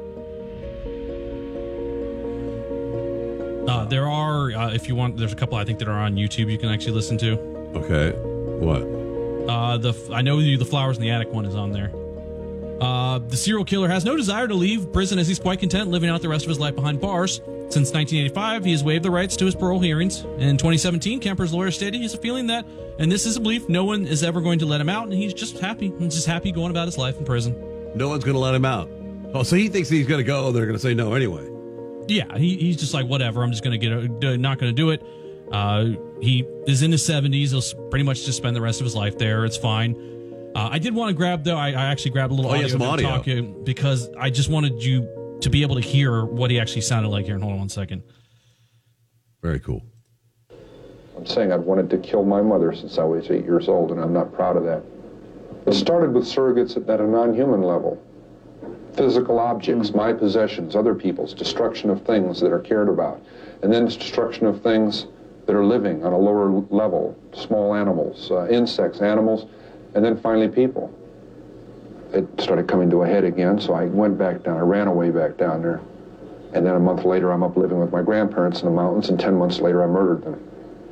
Uh, there are, uh, if you want, there's a couple I think that are on YouTube you can actually listen to. Okay. What? Uh, the I know you. The Flowers in the Attic one is on there. Uh, the serial killer has no desire to leave prison as he's quite content living out the rest of his life behind bars. Since nineteen eighty-five, he has waived the rights to his parole hearings. In twenty seventeen, Kemper's lawyer stated he has a feeling that, and this is a belief, no one is ever going to let him out, and he's just happy. He's just happy going about his life in prison. No one's going to let him out. Oh, so he thinks he's going to go, and they're going to say no anyway. Yeah, he, he's just like, whatever, I'm just going to get, a, not going to do it. Uh, he is in his seventies. He'll pretty much just spend the rest of his life there. It's fine. Uh, I did want to grab, though, I, I actually grabbed a little Oh, audio, yeah, some of him audio. talking because I just wanted you to be able to hear what he actually sounded like here. And hold on one second. Very cool. I'm saying I'd wanted to kill my mother since I was eight years old, and I'm not proud of that. It started with surrogates at a non-human level. Physical objects, my possessions, other people's, destruction of things that are cared about, and then destruction of things that are living on a lower level, small animals, uh, insects, animals, and then finally people. It started coming to a head again, so I went back down. I ran away back down there. And then a month later, I'm up living with my grandparents in the mountains, and ten months later, I murdered them.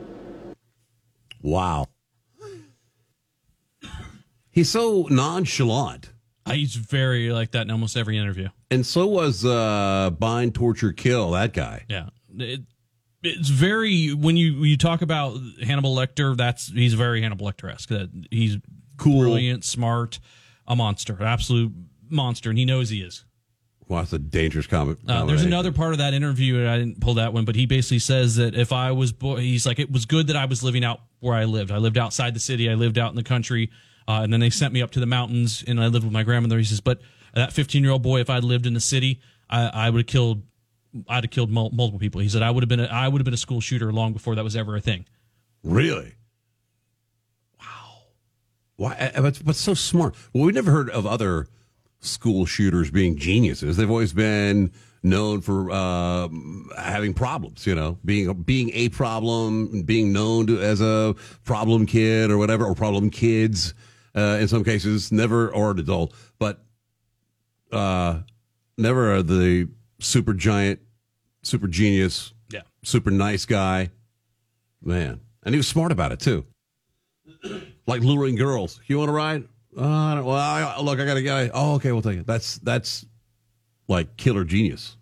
Wow. He's so nonchalant. Uh, he's very like that in almost every interview. And so was uh, Bind, Torture, Kill, that guy. Yeah. It, it's very, when you when you talk about Hannibal Lecter, that's he's very Hannibal Lecter-esque. That he's cool, brilliant, smart, a monster, an absolute monster, and he knows he is. Well, that's a dangerous comment. Uh, there's another part of that interview, and I didn't pull that one, but he basically says that if I was, bo- he's like, it was good that I was living out where I lived. I lived outside the city. I lived out in the country. Uh, and then they sent me up to the mountains, and I lived with my grandmother. He says, but that fifteen-year-old boy, if I'd lived in the city, I, I would have killed, I'd have killed mul- multiple people. He said, I would have been, a, I would have been a school shooter long before that was ever a thing. Really? Wow. Why? But, but so smart. Well, we've never heard of other school shooters being geniuses. They've always been known for uh, having problems, you know, being being a problem, being known to, as a problem kid or whatever, or problem kids uh, in some cases, never, or an adult, but uh, never the super giant, super genius, yeah, super nice guy. Man. And he was smart about it, too. Like luring girls. You want to ride? Uh, I don't, well, I, look, I got a guy. Oh, okay, we'll take it. That's that's like killer genius.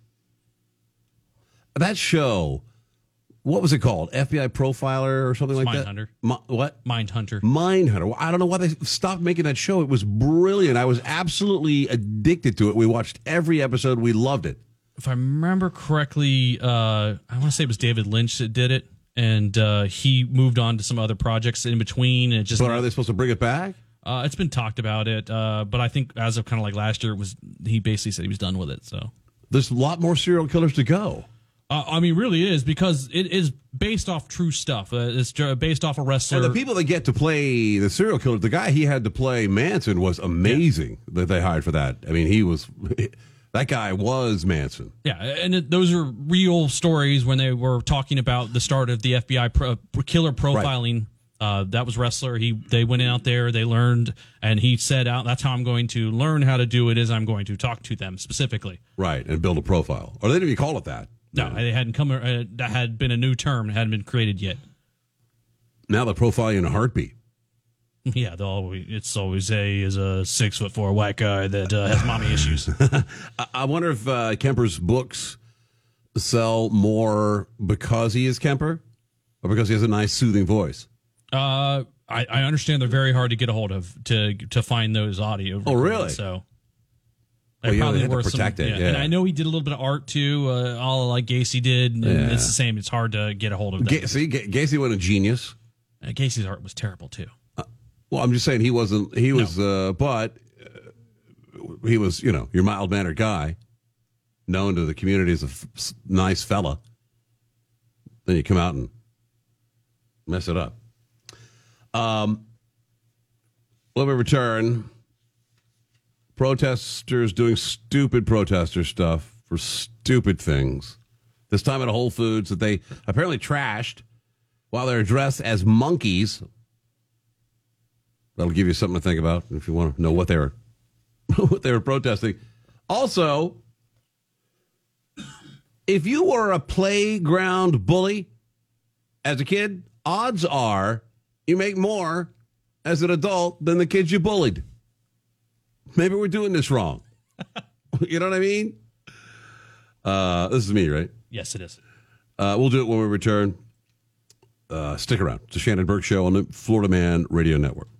That show, what was it called? F B I Profiler or something It's like Mindhunter. that? Mi- what? Mindhunter. Mindhunter. Well, I don't know why they stopped making that show. It was brilliant. I was absolutely addicted to it. We watched every episode. We loved it. If I remember correctly, uh, I want to say it was David Lynch that did it, and uh, he moved on to some other projects in between. And it just But are they supposed to bring it back? Uh, it's been talked about it, uh, but I think as of kind of like last year, it was he basically said he was done with it. So there's a lot more serial killers to go. Uh, I mean, really is, because it is based off true stuff. Uh, it's ju- based off a wrestler. And the people that get to play the serial killer, the guy he had to play Manson was amazing that they hired for that. I mean, he was, that guy was Manson. Yeah, and it, those are real stories when they were talking about the start of the F B I pro, killer profiling. Right. Uh, that was wrestler. He they went out there, they learned, and he said, "Out. That's how I'm going to learn how to do it. Is I'm going to talk to them specifically." Right, and build a profile. Or they didn't even call it that. No, they hadn't come. Uh, that had been a new term. It hadn't been created yet. Now they profile you in a heartbeat. Yeah, always, it's always a is a six foot four white guy that uh, has mommy issues. I wonder if uh, Kemper's books sell more because he is Kemper, or because he has a nice soothing voice. Uh, I, I understand they're very hard to get a hold of to to find those audio. Oh, really? So. Well, yeah, they have to protect some, it. Yeah. Yeah. And I know he did a little bit of art too, uh, all like Gacy did. And Yeah. it's the same. It's hard to get a hold of. Ga- see, Ga- Gacy went a genius. Uh, Gacy's art was terrible too. Uh, Well, I'm just saying he wasn't. He was, no. uh, but uh, he was, you know, your mild mannered guy, known to the community as a f- nice fella. Then you come out and mess it up. Um, when we return, protesters doing stupid protester stuff for stupid things. This time at a Whole Foods that they apparently trashed while they're dressed as monkeys. That'll give you something to think about if you want to know what they were what they were protesting. Also, if you were a playground bully as a kid, odds are you make more as an adult than the kids you bullied. Maybe we're doing this wrong. You know what I mean? Uh, this is me, right? Yes, it is. Uh, we'll do it when we return. Uh, stick around. It's the Shannon Burke Show on the Florida Man Radio Network.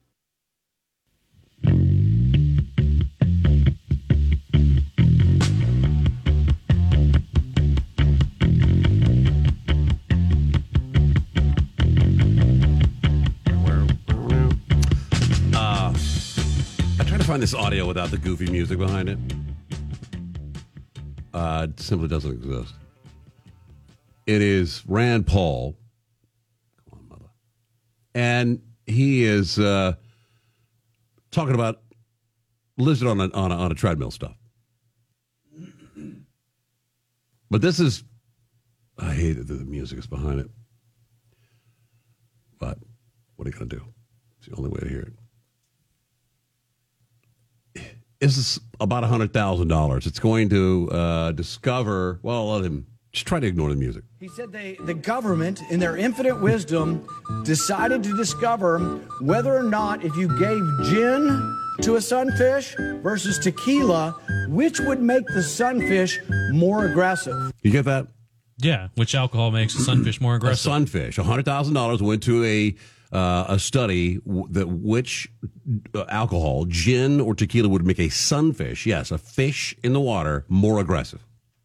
Find this audio without the goofy music behind it. Uh, it simply doesn't exist. It is Rand Paul. Come on, mother. And he is uh, talking about lizard on a, on, a, on a treadmill stuff. But this is, I hate that the music is behind it. But what are you going to do? It's the only way to hear it. This is about one hundred thousand dollars. It's going to uh, discover, well, I'll let him just try to ignore the music. He said they, the government, in their infinite wisdom, decided to discover whether or not if you gave gin to a sunfish versus tequila, which would make the sunfish more aggressive. You get that? Yeah, which alcohol makes a sunfish more aggressive? A sunfish. one hundred thousand dollars went to a uh, a study w- that which uh, alcohol, gin or tequila, would make a sunfish, yes, a fish in the water, more aggressive.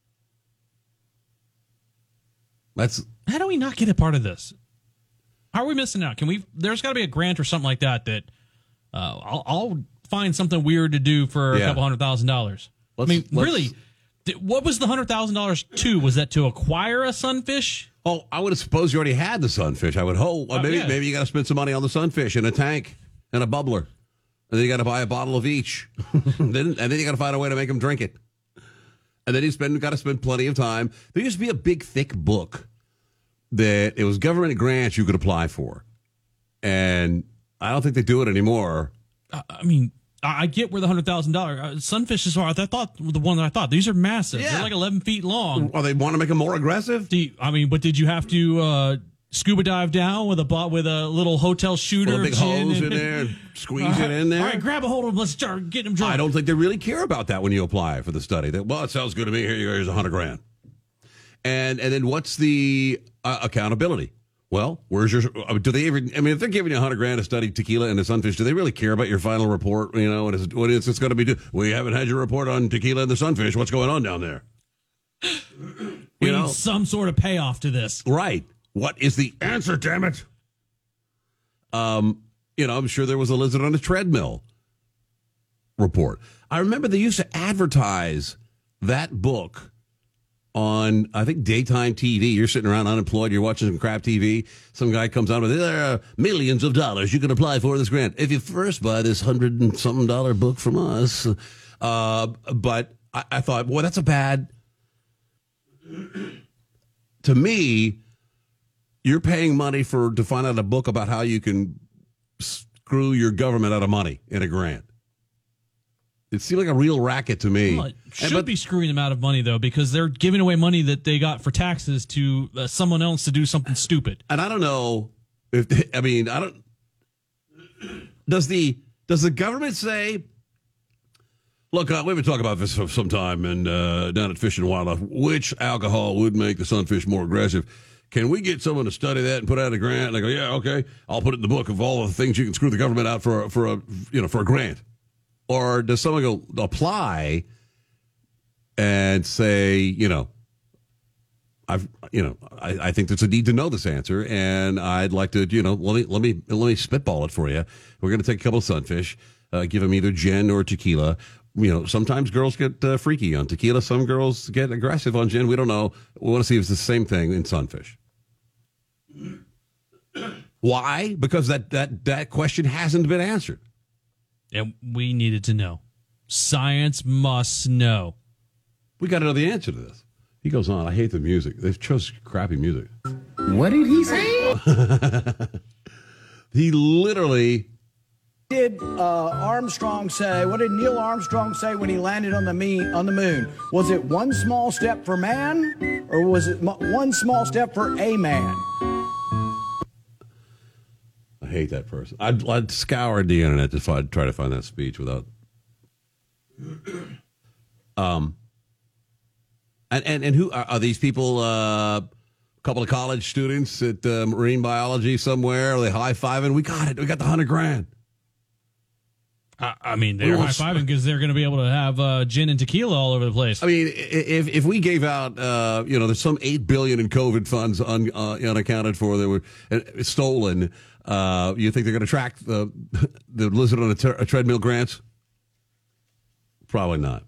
That's How do we not get a part of this? How are we missing out? Can we? There's got to be a grant or something like that that uh, I'll, I'll find something weird to do for Yeah. a couple hundred thousand dollars. I mean, let's- really, th- what was the hundred thousand dollars to? Was that to acquire a sunfish? Oh, I would have supposed you already had the sunfish. I would hope. Well, Oh, maybe yeah. maybe you got to spend some money on the sunfish in a tank and a bubbler, and then you got to buy a bottle of each. then, and then you got to find a way to make them drink it. And then you spend got to spend plenty of time. There used to be a big thick book that it was government grants you could apply for, and I don't think they do it anymore. I, I mean, I I get where the hundred thousand uh, dollars sunfishes are. I thought the one that I thought these are massive. Yeah. They're like eleven feet long. Well, they want to make them more aggressive. Do you, I mean, but did you have to uh, scuba dive down with a bo- with a little hotel shooter, Put a big gin hose and- in there, and squeeze All it right, in there. All right, grab a hold of them. Let's start getting them drunk. I don't think they really care about that when you apply for the study. That well, it sounds good to me. Here you go. Here's a hundred grand. And and then what's the uh, accountability? Well, where's your? uh, Do they even? I mean, if they're giving you a hundred grand to study tequila and the sunfish, do they really care about your final report? You know, what is what is it's going to be? Do, we haven't had your report on tequila and the sunfish. What's going on down there? We You need know? some sort of payoff to this. Right. What is the answer? Damn it. Um, you know, I'm sure there was a lizard on a treadmill report. I remember they used to advertise that book on, I think, daytime T V. You're sitting around unemployed. You're watching some crap T V. Some guy comes on with, there are millions of dollars you can apply for this grant if you first buy this hundred and something dollar book from us. Uh, but I, I thought, boy, that's a bad. To me, you're paying money for to find out a book about how you can screw your government out of money in a grant. It seemed like a real racket to me. Well, it should be screwing them out of money, though, because they're giving away money that they got for taxes to uh, someone else to do something stupid. And I don't know if I mean I don't. Does the does the government say? Look, uh, we've been talking about this for some time, and uh, down at Fish and Wildlife, which alcohol would make the sunfish more aggressive? Can we get someone to study that and put out a grant? And I go, yeah, okay, I'll put it in the book of all the things you can screw the government out for for a you know for a grant. Or does someone go apply and say, you know, I've, you know, I, I think there's a need to know this answer, and I'd like to, you know, let me let me let me spitball it for you. We're going to take a couple of sunfish, uh, give them either gin or tequila. You know, sometimes girls get uh, freaky on tequila. Some girls get aggressive on gin. We don't know. We want to see if it's the same thing in sunfish. Why? Because that that that question hasn't been answered, and we needed to know. Science must know. We got to know the answer to this. He goes on, I hate the music. They've chose crappy music. What did he say? He literally... Did uh, Armstrong say, what did Neil Armstrong say when he landed on the, me- on the moon? Was it one small step for man, or was it m- one small step for a man? I hate that person. I'd, I'd scour the internet to find, try to find that speech without... Um... And, and and who are, are these people? Uh, a couple of college students at uh, marine biology somewhere. Are they high fiving? We got it. We got the hundred grand. I, I mean, they're high fiving because they're going to be able to have uh, gin and tequila all over the place. I mean, if if we gave out, uh, you know, there's some eight billion in COVID funds un, uh, unaccounted for that were uh, stolen. Uh, you think they're going to track the the lizard on a, ter- a treadmill grants? Probably not.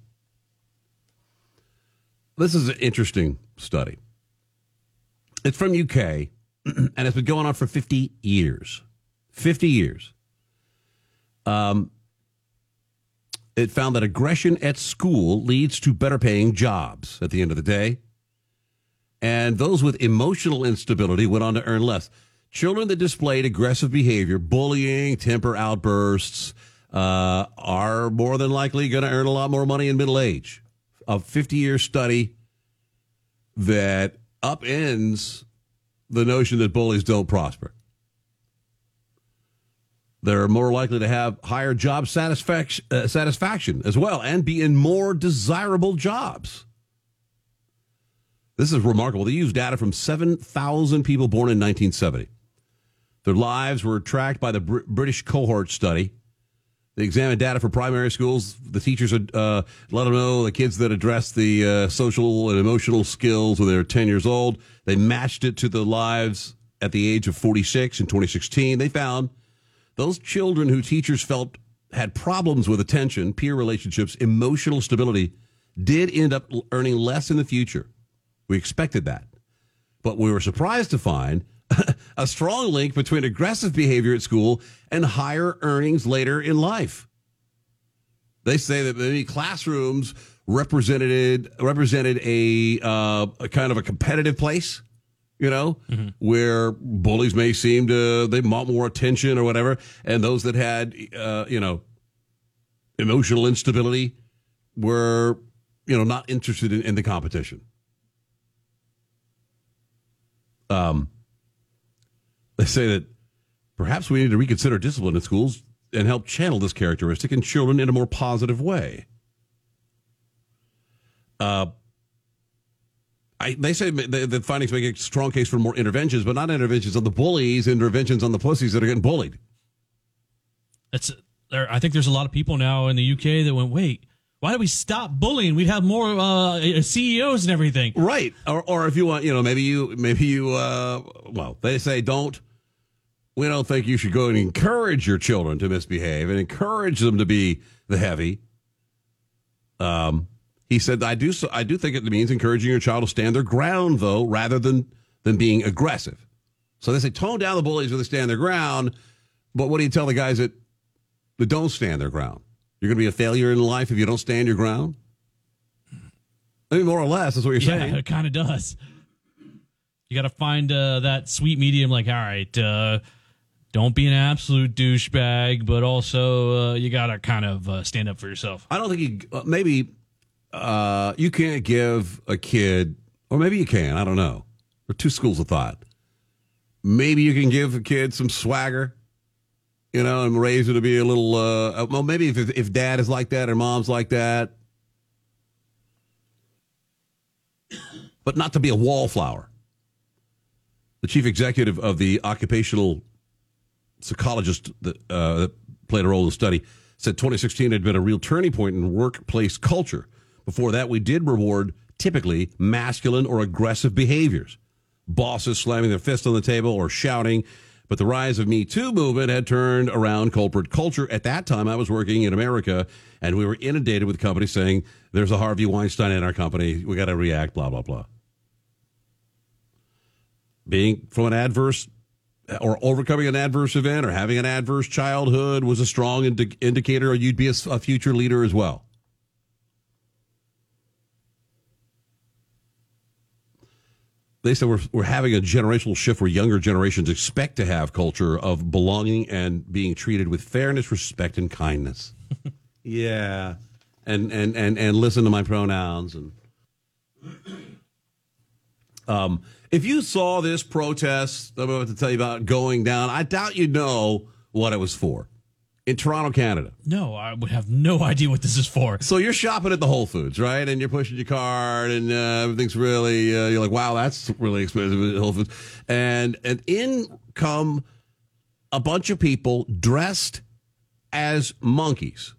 This is an interesting study. It's from U K, and it's been going on for fifty years. fifty years. Um, it found that aggression at school leads to better paying jobs at the end of the day. And those with emotional instability went on to earn less. Children that displayed aggressive behavior, bullying, temper outbursts, uh, are more than likely going to earn a lot more money in middle age. A fifty-year study that upends the notion that bullies don't prosper. They're more likely to have higher job satisfaction, uh, satisfaction as well and be in more desirable jobs. This is remarkable. They used data from seven thousand people born in nineteen seventy. Their lives were tracked by the Br- British cohort study. They examined data for primary schools. The teachers would uh, let them know the kids that addressed the uh, social and emotional skills when they were ten years old. They matched it to the lives at the age of forty-six in twenty sixteen. They found those children who teachers felt had problems with attention, peer relationships, emotional stability, did end up earning less in the future. We expected that. But we were surprised to find a strong link between aggressive behavior at school and higher earnings later in life. They say that maybe classrooms represented represented a, uh, a kind of a competitive place, you know, mm-hmm. where bullies may seem to, they want more attention or whatever, and those that had, uh, you know, emotional instability were, you know, not interested in, in the competition. Um. They say that perhaps we need to reconsider discipline in schools and help channel this characteristic in children in a more positive way. Uh, I, they say the, the findings make a strong case for more interventions, but not interventions on the bullies, interventions on the pussies that are getting bullied. It's there. I think there's a lot of people now in the U K that went, wait, why did we stop bullying? We'd have more uh, C E Os and everything. Right. Or, or if you want, you know, maybe you, maybe you, uh, well, they say don't, we don't think you should go and encourage your children to misbehave and encourage them to be the heavy. Um, he said, I do, so, I do think it means encouraging your child to stand their ground, though, rather than, than being aggressive. So they say tone down the bullies when they stand their ground. But what do you tell the guys that, that don't stand their ground? You're going to be a failure in life if you don't stand your ground? I mean, more or less, that's what you're yeah, saying. Yeah, it kind of does. You got to find uh, that sweet medium, like, all right, uh, don't be an absolute douchebag, but also uh, you got to kind of uh, stand up for yourself. I don't think you, uh, maybe uh, you can't give a kid, or maybe you can, I don't know. There are two schools of thought. Maybe you can give a kid some swagger. You know, and raise her to be a little, uh, well, maybe if if dad is like that or mom's like that. But not to be a wallflower. The chief executive of the occupational psychologist that, uh, that played a role in the study said twenty sixteen had been a real turning point in workplace culture. Before that, we did reward typically masculine or aggressive behaviors. Bosses slamming their fist on the table or shouting. But the rise of Me Too movement had turned around corporate culture. At that time, I was working in America, and we were inundated with companies saying, there's a Harvey Weinstein in our company. We got to react, blah, blah, blah. Being from an adverse or overcoming an adverse event or having an adverse childhood was a strong indi- indicator, or you'd be a, a future leader as well. They said we're, we're having a generational shift where younger generations expect to have culture of belonging and being treated with fairness, respect, and kindness. Yeah. And, and, and, and listen to my pronouns. And um, if you saw this protest I'm about to tell you about going down, I doubt you'd know what it was for. In Toronto, Canada. No, I would have no idea what this is for. So you're shopping at the Whole Foods, right? And you're pushing your cart, and uh, everything's really, uh, you're like, wow, that's really expensive at Whole Foods. And, and in come a bunch of people dressed as monkeys.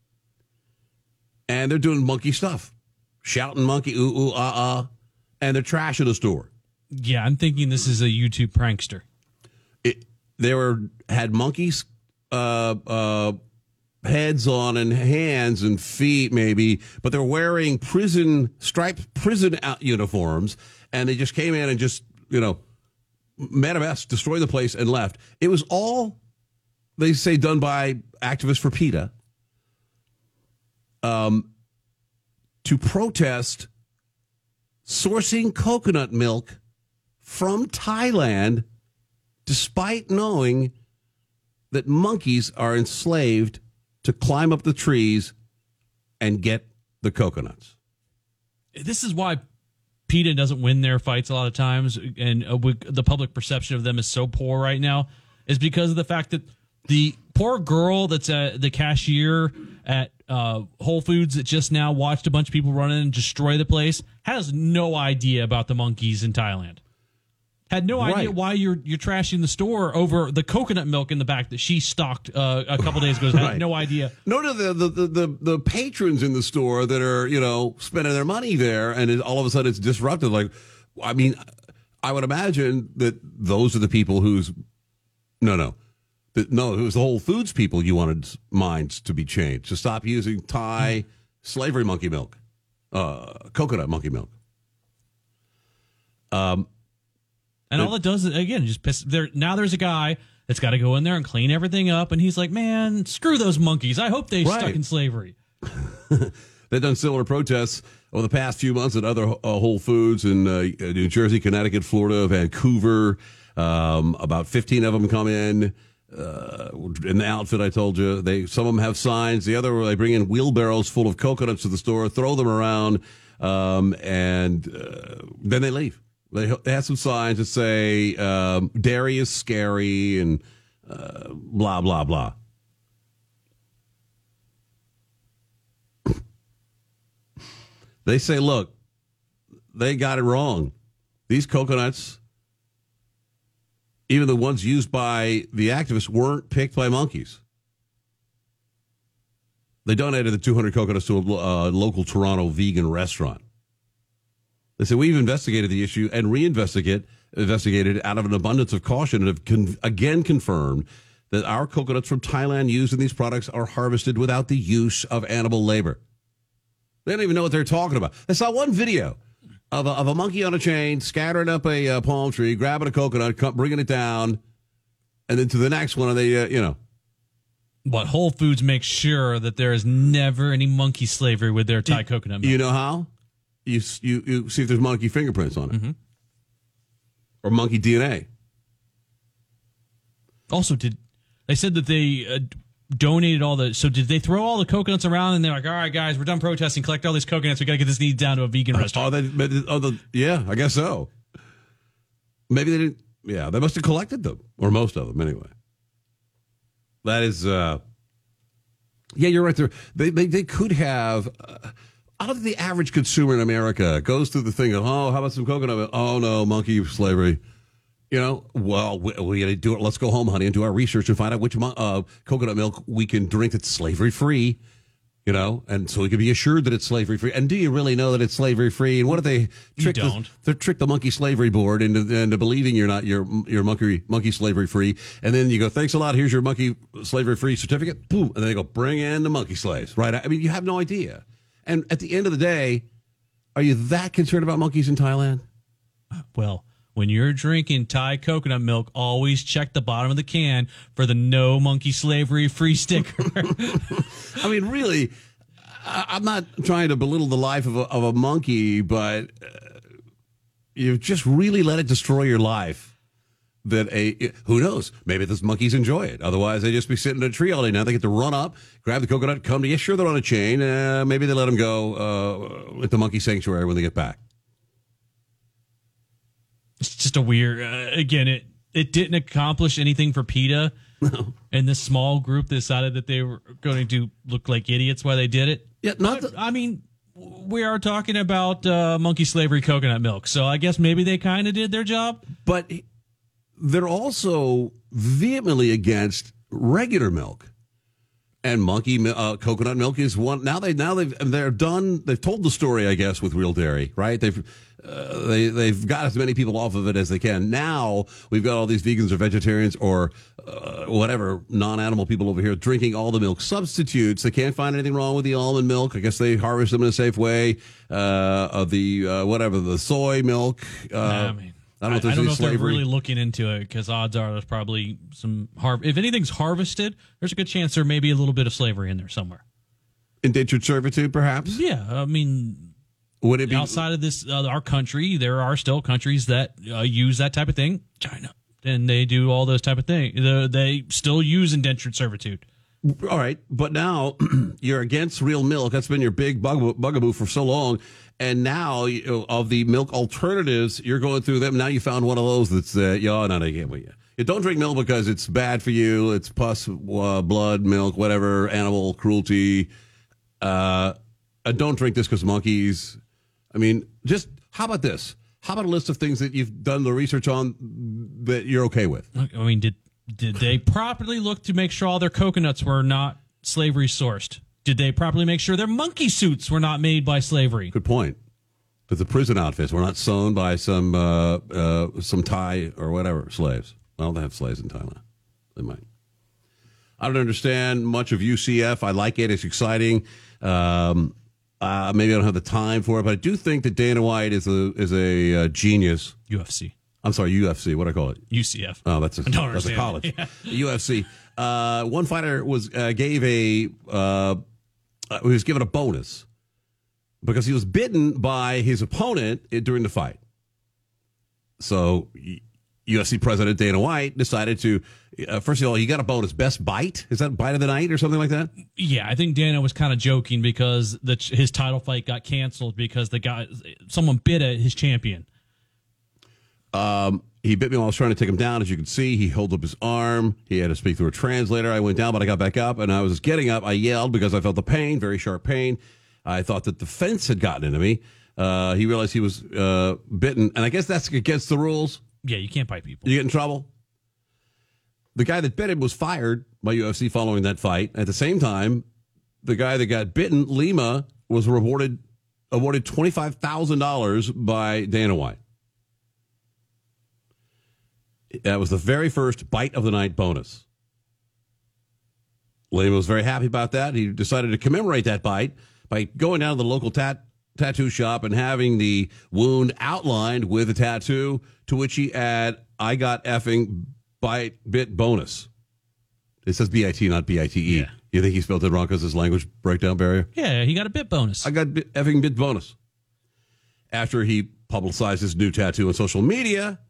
And they're doing monkey stuff. Shouting monkey, ooh, ooh, ah, ah. And they're trashing the store. Yeah, I'm thinking this is a YouTube prankster. It, they were had monkeys Uh, uh, heads on and hands and feet, maybe, but they're wearing prison striped prison out uniforms, and they just came in and just, you know, made a mess, destroyed the place, and left. It was all, they say, done by activists for PETA, um, to protest sourcing coconut milk from Thailand, despite knowing that monkeys are enslaved to climb up the trees and get the coconuts. This is why PETA doesn't win their fights a lot of times, and uh, we, the public perception of them is so poor right now, is because of the fact that the poor girl that's at the cashier at uh, Whole Foods that just now watched a bunch of people run in and destroy the place has no idea about the monkeys in Thailand. Had no idea Right. why you're you're trashing the store over the coconut milk in the back that she stocked uh, a couple days ago. Had Right. no idea. No, no, the, the, the, the, the patrons in the store that are, you know, spending their money there, and it, all of a sudden it's disrupted. Like, I mean, I would imagine that those are the people who's, no, no, that, no, it was the Whole Foods people you wanted minds to be changed, to stop using Thai slavery monkey milk, uh, coconut monkey milk. Um, And all it does is, again, just piss. There now, there's a guy that's got to go in there and clean everything up, and he's like, "Man, screw those monkeys. I hope they Right. stuck in slavery." They've done similar protests over the past few months at other uh, Whole Foods in uh, New Jersey, Connecticut, Florida, Vancouver. Um, about fifteen of them come in uh, in the outfit I told you. They some of them have signs. The other, they bring in wheelbarrows full of coconuts to the store, throw them around, um, and uh, then they leave. They, they have some signs that say um, dairy is scary and uh, blah, blah, blah. They say, look, they got it wrong. These coconuts, even the ones used by the activists, weren't picked by monkeys. They donated the two hundred coconuts to a uh, local Toronto vegan restaurant. They said, we've investigated the issue and reinvestigated investigated out of an abundance of caution and have con- again confirmed that our coconuts from Thailand used in these products are harvested without the use of animal labor. They don't even know what they're talking about. I saw one video of a, of a monkey on a chain scattering up a uh, palm tree, grabbing a coconut, co- bringing it down, and then to the next one, and they, uh, you know. But Whole Foods makes sure that there is never any monkey slavery with their Thai coconut milk. You know how? You, you you see if there's monkey fingerprints on it. Mm-hmm. Or monkey D N A. Also, did they said that they uh, donated all the, so did they throw all the coconuts around and they're like, all right, guys, we're done protesting, collect all these coconuts, we got to get this need down to a vegan restaurant. Oh, they, oh the, yeah, I guess so. Maybe they didn't, yeah, they must have collected them, or most of them anyway. That is, uh, yeah, you're right there. They, they, they could have, uh, I don't think the average consumer in America goes through the thing of, oh, how about some coconut? Oh, no, monkey slavery. You know, well, we, we got to do it. Let's go home, honey, and do our research and find out which uh, coconut milk we can drink that's slavery free. You know, and so we can be assured that it's slavery free. And do you really know that it's slavery free? And what if they trick You don't. the, they trick the monkey slavery board into, into believing you're not you're you're monkey monkey slavery free? And then you go, thanks a lot. Here's your monkey slavery free certificate. Boom, and then they go, bring in the monkey slaves. Right? I mean, you have no idea. And at the end of the day, are you that concerned about monkeys in Thailand? Well, when you're drinking Thai coconut milk, always check the bottom of the can for the no monkey slavery free sticker. I mean, really, I, I'm not trying to belittle the life of a, of a monkey, but uh, you've just really let it destroy your life. That a who knows? Maybe those monkeys enjoy it. Otherwise, they just be sitting in a tree all day. Now they get to run up, grab the coconut, come to you. Sure, they're on a chain. Uh, maybe they let them go uh, at the monkey sanctuary when they get back. It's just a weird. Uh, again, it it didn't accomplish anything for PETA. No. And this small group decided that they were going to look like idiots while they did it. Yeah, not. The- I mean, we are talking about uh, monkey slavery coconut milk, so I guess maybe they kind of did their job. But they're also vehemently against regular milk, and monkey uh, coconut milk is one. Now they now they've they're done. They've told the story, I guess, with Real Dairy, right? They've uh, they they've got as many people off of it as they can. Now we've got all these vegans or vegetarians or uh, whatever non-animal people over here drinking all the milk substitutes. They can't find anything wrong with the almond milk. I guess they harvest them in a safe way. Uh, of the uh, whatever the soy milk. Uh, I mean. I don't know if, I, I don't know if they're slavery. really looking into it because odds are there's probably some har- if anything's harvested, there's a good chance there may be a little bit of slavery in there somewhere. Indentured servitude, perhaps. Yeah, I mean, would it be outside of this uh, our country? There are still countries that uh, use that type of thing. China, and they do all those type of things. They, they still use indentured servitude. All right, but now you're against real milk. That's been your big bugaboo, bugaboo for so long. And now, you know, of the milk alternatives, you're going through them. Now you found one of those that's, uh, yeah, no, I can't with you. You don't drink milk because it's bad for you. It's pus, uh, blood, milk, whatever, animal cruelty. Uh, uh, don't drink this because monkeys. I mean, just how about this? How about a list of things that you've done the research on that you're okay with? I mean, did did they properly look to make sure all their coconuts were not slavery sourced? Did they properly make sure their monkey suits were not made by slavery? Good point. But the prison outfits were not sewn by some uh, uh, some Thai or whatever slaves. Well, they have slaves in Thailand. They might. I don't understand much of U C F. I like it. It's exciting. Um, uh, maybe I don't have the time for it, but I do think that Dana White is a is a uh, genius. U F C. I'm sorry, U F C. What do I call it? U C F. Oh, that's a, I don't that's a understand. college. Yeah. U F C. Uh, one fighter was uh, gave a uh, uh, he was given a bonus because he was bitten by his opponent during the fight. So U F C President Dana White decided to uh, first of all, he got a bonus, best bite. Is that bite of the night or something like that? Yeah, I think Dana was kind of joking because the his title fight got canceled because the guy someone bit at his champion. Um, he bit me while I was trying to take him down. As you can see, he held up his arm. He had to speak through a translator. I went down, but I got back up, and I was getting up. I yelled because I felt the pain, very sharp pain. I thought that the fence had gotten into me. Uh, he realized he was uh, bitten, and I guess that's against the rules. Yeah, you can't bite people. You get in trouble. The guy that bit him was fired by U F C following that fight. At the same time, the guy that got bitten, Lima, was rewarded awarded twenty-five thousand dollars by Dana White. That was the very first bite of the night bonus. Lima was very happy about that. He decided to commemorate that bite by going down to the local tat, tattoo shop and having the wound outlined with a tattoo, to which he add, I got effing bite bit bonus. It says B I T, not B I T E. Yeah. You think he spelled it wrong because his language breakdown barrier? Yeah, he got a bit bonus. I got bit, effing bit bonus. After he publicized his new tattoo on social media,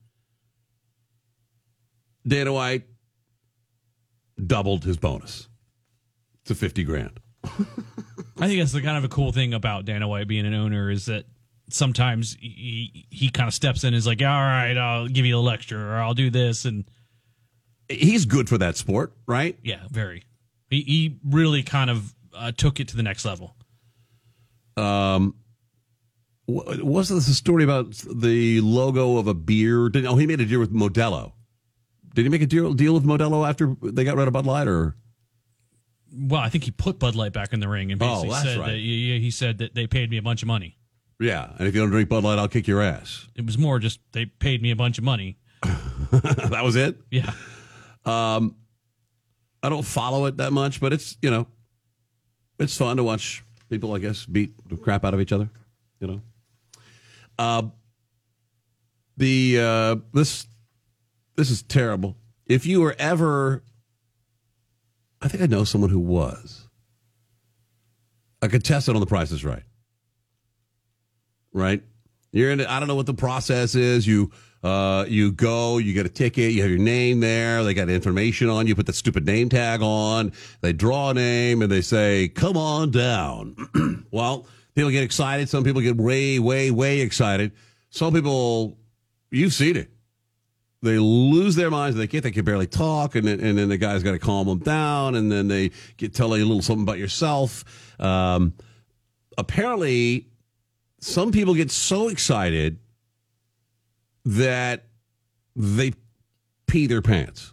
Dana White doubled his bonus to fifty grand. I think that's the kind of a cool thing about Dana White being an owner is that sometimes he, he kind of steps in and is like, all right, I'll give you a lecture or I'll do this. And he's good for that sport, right? Yeah, very. He, he really kind of uh, took it to the next level. Um, wasn't this a story about the logo of a beer? Did, oh, he made a deal with Modelo. Did he make a deal, deal with Modelo after they got rid of Bud Light, or well, I think he put Bud Light back in the ring and basically Oh, that's said right. that he, he said that they paid me a bunch of money. Yeah, and if you don't drink Bud Light, I'll kick your ass. It was more just they paid me a bunch of money. That was it? Yeah. Um, I don't follow it that much, but it's, you know, it's fun to watch people, I guess, beat the crap out of each other, you know. Uh, the uh, this this is terrible. If you were ever, I think I know someone who was a contestant on The Price is Right. Right? You're in. I don't know what the process is. You uh, you go, you get a ticket, you have your name there. They got information on you. Put the stupid name tag on. They draw a name and they say, "Come on down." Well, people get excited. Some people get way, way, way excited. Some people, you've seen it. They lose their minds. They can't. They can barely talk, and then, and then the guy's got to calm them down, and then they get tell you a little something about yourself. Um, apparently, some people get so excited that they pee their pants.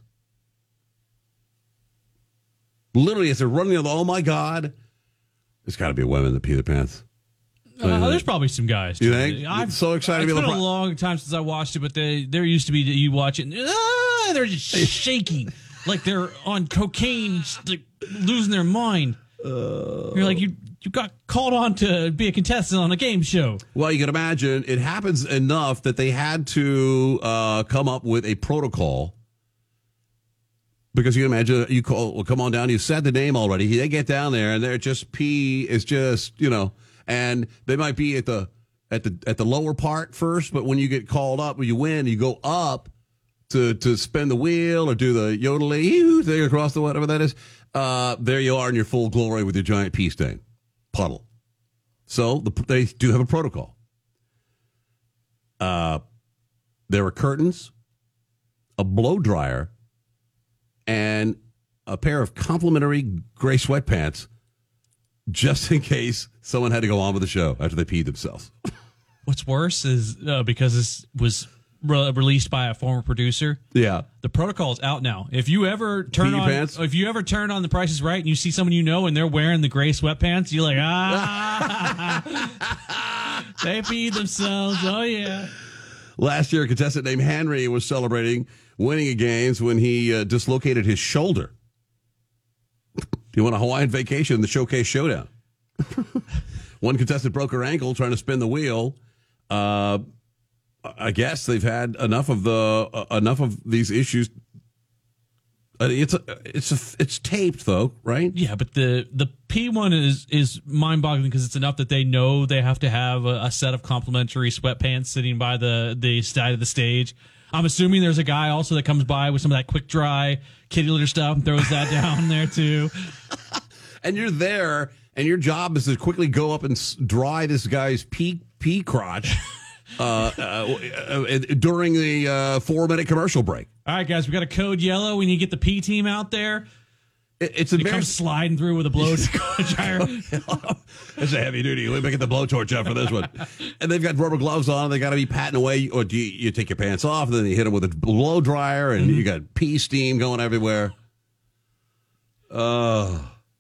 Literally, as they're running, oh my God, there's got to be women that pee their pants. Uh, there's probably some guys. You think? I'm so excited It's to be been able a to. long time since I watched it, but they, there used to be that you watch it, and ah, they're just shaking like they're on cocaine, just, like, losing their mind. Uh, You're like you. You got called on to be a contestant on a game show. Well, you can imagine it happens enough that they had to uh, come up with a protocol. Because you can imagine, you call, well, come on down, you said the name already. They get down there and they're just pee is just, you know, and they might be at the at the at the lower part first, but when you get called up, when you win, you go up to to spin the wheel or do the yodeling thing across the whatever that is. Uh, there you are in your full glory with your giant pee stain puddle. So the, they do have a protocol. Uh, there are curtains, a blow dryer, and a pair of complimentary gray sweatpants just in case someone had to go on with the show after they peed themselves. What's worse is uh, because this was re- released by a former producer. Yeah. The protocol is out now. If you ever turn Pee your on, pants? if you ever turn on The Price is Right and you see someone you know and they're wearing the gray sweatpants, you're like, ah, they peed themselves. Oh yeah. Last year, a contestant named Henry was celebrating winning a games when he uh, dislocated his shoulder. He won a Hawaiian vacation in the Showcase Showdown. One contestant broke her ankle trying to spin the wheel. Uh, I guess they've had enough of the uh, enough of these issues. Uh, it's a, it's a, it's taped though, right? Yeah, but the the P one is is mind boggling because it's enough that they know they have to have a, a set of complimentary sweatpants sitting by the the side of the stage. I'm assuming there's a guy also that comes by with some of that quick dry kitty litter stuff and throws that down there too. And you're there, and your job is to quickly go up and s- dry this guy's pee pee crotch uh, uh, uh, during the uh, four minute commercial break. All right, guys, we got a code yellow. We need to get the P team out there. It, it's it comes sliding through with a blow dryer. It's a heavy duty. Let me get the blowtorch out for this one. And they've got rubber gloves on. They got to be patting away. Or do you, you take your pants off, and then you hit them with a blow dryer, and mm-hmm. you got pee steam going everywhere. Uh.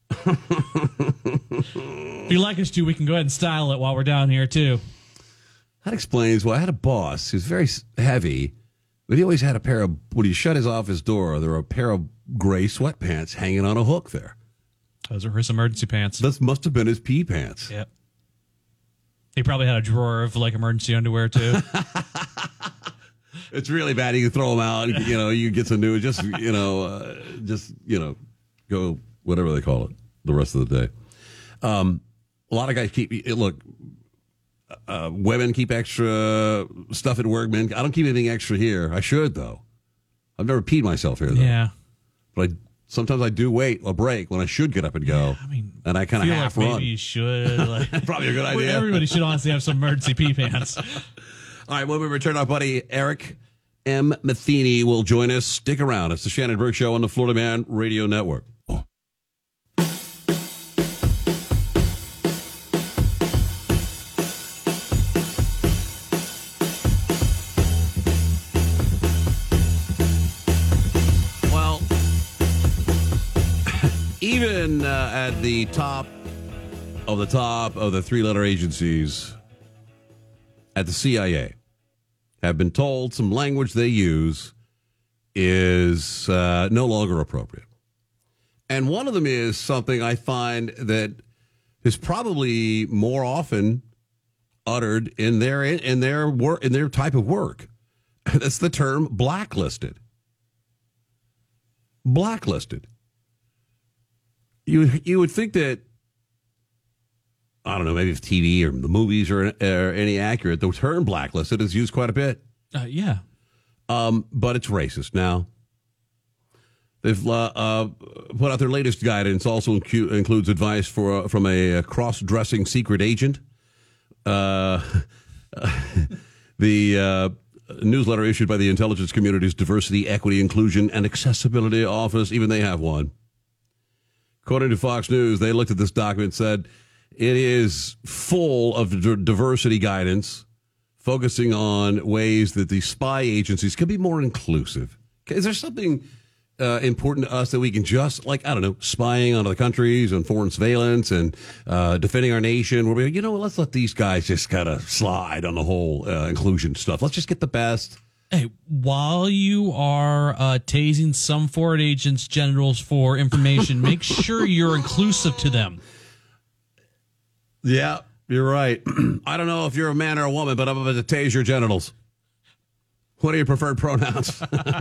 If you'd like us to, we can go ahead and style it while we're down here, too. That explains why I had a boss who's very heavy, but he always had a pair of, when he shut his office door, there were a pair of gray sweatpants hanging on a hook there. Those are his emergency pants. This must have been his pee pants. Yep. He probably had a drawer of, like, emergency underwear, too. It's really bad. You can throw them out. You know, you get some new, just, you know, uh, just, you know, go, whatever they call it, the rest of the day. Um, a lot of guys keep, look, uh, women keep extra stuff at work, men. I don't keep anything extra here. I should, though. I've never peed myself here, though. Yeah. But I sometimes I do wait a break when I should get up and go. Yeah, I mean, and I kind of half like run. Maybe you should. Like, probably a good idea. Everybody should honestly have some emergency pee pants. All right, when we return, our buddy Eric M. Matheny will join us. Stick around. It's the Shannon Burke Show on the Florida Man Radio Network. Even men uh, at the top of the top of the three-letter agencies at the C I A have been told some language they use is uh, no longer appropriate. And one of them is something I find that is probably more often uttered in their in their work in their type of work. That's the term blacklisted. Blacklisted. You you would think that, I don't know, maybe if T V or the movies are, are any accurate, the term blacklisted is used quite a bit. Uh, yeah. Um, but it's racist now. They've uh, uh, put out their latest guidance. Also incu- includes advice for uh, from a, a cross-dressing secret agent. Uh, the uh, newsletter issued by the intelligence community's Diversity, Equity, Inclusion, and Accessibility Office. Even they have one. According to Fox News, they looked at this document and said it is full of d- diversity guidance, focusing on ways that the spy agencies can be more inclusive. Is there something uh, important to us that we can just, like, I don't know, spying on other countries and foreign surveillance and uh, defending our nation, where we, you know, let's let these guys just kind of slide on the whole uh, inclusion stuff. Let's just get the best. Hey, while you are uh, tasing some foreign agents' genitals for information, make sure you're inclusive to them. Yeah, you're right. I don't know if you're a man or a woman, but I'm about to tase your genitals. What are your preferred pronouns?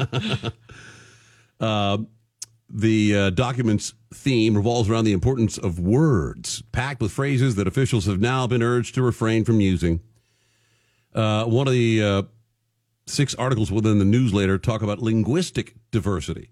uh, the uh, document's theme revolves around the importance of words, packed with phrases that officials have now been urged to refrain from using. Uh, one of the uh, six articles within the newsletter talk about linguistic diversity.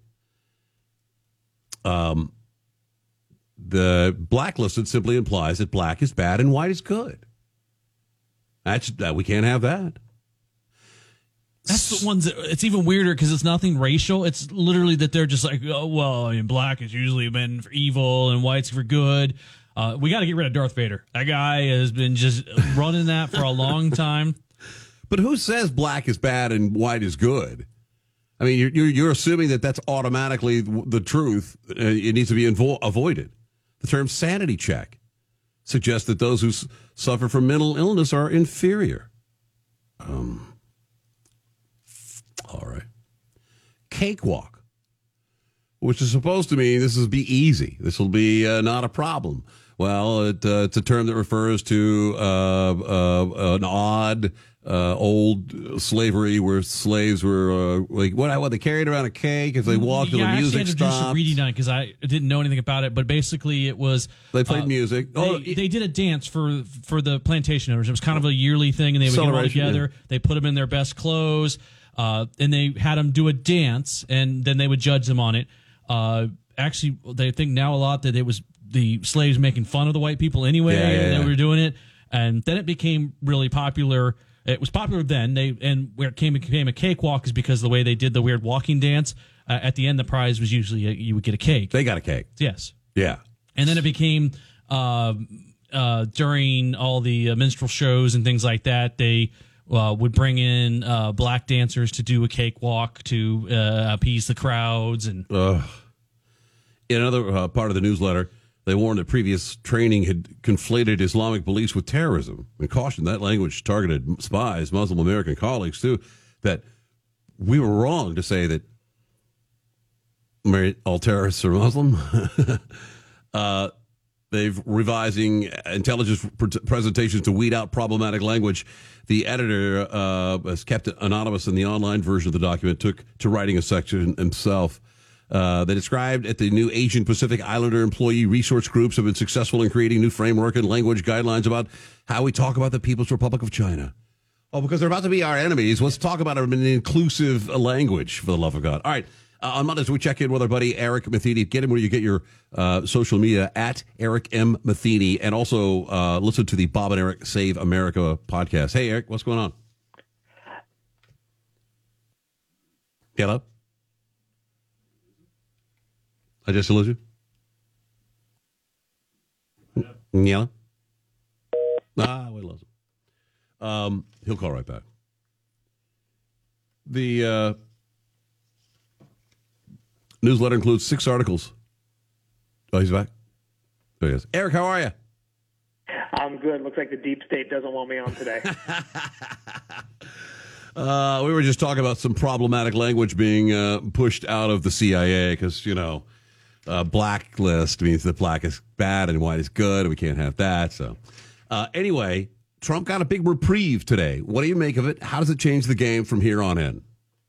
Um. The blacklisted simply implies that black is bad and white is good. That's that we can't have that. That's the ones that it's even weirder because it's nothing racial. It's literally that they're just like, oh, well, I mean, black is usually meant for evil and white's for good. Uh, we got to get rid of Darth Vader. That guy has been just running that for a long time. But who says black is bad and white is good? I mean, you're you're, you're assuming that that's automatically the truth. Uh, it needs to be invo- avoided. The term sanity check suggests that those who s- suffer from mental illness are inferior. Um. All right. Cakewalk, which is supposed to mean this will be easy. This will be uh, not a problem. Well, it, uh, it's a term that refers to uh, uh, an odd uh, old slavery where slaves were uh, like what? What they carried around a cake as they walked yeah, till the music I actually had to do some stopped. reading on it because I didn't know anything about it. But basically, it was They played uh, music. They, Oh, they did a dance for for the plantation owners. It was kind of a yearly thing, and they would get all Celebration, together. yeah. They put them in their best clothes, uh, and they had them do a dance, and then they would judge them on it. Uh, actually, they think now a lot that it was the slaves making fun of the white people anyway, Yeah, yeah, and yeah. they were doing it, and then it became really popular. It was popular then. They and where it came became a cakewalk is because of the way they did the weird walking dance. Uh, at the end, the prize was usually a, you would get a cake. They got a cake. Yes. Yeah. And then it became uh, uh, during all the uh, minstrel shows and things like that. They uh, would bring in uh, black dancers to do a cakewalk to uh, appease the crowds. And Ugh. In another uh, part of the newsletter, they warned that previous training had conflated Islamic beliefs with terrorism and cautioned that language targeted spies, Muslim American colleagues, too, that we were wrong to say that all terrorists are Muslim. uh, they've revising intelligence pr- presentations to weed out problematic language. The editor uh, has kept it anonymous in the online version of the document, took to writing a section himself. Uh, they described at the new Asian Pacific Islander employee resource groups have been successful in creating new framework and language guidelines about how we talk about the People's Republic of China. Oh, because they're about to be our enemies. Let's talk about it in an inclusive language, for the love of God. All right. Uh, on Mondays, we check in with our buddy Eric Matheny. Get him where you get your uh, social media, at Eric M. Matheny, and also uh, listen to the Bob and Eric Save America podcast. Hey, Eric, what's going on? Get up. I just lose you? Yeah. Ah, we lost him. Um, he'll call right back. The uh, newsletter includes six articles. Oh, he's back? There he is. Eric, how are you? I'm good. Looks like the deep state doesn't want me on today. Uh, we were just talking about some problematic language being uh, pushed out of the C I A because, you know, uh, blacklist means that black is bad and white is good, and we can't have that. So uh, anyway, Trump got a big reprieve today. What do you make of it? How does it change the game from here on in?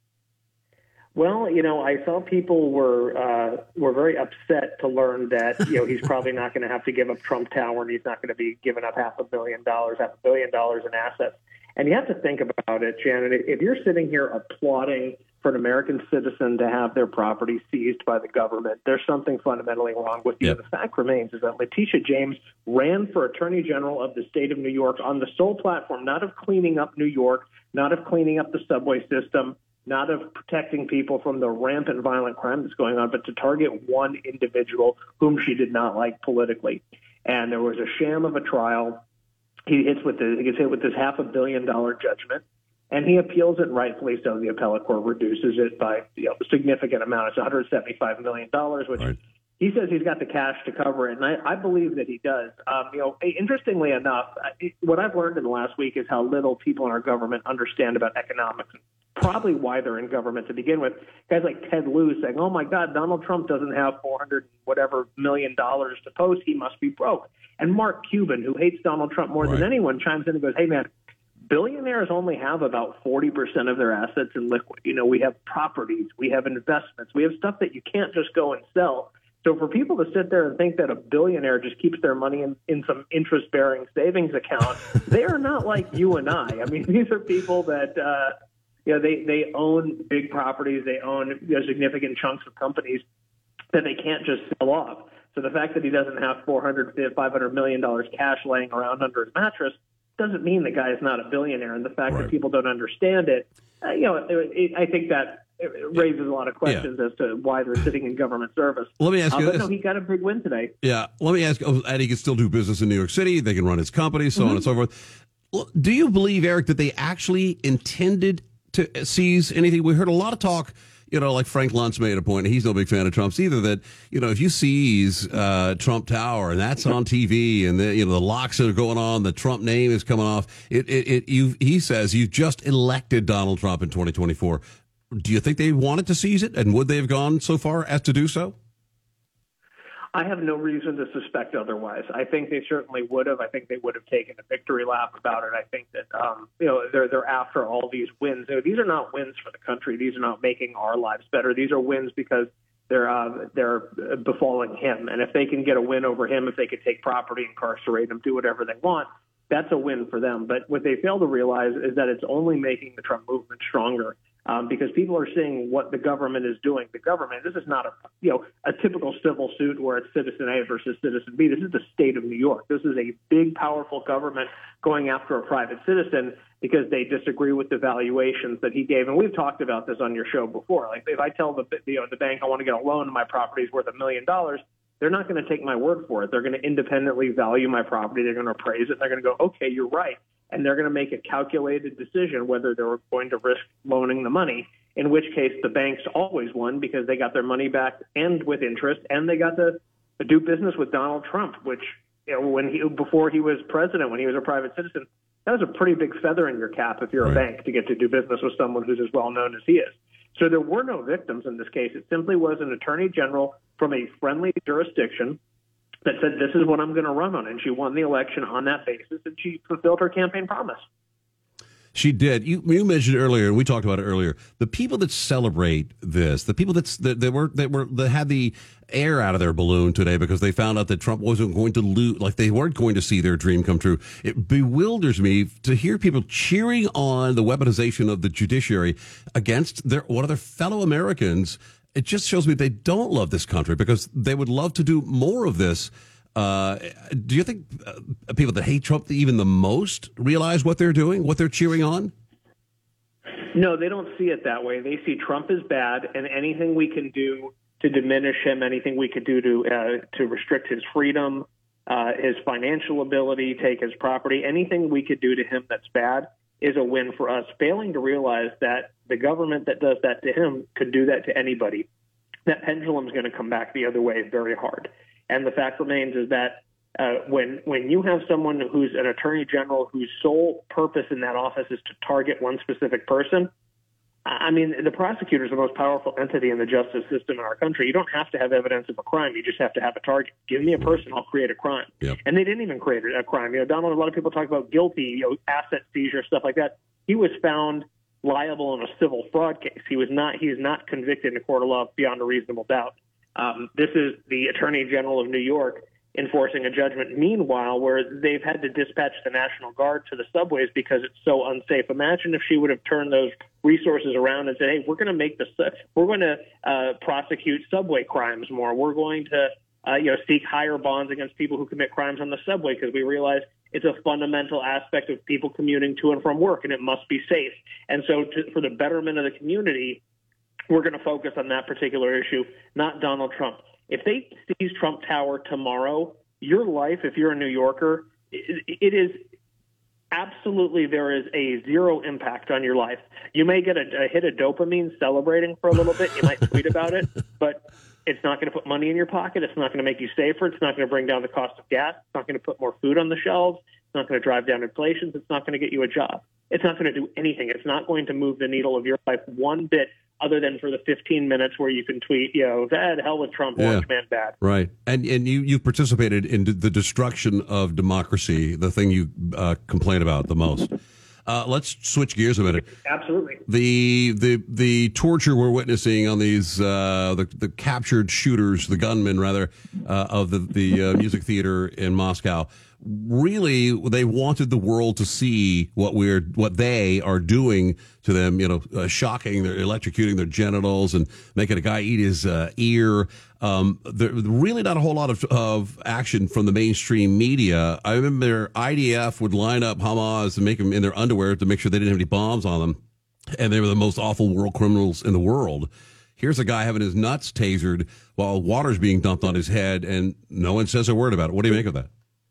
Well, you know, I saw people were uh, were very upset to learn that, you know, he's probably not going to have to give up Trump Tower, and he's not going to be giving up half a billion dollars, half a billion dollars in assets. And you have to think about it, Shannon. If you're sitting here applauding for an American citizen to have their property seized by the government, there's something fundamentally wrong with you. Yep. The fact remains is that Letitia James ran for Attorney General of the state of New York on the sole platform, not of cleaning up New York, not of cleaning up the subway system, not of protecting people from the rampant violent crime that's going on, but to target one individual whom she did not like politically. And there was a sham of a trial. He hits with the, he gets hit with this half a billion dollar judgment, and he appeals it, rightfully so. The appellate court reduces it by, you know, a significant amount. It's one hundred seventy-five million dollars, which right. He says he's got the cash to cover it, and I, I believe that he does. Um, you know, interestingly enough, it, what I've learned in the last week is how little people in our government understand about economics, and probably why they're in government to begin with. Guys like Ted Lieu saying, "Oh my God, Donald Trump doesn't have four hundred whatever million dollars to post. He must be broke." And Mark Cuban, who hates Donald Trump more right. than anyone, chimes in and goes, "Hey man, billionaires only have about forty percent of their assets in liquid. You know, we have properties, we have investments, we have stuff that you can't just go and sell." So for people to sit there and think that a billionaire just keeps their money in, in some interest-bearing savings account, they are not like you and I. I mean, these are people that, uh, you know, they, they own big properties, they own, you know, significant chunks of companies that they can't just sell off. So the fact that he doesn't have four hundred, five hundred million dollars cash laying around under his mattress doesn't mean the guy is not a billionaire. And the fact right. that people don't understand it, uh, you know, it, it, I think that it raises a lot of questions yeah. as to why they're sitting in government service. Let me ask you uh, this. But no, he got a big win today. Yeah. Let me ask you, oh, and he can still do business in New York City. They can run his company, so mm-hmm. on and so forth. Do you believe, Eric, that they actually intended to seize anything? We heard a lot of talk, you know, like Frank Luntz made a point, and he's no big fan of Trump's either, that, you know, if you seize uh, Trump Tower and that's on T V and the, you know, the locks that are going on, the Trump name is coming off, it, it, it you he says you just elected Donald Trump in twenty twenty-four. Do you think they wanted to seize it, and would they have gone so far as to do so? I have no reason to suspect otherwise. I think they certainly would have. I think they would have taken a victory lap about it. I think that um, you know they're they're after all these wins. You know, these are not wins for the country. These are not making our lives better. These are wins because they're uh, they're befalling him. And if they can get a win over him, if they could take property, incarcerate him, do whatever they want, that's a win for them. But what they fail to realize is that it's only making the Trump movement stronger. Um, because people are seeing what the government is doing. The government, this is not a, you know, a typical civil suit where it's citizen A versus citizen B. This is the state of New York. This is a big, powerful government going after a private citizen because they disagree with the valuations that he gave. And we've talked about this on your show before. Like if I tell the, you know, the bank I want to get a loan and my property is worth a million dollars, they're not going to take my word for it. They're going to independently value my property. They're going to appraise it. And they're going to go, okay, you're right. And they're going to make a calculated decision whether they're going to risk loaning the money, in which case the banks always won because they got their money back and with interest, and they got to do business with Donald Trump, which, you know, when he before he was president, when he was a private citizen, that was a pretty big feather in your cap if you're right. a bank to get to do business with someone who's as well known as he is. So there were no victims in this case. It simply was an attorney general from a friendly jurisdiction that said, this is what I'm going to run on. And she won the election on that basis, and she fulfilled her campaign promise. She did. You, you mentioned earlier, and we talked about it earlier, the people that celebrate this, the people that's, that, that were that were that had the air out of their balloon today because they found out that Trump wasn't going to lose, like they weren't going to see their dream come true. It bewilders me to hear people cheering on the weaponization of the judiciary against their one of their fellow Americans. It just shows me they don't love this country because they would love to do more of this. Uh, do you think uh, people that hate Trump even the most realize what they're doing, what they're cheering on? No, they don't see it that way. They see Trump as bad, and anything we can do to diminish him, anything we could do to uh, to restrict his freedom, uh, his financial ability, take his property, anything we could do to him that's bad is a win for us, failing to realize that the government that does that to him could do that to anybody. That pendulum is going to come back the other way very hard. And the fact remains is that uh, when when you have someone who's an attorney general whose sole purpose in that office is to target one specific person, I mean, the prosecutor is the most powerful entity in the justice system in our country. You don't have to have evidence of a crime. You just have to have a target. Give me a person, I'll create a crime. Yep. And they didn't even create a crime. You know, Donald, a lot of people talk about guilty, you know, asset seizure, stuff like that. He was found liable in a civil fraud case. He was not, he is not convicted in a court of law beyond a reasonable doubt. Um, this is the Attorney General of New York enforcing a judgment, meanwhile, where they've had to dispatch the National Guard to the subways because it's so unsafe. Imagine if she would have turned those resources around and said, hey, we're going to make the, we're going to uh, prosecute subway crimes more. We're going to, uh, you know, seek higher bonds against people who commit crimes on the subway because we realize it's a fundamental aspect of people commuting to and from work, and it must be safe. And so to, for the betterment of the community, we're going to focus on that particular issue, not Donald Trump. If they seize Trump Tower tomorrow, your life, if you're a New Yorker, it, it is absolutely, there is a zero impact on your life. You may get a, a hit of dopamine celebrating for a little bit. You might tweet about it, but it's not going to put money in your pocket. It's not going to make you safer. It's not going to bring down the cost of gas. It's not going to put more food on the shelves. It's not going to drive down inflation. It's not going to get you a job. It's not going to do anything. It's not going to move the needle of your life one bit, other than for the fifteen minutes where you can tweet, you know, the hell with Trump, Yeah. orange man bad. Right. And and you, you've participated in the destruction of democracy, the thing you uh, complain about the most. Uh, let's switch gears a minute. Absolutely. The the the torture we're witnessing on these uh, the the captured shooters, the gunmen rather, uh, of the the uh, music theater in Moscow. Really, they wanted the world to see what we're what they are doing to them. You know, uh, shocking, they're electrocuting their genitals and making a guy eat his uh, ear. Um, there really not a whole lot of of action from the mainstream media. I remember I D F would line up Hamas and make them in their underwear to make sure they didn't have any bombs on them, and they were the most awful war criminals in the world. Here's a guy having his nuts tasered while water's being dumped on his head, and no one says a word about it. What do you make of that?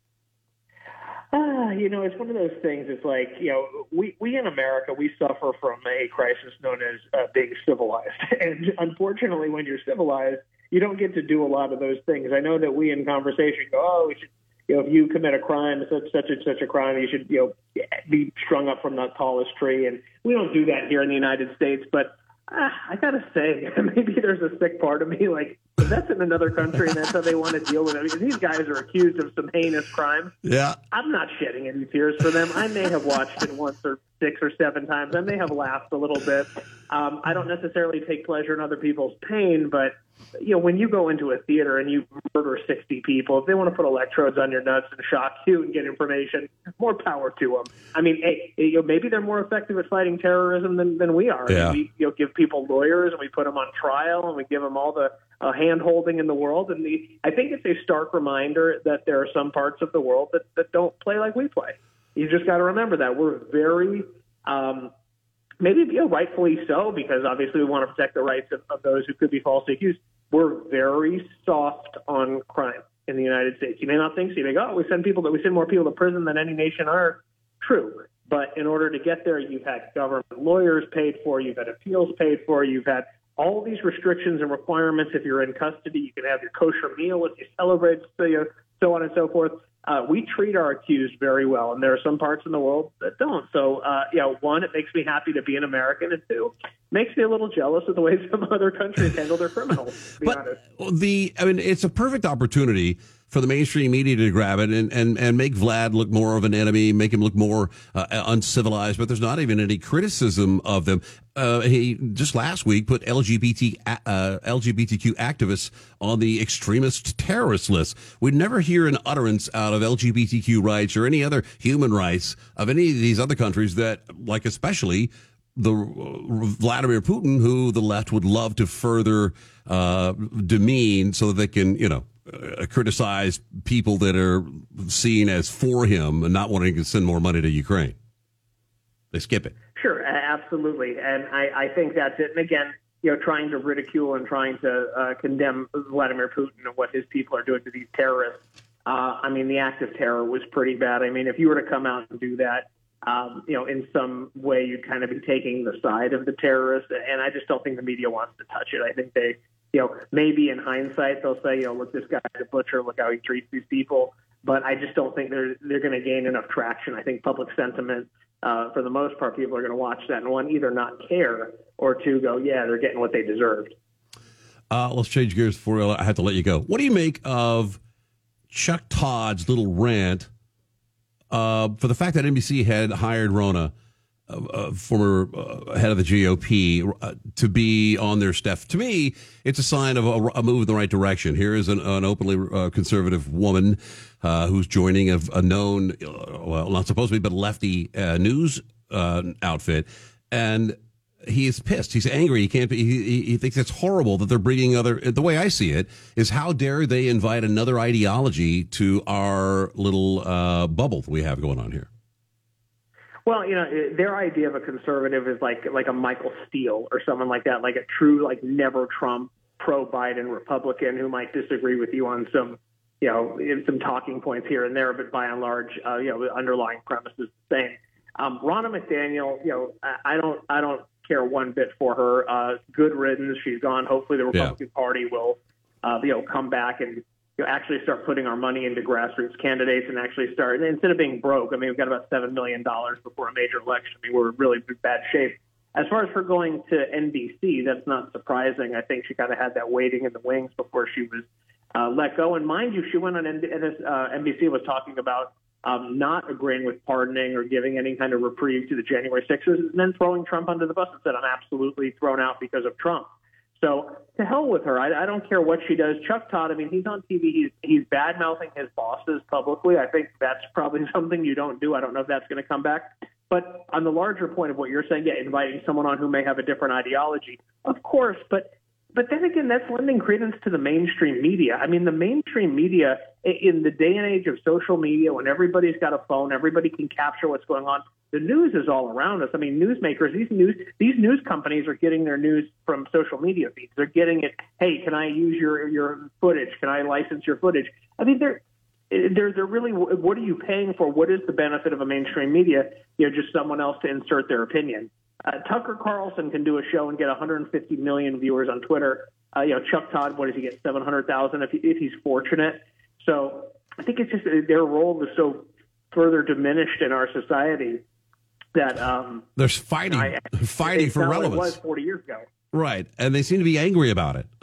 Ah, you know, it's one of those things. It's like, you know, we, we in America, we suffer from a crisis known as uh, being civilized. And unfortunately, when you're civilized, you don't get to do a lot of those things. I know that we in conversation go, oh, we should, you know, if you commit a crime, such, such and such a crime, you should, you know, be strung up from the tallest tree. And we don't do that here in the United States. But uh, I got to say, maybe there's a sick part of me, like, if that's in another country and that's how they want to deal with it. I mean, these guys are accused of some heinous crimes. Yeah. I'm not shedding any tears for them. I may have watched it once or six or seven times. I may have laughed a little bit. Um, I don't necessarily take pleasure in other people's pain, but you know, when you go into a theater and you murder sixty people, if they want to put electrodes on your nuts and shock you and get information, more power to them. I mean, hey, you know, maybe they're more effective at fighting terrorism than, than we are. Yeah. I mean, we you know, give people lawyers and we put them on trial and we give them all the uh, hand-holding in the world. And the, I think it's a stark reminder that there are some parts of the world that, that don't play like we play. You just got to remember that. We're very um, maybe you know, rightfully so, because obviously we want to protect the rights of, of those who could be falsely accused. We're very soft on crime in the United States. You may not think so. You may go, oh, we send people that we send more people to prison than any nation on earth. True. But in order to get there, you've had government lawyers paid for, you've had appeals paid for, you've had all these restrictions and requirements. If you're in custody, you can have your kosher meal if you celebrate, so, you know, so on and so forth. Uh, we treat our accused very well, and there are some parts in the world that don't. So, uh, you know, one, it makes me happy to be an American, and two, makes me a little jealous of the way some other countries handle their criminals, to be but honest. The, I mean, it's a perfect opportunity for the mainstream media to grab it and, and, and make Vlad look more of an enemy, make him look more uh, uncivilized, but there's not even any criticism of them. Uh, he just last week put L G B T, uh, L G B T Q activists on the extremist terrorist list. We'd never hear an utterance out of L G B T Q rights or any other human rights of any of these other countries that, like especially the uh, Vladimir Putin, who the left would love to further uh, demean so that they can, you know, uh, criticize people that are seen as for him and not wanting to send more money to Ukraine. They skip it. Sure, absolutely. And I, I think that's it. And again, you know, trying to ridicule and trying to uh, condemn Vladimir Putin and what his people are doing to these terrorists. Uh, I mean, the act of terror was pretty bad. I mean, if you were to come out and do that, um, you know, in some way, you'd kind of be taking the side of the terrorists. And I just don't think the media wants to touch it. I think they you know, maybe in hindsight they'll say, you know, look, this guy's a butcher, look how he treats these people. But I just don't think they're they're going to gain enough traction. I think public sentiment, uh, for the most part, people are going to watch that and, one, either not care, or two, go, yeah, they're getting what they deserved. Uh, let's change gears before I have to let you go. What do you make of Chuck Todd's little rant uh, for the fact that N B C had hired Ronna, uh, uh, former uh, head of the G O P, uh, to be on their staff? To me, it's a sign of a, a move in the right direction. Here is an, an openly uh, conservative woman uh, who's joining a, a known, uh, well, not supposed to be, but lefty uh, news uh, outfit. And he is pissed. He's angry. He can't be, he, he thinks it's horrible that they're bringing other, the way I see it is, how dare they invite another ideology to our little uh, bubble that we have going on here? Well, you know, their idea of a conservative is like like a Michael Steele or someone like that, like a true, like, never Trump, pro-Biden Republican who might disagree with you on some, you know, some talking points here and there, but by and large, uh, you know, the underlying premise is the same. Um, Ronna McDaniel, you know, I, I don't, I don't care one bit for her. Uh, good riddance. She's gone. Hopefully the Republican yeah. Party will, uh, you know, come back and, you know, actually start putting our money into grassroots candidates and actually start, and instead of being broke, I mean, we've got about seven million dollars before a major election. I mean, we're in really bad shape. As far as her going to N B C, that's not surprising. I think she kind of had that waiting in the wings before she was uh, let go. And mind you, she went on N- uh, N B C, was talking about Um, not agreeing with pardoning or giving any kind of reprieve to the January sixers, and then throwing Trump under the bus and said, I'm absolutely thrown out because of Trump. So to hell with her. I, I don't care what she does. Chuck Todd, I mean, he's on T V. He's, he's bad-mouthing his bosses publicly. I think that's probably something you don't do. I don't know if that's going to come back. But on the larger point of what you're saying, yeah, inviting someone on who may have a different ideology, of course, but But then again, that's lending credence to the mainstream media. I mean, the mainstream media, in the day and age of social media, when everybody's got a phone, everybody can capture what's going on. The news is all around us. I mean, newsmakers, these news these news companies are getting their news from social media feeds. They're getting it. Hey, can I use your your footage? Can I license your footage? I mean, they're they're they're really. What are you paying for? What is the benefit of a mainstream media? You know, just someone else to insert their opinion. Uh, Tucker Carlson can do a show and get one hundred fifty million viewers on Twitter. Uh, you know, Chuck Todd, what does he get? seven hundred thousand if, he, if he's fortunate. So I think it's just their role is so further diminished in our society that um, there's fighting, I, fighting for relevance. It was forty years ago, right? And they seem to be angry about it.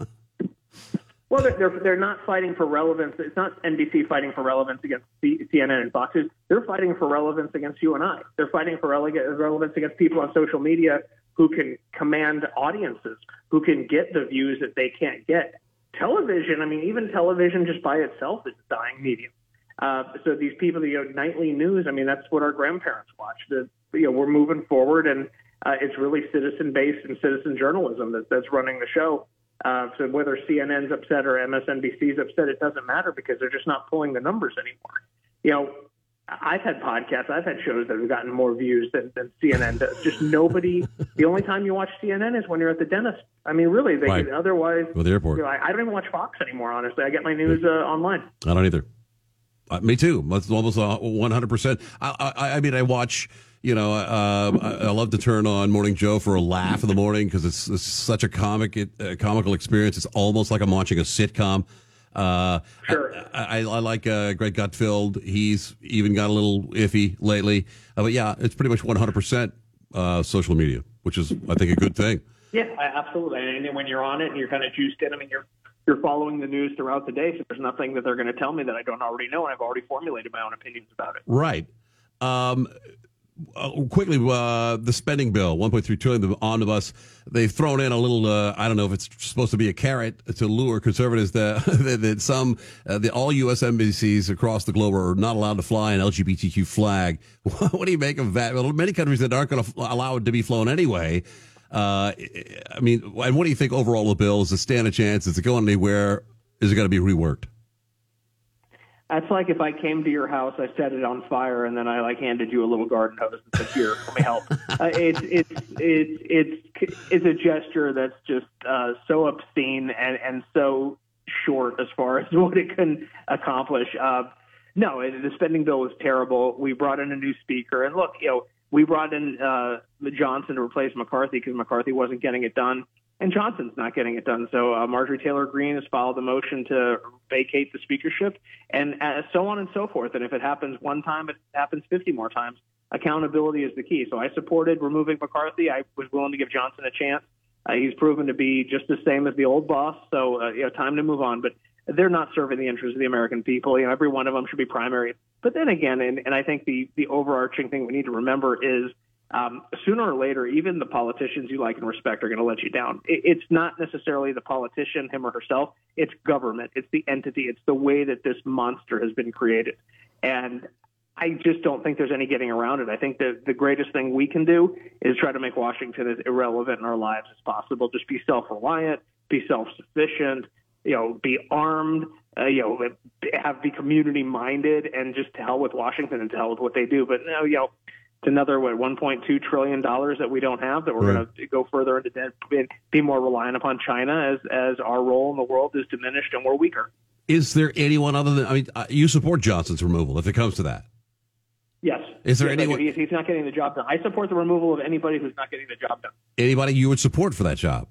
Well, they're, they're they're not fighting for relevance. It's not N B C fighting for relevance against C N N and Fox News. They're fighting for relevance against you and I. They're fighting for rele- relevance against people on social media who can command audiences, who can get the views that they can't get. Television, I mean, even television just by itself is a dying medium. Uh, so these people, you know, nightly news, I mean, that's what our grandparents watched. The, you know, we're moving forward, and uh, it's really citizen-based and citizen journalism that, that's running the show. Uh, so whether C N N's upset or M S N B C's upset, it doesn't matter because they're just not pulling the numbers anymore. You know, I've had podcasts, I've had shows that have gotten more views than, than C N N does. Just nobody. The only time you watch C N N is when you're at the dentist. I mean, really, they right. can, otherwise. Well, the airport. You know, I, I don't even watch Fox anymore. Honestly, I get my news uh, online. I don't either. Uh, me too. That's almost uh, one hundred percent. I, I, I mean, I watch. You know, uh, I, I love to turn on Morning Joe for a laugh in the morning because it's, it's such a comic, it, uh, comical experience. It's almost like I'm watching a sitcom. Uh, sure. I, I, I like uh, Greg Gutfeld. He's even got a little iffy lately. Uh, but yeah, it's pretty much one hundred percent uh, social media, which is, I think, a good thing. Yeah, absolutely. And then when you're on it and you're kind of juiced in, I mean, you're you're following the news throughout the day, so there's nothing that they're going to tell me that I don't already know, and I've already formulated my own opinions about it. Right. Um, Uh, quickly, uh, the spending bill, one point three trillion dollars, the omnibus, they've thrown in a little, uh, I don't know if it's supposed to be a carrot to lure conservatives that, that, that some, uh, the all U S embassies across the globe are not allowed to fly an L G B T Q flag. What do you make of that? Well, many countries that aren't going to allow it to be flown anyway. Uh, I mean, and what do you think overall of the bill? Is it stand a chance? Is it going anywhere? Is it going to be reworked? That's like if I came to your house, I set it on fire, and then I like handed you a little garden hose and said, "Here, let me help." Uh, it's it's it's it's it's a gesture that's just uh, so obscene and and so short as far as what it can accomplish. Uh, no, it, the spending bill was terrible. We brought in a new speaker, and look, you know, we brought in uh, Johnson to replace McCarthy because McCarthy wasn't getting it done. and Johnson's not getting it done. So uh, Marjorie Taylor Greene has filed a motion to vacate the speakership, and uh, so on and so forth. And if it happens one time, it happens fifty more times. Accountability is the key. So I supported removing McCarthy. I was willing to give Johnson a chance. Uh, he's proven to be just the same as the old boss. So, uh, you know, time to move on. But they're not serving the interests of the American people. You know, every one of them should be primary. But then again, and, and I think the, the overarching thing we need to remember is um, sooner or later, even the politicians you like and respect are going to let you down. It, it's not necessarily the politician, him or herself. It's government. It's the entity. It's the way that this monster has been created. And I just don't think there's any getting around it. I think that the greatest thing we can do is try to make Washington as irrelevant in our lives as possible. Just be self-reliant, be self-sufficient, you know, be armed, uh, you know, have be community-minded, and just to hell with Washington and to hell with what they do. But no, you know, it's another what one point two trillion dollars that we don't have, that we're Right. going to go further into debt, be, be more reliant upon China as as our role in the world is diminished and we're weaker. Is there anyone other than, I mean, uh, you support Johnson's removal if it comes to that? Yes. Is there Yes, anyone- like if he's not getting the job done? I support the removal of anybody who's not getting the job done. Anybody you would support for that job?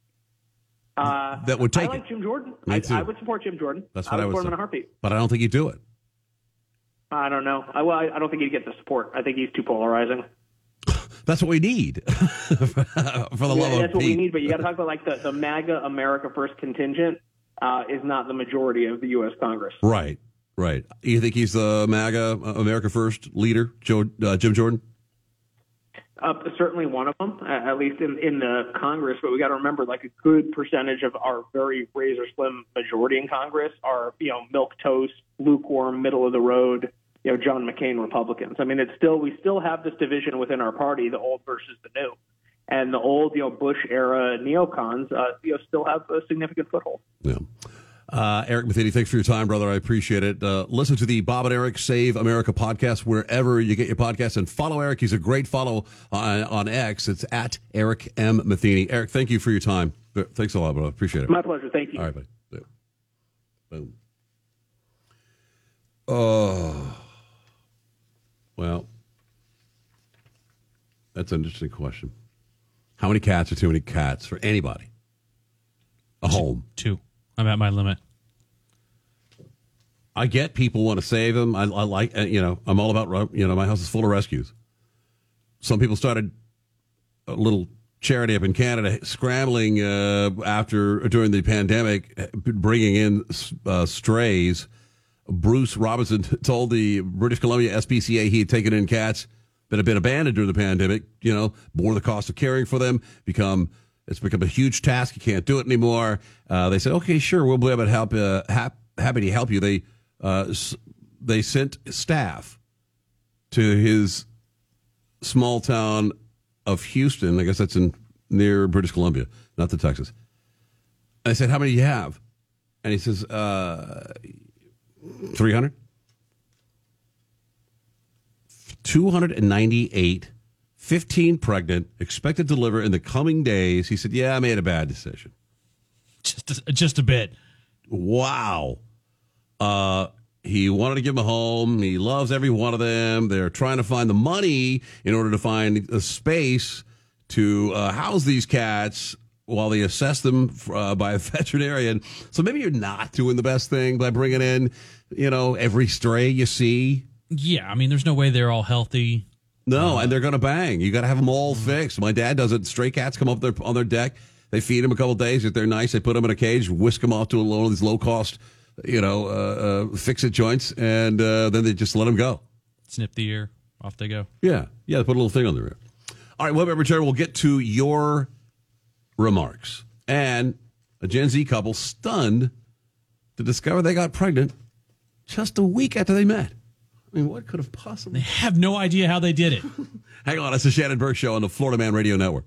Uh, That would take I like it. Jim Jordan. Me I, too. I would support Jim Jordan. That's I what I would would support him say. in a heartbeat. But I don't think he'd do it. I don't know. I, well, I, I don't think he'd get the support. I think he's too polarizing. That's what we need. For the Yeah, love of that's what we Pete. need. But you got to talk about like the, the MAGA America First contingent uh, is not the majority of the U S Congress. Right, right. You think he's the MAGA, uh, America First leader, Joe, uh, Jim Jordan? Uh, certainly one of them, uh, at least in, in the Congress. But we got to remember, like a good percentage of our very razor slim majority in Congress are, you know, milk toast, lukewarm, middle of the road, you know, John McCain Republicans. I mean, it's still we still have this division within our party, the old versus the new, and the old, you know, Bush era neocons, uh, you know, still have a significant foothold. Yeah. Uh, Eric Matheny, thanks for your time, brother. I appreciate it. Uh, listen to the Bob and Eric Save America podcast wherever you get your podcasts, and follow Eric. He's a great follow on, on X. It's at Eric M. Matheny. Eric, thank you for your time. Thanks a lot, brother. Appreciate it. My pleasure. Thank you. All right, buddy. Boom. Boom. Oh, well, that's an interesting question. How many cats are too many cats for anybody? A home. Two. I'm at my limit. I get people want to save them. I, I like, uh, you know, I'm all about, you know, my house is full of rescues. Some people started a little charity up in Canada scrambling uh, after, during the pandemic, bringing in uh, strays. Bruce Robinson told the British Columbia S P C A he had taken in cats that had been abandoned during the pandemic, you know, bore the cost of caring for them, become, it's become a huge task. You can't do it anymore. Uh, they said, okay, sure, we'll be able to help, uh, hap- happy to help you. They, uh, s- they sent staff to his small town of Houston. I guess that's in near British Columbia, not the Texas. And I said, how many do you have? And he says, uh, three hundred? two hundred ninety-eight, fifteen pregnant, expected to deliver in the coming days. He said, yeah, I made a bad decision. Just a, just a bit. Wow. Uh, he wanted to give them a home. He loves every one of them. They're trying to find the money in order to find a space to uh, house these cats while they assess them uh, by a veterinarian. So maybe you're not doing the best thing by bringing in, you know, every stray you see. Yeah, I mean, there's no way they're all healthy. No, uh, and they're going to bang. You got to have them all fixed. My dad does it. Stray cats come up there on their deck. They feed them a couple of days. If they're nice, they put them in a cage, whisk them off to one of these low-cost, you know, uh, uh, fix-it joints, and uh, then they just let them go. Snip the ear. Off they go. Yeah. Yeah, they put a little thing on their ear. All right, when we return, we'll get to your remarks. And a Gen Z couple stunned to discover they got pregnant just a week after they met. I mean, what could have possibly... They have no idea how they did it. Hang on, it's the Shannon Burke Show on the Florida Man Radio Network.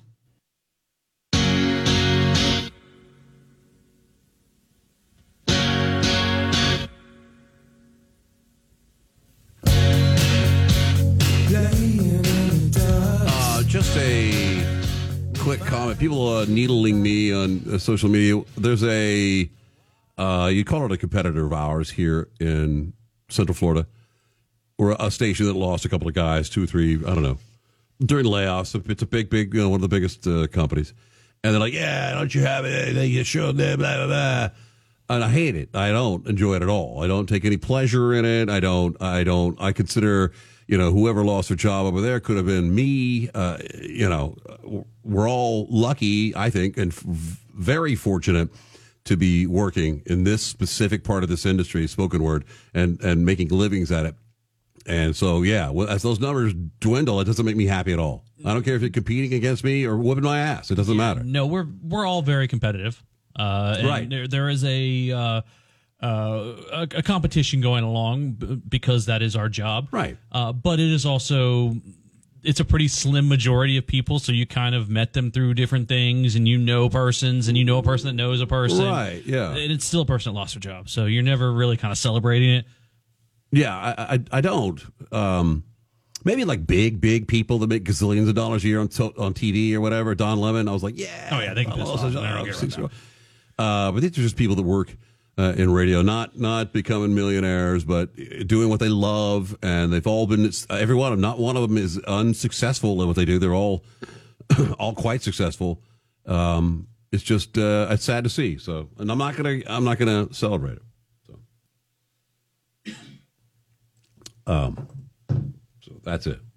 Uh, just a quick comment. People are needling me on uh, social media. There's a, uh, you call it a competitor of ours here in Central Florida, or a station that lost a couple of guys, two or three, I don't know, during layoffs. It's a big, big, you know, one of the biggest uh, companies. And they're like, yeah, don't you have it? They get showed there, blah, blah, blah. And I hate it. I don't enjoy it at all. I don't take any pleasure in it. I don't, I don't, I consider, you know, whoever lost their job over there could have been me. Uh, you know, we're all lucky, I think, and f- very fortunate to be working in this specific part of this industry, spoken word, and, and making livings at it. And so, yeah, well, as those numbers dwindle, it doesn't make me happy at all. I don't care if you're competing against me or whooping my ass. It doesn't matter. No, we're we're all very competitive. Uh, and Right. There, there is a, uh, uh, a a competition going along b- because that is our job. Right. Uh, but it is also, it's a pretty slim majority of people. So you kind of met them through different things, and you know persons, and you know a person that knows a person. Right, yeah. And it's still a person that lost their job. So you're never really kind of celebrating it. Yeah, I, I, I don't. Um, maybe like big, big people that make gazillions of dollars a year on to, on T V or whatever. Don Lemon, I was like, yeah. Oh, yeah, they can piss off. I don't care about that. Uh, but these are just people that work uh, in radio, not not becoming millionaires, but doing what they love, and they've all been. Every one of them, not one of them is unsuccessful in what they do. They're all all quite successful. Um, it's just uh, it's sad to see. So, and I'm not gonna I'm not gonna celebrate it. So, um, so that's it.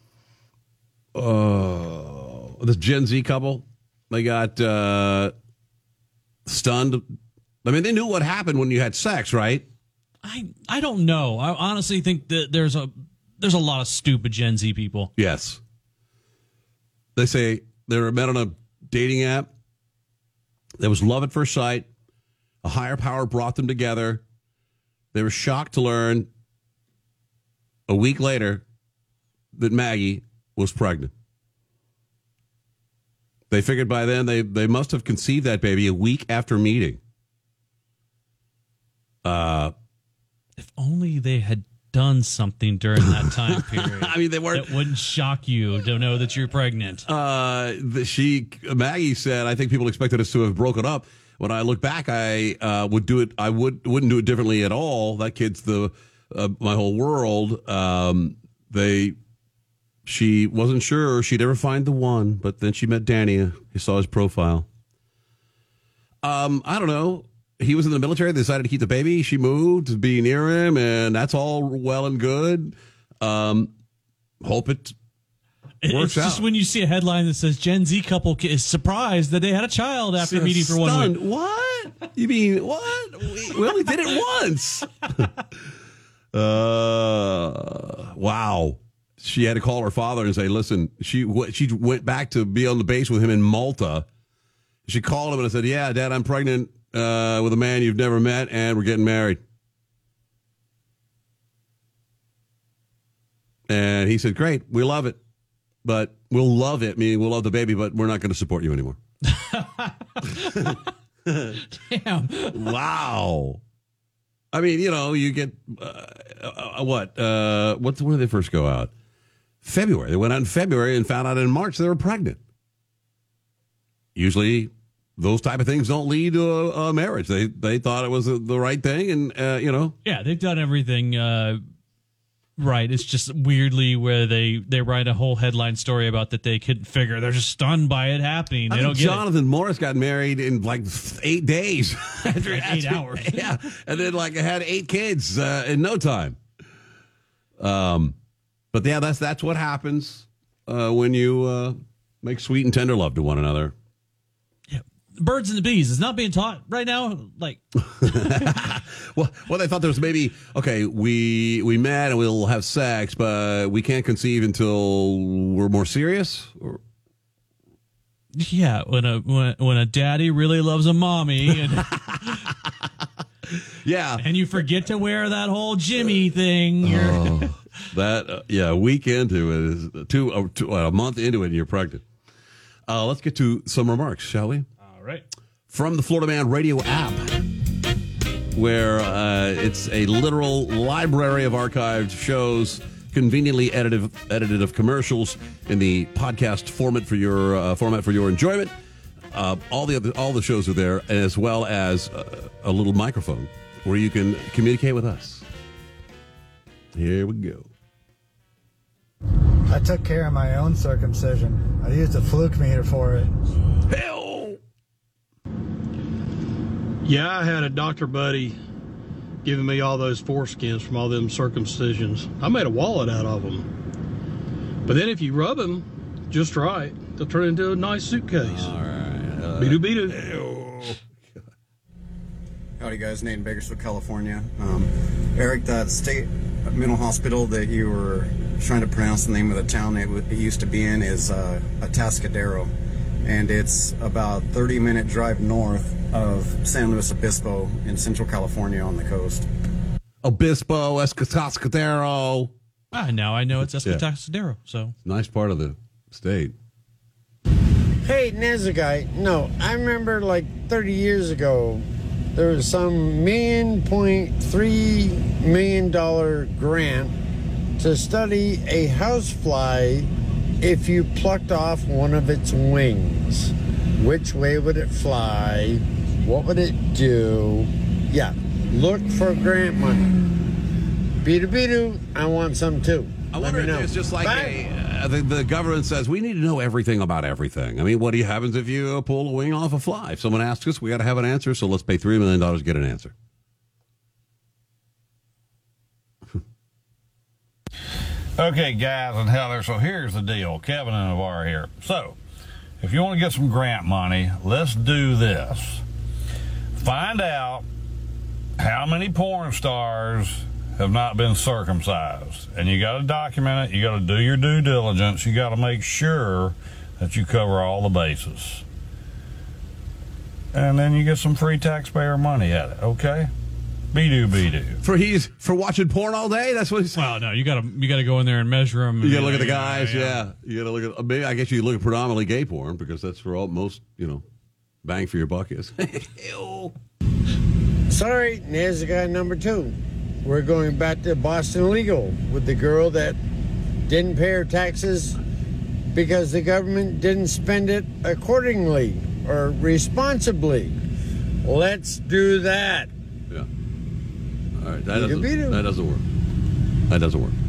Oh, uh, this Gen Z couple, they got. Uh, Stunned. I mean, they knew what happened when you had sex, right? I I don't know. I honestly think that there's a there's a lot of stupid Gen Z people. Yes. They say they were met on a dating app. There was love at first sight. A higher power brought them together. They were shocked to learn a week later that Maggie was pregnant. They figured by then they, they must have conceived that baby a week after meeting. Uh, if only they had done something during that time period. I mean, they weren't. That wouldn't shock you to know that you're pregnant. Uh, the, she Maggie said, "I think people expected us to have broken up. When I look back, I uh, would do it. I would wouldn't do it differently at all. That kid's the uh, my whole world. Um, they." She wasn't sure she'd ever find the one, but then she met Danny. He saw his profile. Um, I don't know. He was in the military. They decided to keep the baby. She moved to be near him, and that's all well and good. Um, hope it works it's just out. when you see a headline that says Gen Z couple is surprised that they had a child after So meeting for one stunned. week. What? You mean what? We, we only did it once. uh, wow. She had to call her father and say, listen, she she went back to be on the base with him in Malta. She called him and said, yeah, Dad, I'm pregnant uh, with a man you've never met, and we're getting married. And he said, great, we love it. But we'll love it, meaning we'll love the baby, but we're not going to support you anymore. Damn. Wow. I mean, you know, you get, uh, uh, what? Uh, what? When did they first go out? February. They went out in February and found out in March they were pregnant. Usually those type of things don't lead to a, a marriage. They they thought it was a, the right thing, and, uh, you know. Yeah, they've done everything uh, right. It's just weirdly where they, they write a whole headline story about that they couldn't figure. They're just stunned by it happening. They I don't think get Jonathan Morris got married in like eight days. after, Like eight after- hours. Yeah, and then like had eight kids uh, in no time. Um, but yeah, that's that's what happens uh, when you uh, make sweet and tender love to one another. Birds and the bees is not being taught right now. Like, well, well, they thought there was maybe okay. We we met and we'll have sex, but we can't conceive until we're more serious. Or, yeah, when a when, when a daddy really loves a mommy, and yeah, and you forget to wear that whole Jimmy thing. You're, oh, that uh, yeah, a week into it is two, uh, two uh, a month into it, and you're pregnant. Uh, let's get to some remarks, shall we? All right. From the Florida Man Radio app, where uh, it's a literal library of archived shows, conveniently edited edited of commercials in the podcast format for your uh, format for your enjoyment. Uh, all the other, all the shows are there, as well as uh, a little microphone where you can communicate with us. Here we go. I took care of my own circumcision. I used a fluke meter for it. Hell! Yeah, I had a doctor buddy giving me all those foreskins from all them circumcisions. I made a wallet out of them. But then if you rub them just right, they'll turn into a nice suitcase. All right. Uh, Be-do, be-do. Howdy guys, Nate in Bakersfield, California. Um, Eric, that state mental hospital that you were trying to pronounce the name of the town it, w- it used to be in is uh, Atascadero. And it's about thirty minute drive north of San Luis Obispo in Central California on the coast. Obispo, Atascadero. Ah, now I know it's Atascadero. So Nice part of the state. Hey, Nezagai, no, I remember like thirty years ago, there was some million point three million dollar grant to study a housefly if you plucked off one of its wings. Which way would it fly? What would it do? Yeah, look for grant money. Beedoo beedoo, I want some too. I Let wonder me if know. there's just like Bye. a, uh, the, the government says we need to know everything about everything. I mean, what happens if you uh, pull a wing off a fly? If someone asks us, we got to have an answer, so let's pay three million dollars to get an answer. Okay, guys and Heather, so here's the deal. Kevin and Navarre here. So, if you want to get some grant money, let's do this. Find out how many porn stars have not been circumcised. And you got to document it. You got to do your due diligence. You got to make sure that you cover all the bases. And then you get some free taxpayer money at it, okay? Be-do, be-do. For he's for watching porn all day? That's what he's saying. Well, no, you gotta you gotta go in there and measure them. You got to look at the guys, yeah. You got to look at, maybe I guess you look at predominantly gay porn because that's where all most, you know, bang for your buck is. Ew. Sorry, there's the guy number two. We're going back to Boston Legal with the girl that didn't pay her taxes because the government didn't spend it accordingly or responsibly. Let's do that. Yeah. All right. That doesn't, Beedoo. that doesn't work. That doesn't work.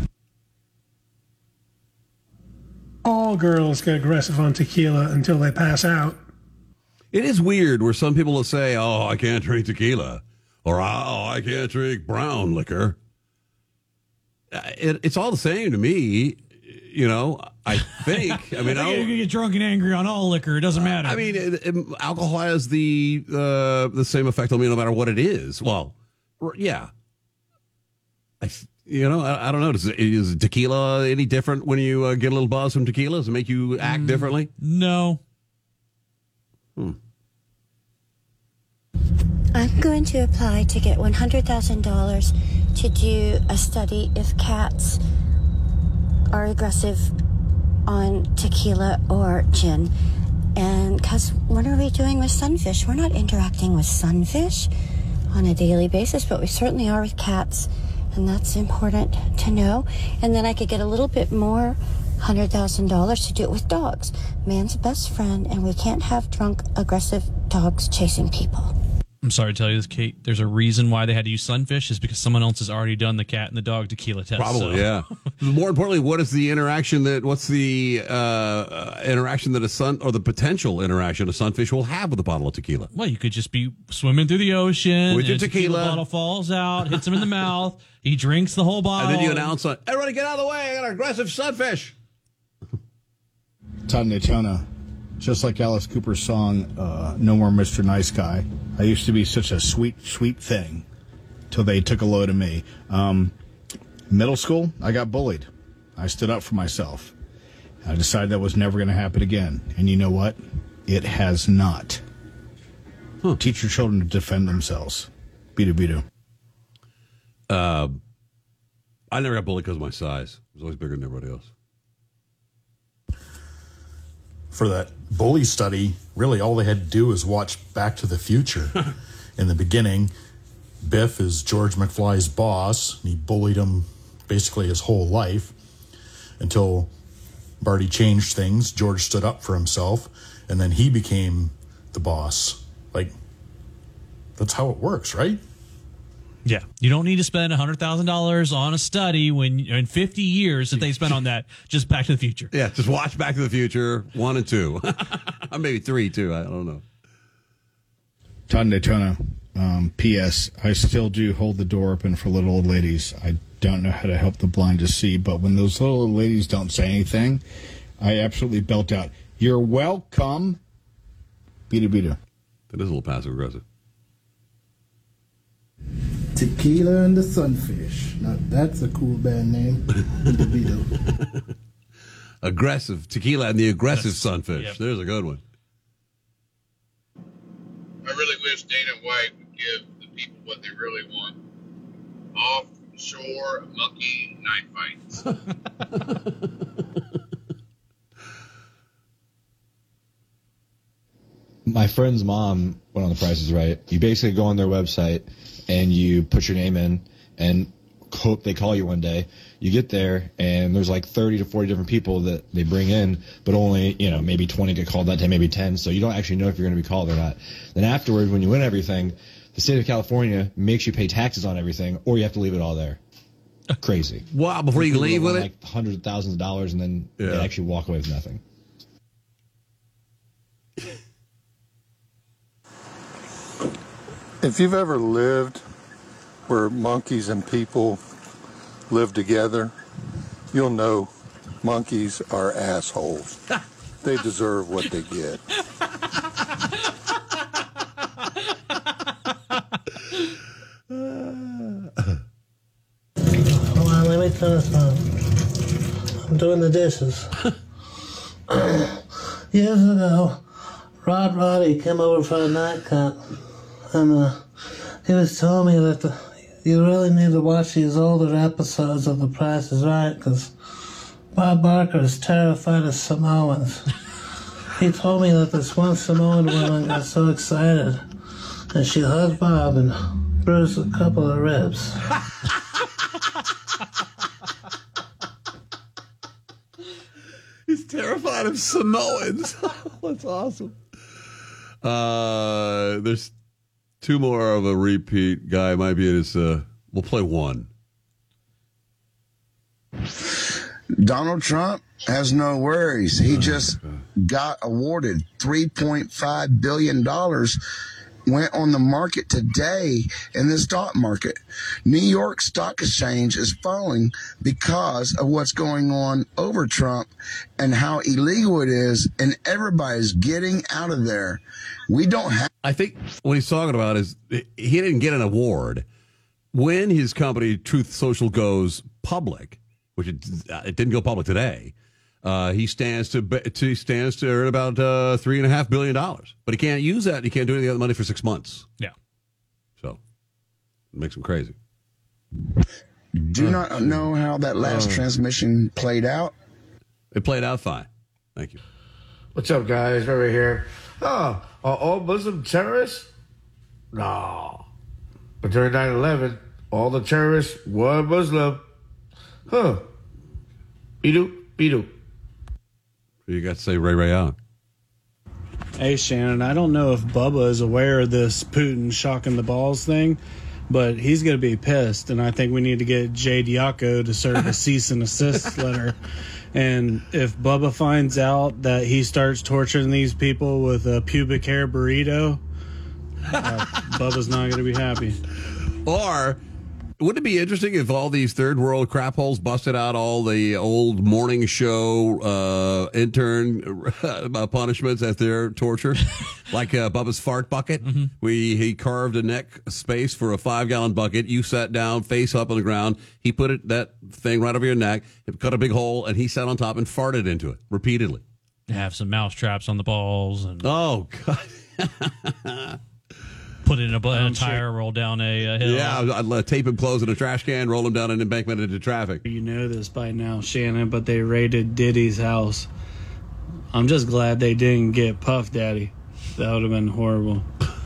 All girls get aggressive on tequila until they pass out. It is weird where some people will say, oh, I can't drink tequila. Or, oh, I can't drink brown liquor. It, it's all the same to me, you know, I think. I mean, I I think you can get drunk and angry on all liquor. It doesn't matter. I mean, it, it, alcohol has the uh, the same effect on me no matter what it is. Well, r- yeah. I, you know, I, I don't know. Does, is tequila any different when you uh, get a little buzz from tequila? Does it make you act Mm, differently? No. Hmm. I'm going to apply to get one hundred thousand dollars to do a study if cats are aggressive on tequila or gin. And because what are we doing with sunfish? We're not interacting with sunfish on a daily basis, but we certainly are with cats. And that's important to know. And then I could get a little bit more, one hundred thousand dollars to do it with dogs. Man's best friend, and we can't have drunk, aggressive dogs chasing people. I'm sorry to tell you this, Kate. There's a reason why they had to use sunfish is because someone else has already done the cat and the dog tequila test. Probably, so. yeah. More importantly, what is the interaction that, what's the uh, uh, interaction that a sun, or the potential interaction a sunfish will have with a bottle of tequila? Well, you could just be swimming through the ocean. With your and a tequila. bottle falls out, hits him in the mouth. He drinks the whole bottle. And then you announce, on, everybody get out of the way, I got an aggressive sunfish. Todd Daytona, just like Alice Cooper's song, uh, No More Mister Nice Guy. I used to be such a sweet, sweet thing till they took a load of me. Um, middle school, I got bullied. I stood up for myself. I decided that was never going to happen again. And you know what? It has not. Huh. Teach your children to defend themselves. Beedoo, beedoo. Uh, I never got bullied because of my size. I was always bigger than everybody else. For that bully study, really all they had to do was watch Back to the Future. In the beginning, Biff is George McFly's boss, and he bullied him basically his whole life until Barty changed things. George stood up for himself, and then he became the boss. Like, that's how it works, right? Yeah. You don't need to spend one hundred thousand dollars on a study when in fifty years that they spent on that. Just Back to the Future. Yeah, just watch Back to the Future one and two. Or maybe three, too. I don't know. Todd Daytona, Um, P S. I still do hold the door open for little old ladies. I don't know how to help the blind to see, but when those little old ladies don't say anything, I absolutely belt out, "You're welcome." Beat it, beat it. That is a little passive aggressive. Tequila and the Sunfish. Now that's a cool band name. Aggressive. Tequila and the Aggressive Sunfish. Yep. There's a good one. I really wish Dana White would give the people what they really want. Offshore monkey knife fights. My friend's mom went on The Price is Right. You basically go on their website and you put your name in and hope they call you one day. You get there and there's like thirty to forty different people that they bring in, but only, you know, maybe twenty get called that day, maybe ten. So you don't actually know if you're going to be called or not. Then afterwards, when you win everything, the state of California makes you pay taxes on everything, or you have to leave it all there. Crazy. Wow, before you leave with it? Like hundreds of thousands of dollars, and then yeah. they actually walk away with nothing. If you've ever lived where monkeys and people live together, you'll know monkeys are assholes. They deserve what they get. Hold on, let me turn this on. I'm doing the dishes. Years ago, Rod Roddy came over for a nightcap, and uh, he was telling me that the, you really need to watch these older episodes of The Price is Right, because Bob Barker is terrified of Samoans. He told me that this one Samoan woman got so excited, and she hugged Bob and bruised a couple of ribs. He's terrified of Samoans. That's awesome. Uh, there's two more of a repeat guy. Might be in his. Uh, we'll play one. Donald Trump has no worries. He just got awarded three point five billion dollars. Went on the market today in the stock market. New York Stock Exchange is falling because of what's going on over Trump and how illegal it is, and everybody's getting out of there. We don't have. I think what he's talking about is he didn't get an award. When his company Truth Social goes public, which it, it didn't go public today, Uh, he stands to, to he stands to earn about uh, three and a half billion dollars, but he can't use that. He can't do any other money for six months. Yeah, so it makes him crazy. Do not know how that last uh, transmission played out. It played out fine. Thank you. What's up, guys? Over here. Oh, are all Muslim terrorists? No, but during nine eleven, all the terrorists were Muslim. Huh? Beedoo, beedoo. You got to say Ray Ray out. Hey, Shannon, I don't know if Bubba is aware of this Putin shocking the balls thing, but he's going to be pissed, and I think we need to get Jay Diaco to serve a cease and desist letter. And if Bubba finds out that he starts torturing these people with a pubic hair burrito, uh, Bubba's not going to be happy. Or wouldn't it be interesting if all these third world crap holes busted out all the old morning show uh, intern uh, punishments at their torture? Like uh, Bubba's fart bucket. Mm-hmm. We He carved a neck space for a five gallon bucket. You sat down face up on the ground. He put it that thing right over your neck, cut a big hole, and he sat on top and farted into it repeatedly. Have some mouse traps on the balls. And oh, God. Put it in a, an entire sure. roll down a, a hill. Yeah, I'd let tape him closed in a trash can, roll him down an embankment into traffic. You know this by now, Shannon, but they raided Diddy's house. I'm just glad they didn't get Puff Daddy. That would have been horrible.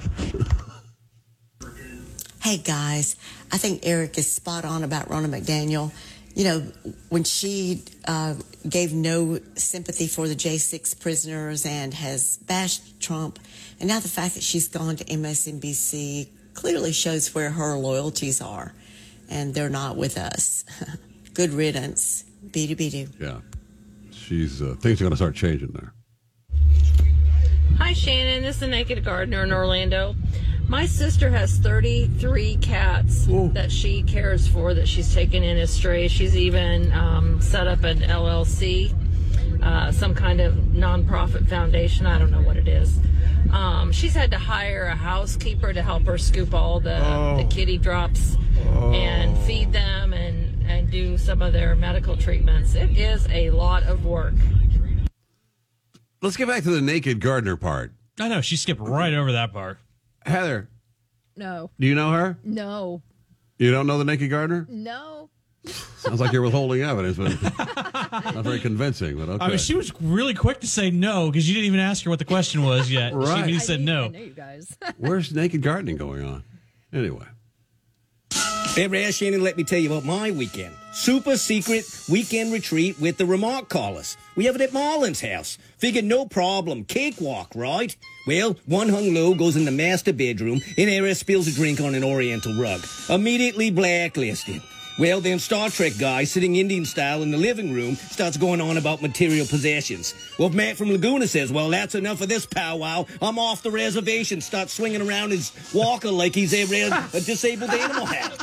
Hey, guys, I think Eric is spot on about Ronna McDaniel. You know, when she uh, gave no sympathy for the J six prisoners and has bashed Trump, and now the fact that she's gone to M S N B C clearly shows where her loyalties are, and they're not with us. Good riddance. Be-do-be-do. Yeah. She's, uh, things are going to start changing there. Hi, Shannon. This is the Naked Gardener in Orlando. My sister has thirty-three cats Ooh. that she cares for, that she's taken in as stray. She's even um, set up an L L C, uh, some kind of nonprofit foundation. I don't know what it is. Um, she's had to hire a housekeeper to help her scoop all the, oh. the kitty drops oh. and feed them and, and do some of their medical treatments. It is a lot of work. Let's get back to the naked gardener part. I know, she skipped right over that part. Heather. No. Do you know her? No. You don't know the naked gardener? No. Sounds like you're withholding evidence, but not very convincing. But okay. I mean, she was really quick to say no because you didn't even ask her what the question was yet. Right. She immediately said no. I know you guys. Where's naked gardening going on? Anyway. Hey, Ray, Shannon, let me tell you about my weekend. Super secret weekend retreat with the Remark Callers. We have it at Marlon's house. Figured no problem. Cakewalk, right? Well, one hung low goes in the master bedroom, and Eris spills a drink on an oriental rug. Immediately blacklisted. Well, then Star Trek guy sitting Indian style in the living room starts going on about material possessions. Well, Matt from Laguna says, well, that's enough of this powwow. I'm off the reservation. Starts swinging around his walker like he's a, a disabled animal hat.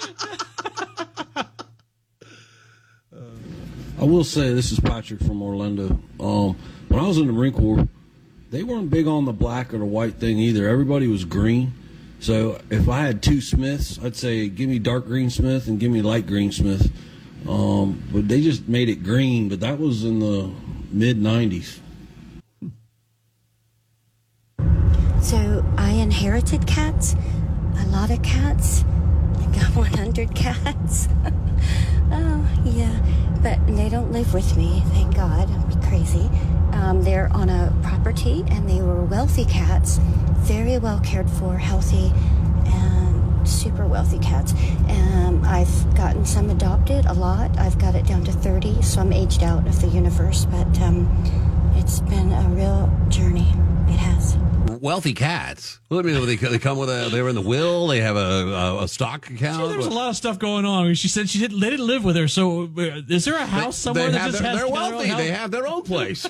I will say, this is Patrick from Orlando. Um, when I was in the Marine Corps, they weren't big on the black or the white thing either. Everybody was green. So if I had two Smiths, I'd say give me dark green Smith and give me light green Smith. Um, but they just made it green, but that was in the mid nineties. So I inherited cats, a lot of cats. I got one hundred cats. Oh, yeah. But they don't live with me, thank God. I'd be crazy. Um, they're on a property, and they were wealthy cats, very well cared for, healthy, and super wealthy cats. And I've gotten some adopted, a lot. I've got it down to thirty, so I'm aged out of the universe. But um, it's been a real journey. It has. Wealthy cats. Well, I mean, they, they come with a. They were in the will. They have a, a, a stock account. See, there was a lot of stuff going on. She said she didn't. They didn't live with her. So, uh, is there a house they, somewhere they that have just their, has? They're wealthy. They have their own place.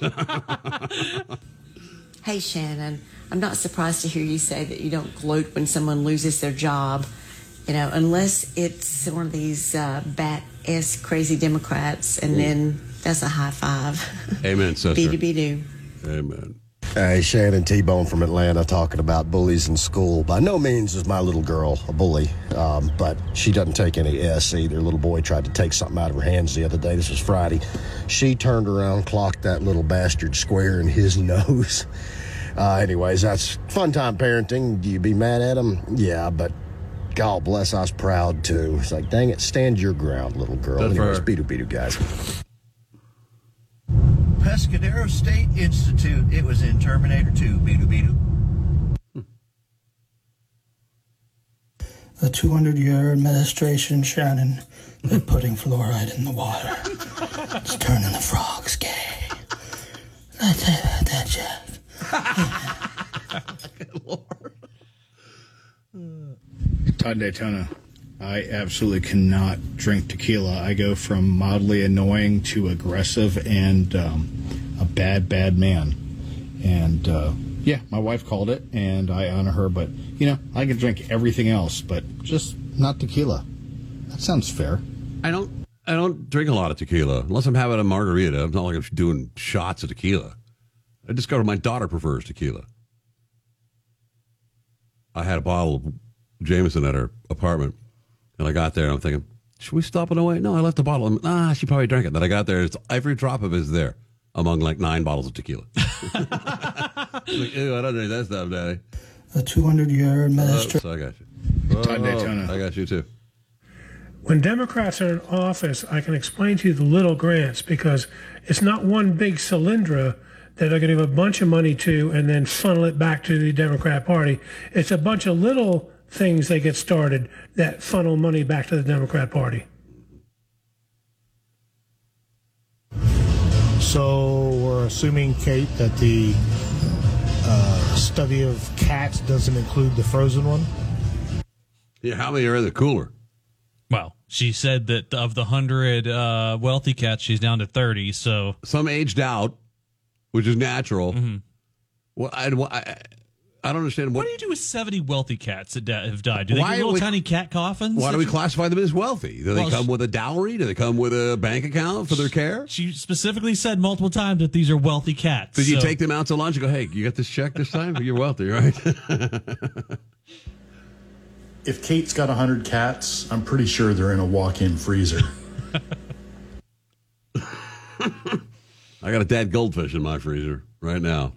Hey, Shannon, I'm not surprised to hear you say that you don't gloat when someone loses their job. You know, unless it's one of these uh, bat-esque crazy Democrats, and mm. then that's a high five. Amen, sister. Be-do-be-do. Amen. Hey, Shannon T-Bone from Atlanta talking about bullies in school. By no means is my little girl a bully, um, but she doesn't take any S either. Little boy tried to take something out of her hands the other day. This was Friday. She turned around, clocked that little bastard square in his nose. Uh, anyways, that's fun time parenting. Do you be mad at him? Yeah, but God bless, I was proud too. It's like, dang it, stand your ground, little girl. Good Anyways, beat-o-beat-o, guys. Pescadero State Institute. It was in Terminator two. Beedu beedu. The two hundred year administration, Shannon, they're putting fluoride in the water. It's turning the frogs gay. I tell you about that, Jeff. Good Lord. Todd Daytona. I absolutely cannot drink tequila. I go from mildly annoying to aggressive and um, a bad, bad man. And, uh, yeah, my wife called it, and I honor her. But, you know, I can drink everything else, but just not tequila. That sounds fair. I don't I don't drink a lot of tequila. Unless I'm having a margarita. It's not like I'm doing shots of tequila. I discovered my daughter prefers tequila. I had a bottle of Jameson at her apartment. And I got there, and I'm thinking, should we stop on the way? No, I left the bottle. I'm, ah, she probably drank it. Then I got there, it's, every drop of it is there, among like nine bottles of tequila. Like, ew, I don't drink that stuff, Daddy. The two hundred year administration. Oh, so I got you. Oh, Todd Daytona. I got you, too. When Democrats are in office, I can explain to you the little grants, because it's not one big cylindra that they're going to give a bunch of money to and then funnel it back to the Democrat Party. It's a bunch of little things they get started that funnel money back to the Democrat Party. So we're assuming, Kate, that the uh, study of cats doesn't include the frozen one? Yeah, how many are in the cooler? Well, she said that of the hundred uh, wealthy cats, she's down to thirty. So some aged out, which is natural. Mm-hmm. Well, I, I, I don't understand what. What do you do with seventy wealthy cats that da- have died? Do they Why get little we- tiny cat coffins? Why do that we you- classify them as wealthy? Do they Well, come sh- with a dowry? Do they come with a bank account for their care? She specifically said multiple times that these are wealthy cats. Did you so- take them out to lunch and go, hey, you got this check this time? You're wealthy, right? If Kate's got one hundred cats, I'm pretty sure they're in a walk-in freezer. I got a dead goldfish in my freezer right now.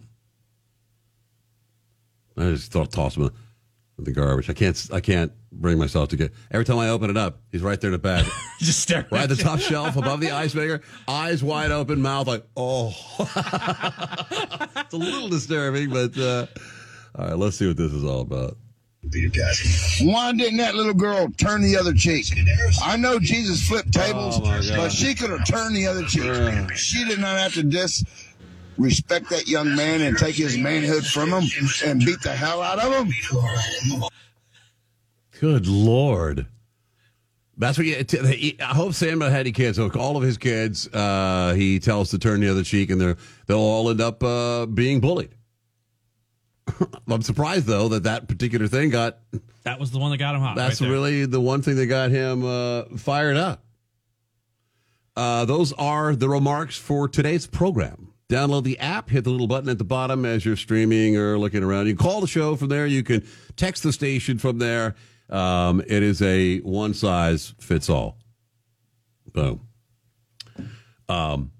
I just thought toss him in the garbage. I can't. I can't bring myself to get. Every time I open it up, he's right there in the back, just staring right at at the you. top shelf above the ice maker, eyes wide open, mouth like, oh. It's a little disturbing, but uh, all right. Let's see what this is all about. Why didn't that little girl turn the other cheek? I know Jesus flipped tables, Oh, my God. but she could have turned the other cheek. She did not have to disrespect that young man and take his manhood from him and beat the hell out of him. Good Lord. That's what you. T- I hope Sam had any kids. So all of his kids, uh, he tells to turn the other cheek, and they're they'll all end up uh, being bullied. I'm surprised though that that particular thing got. That was the one that got him hot. That's right there. really the one thing that got him uh, fired up. Uh, those are the remarks for today's program. Download the app, hit the little button at the bottom as you're streaming or looking around. You can call the show from there. You can text the station from there. Um, it is a one size fits all. Boom. Um.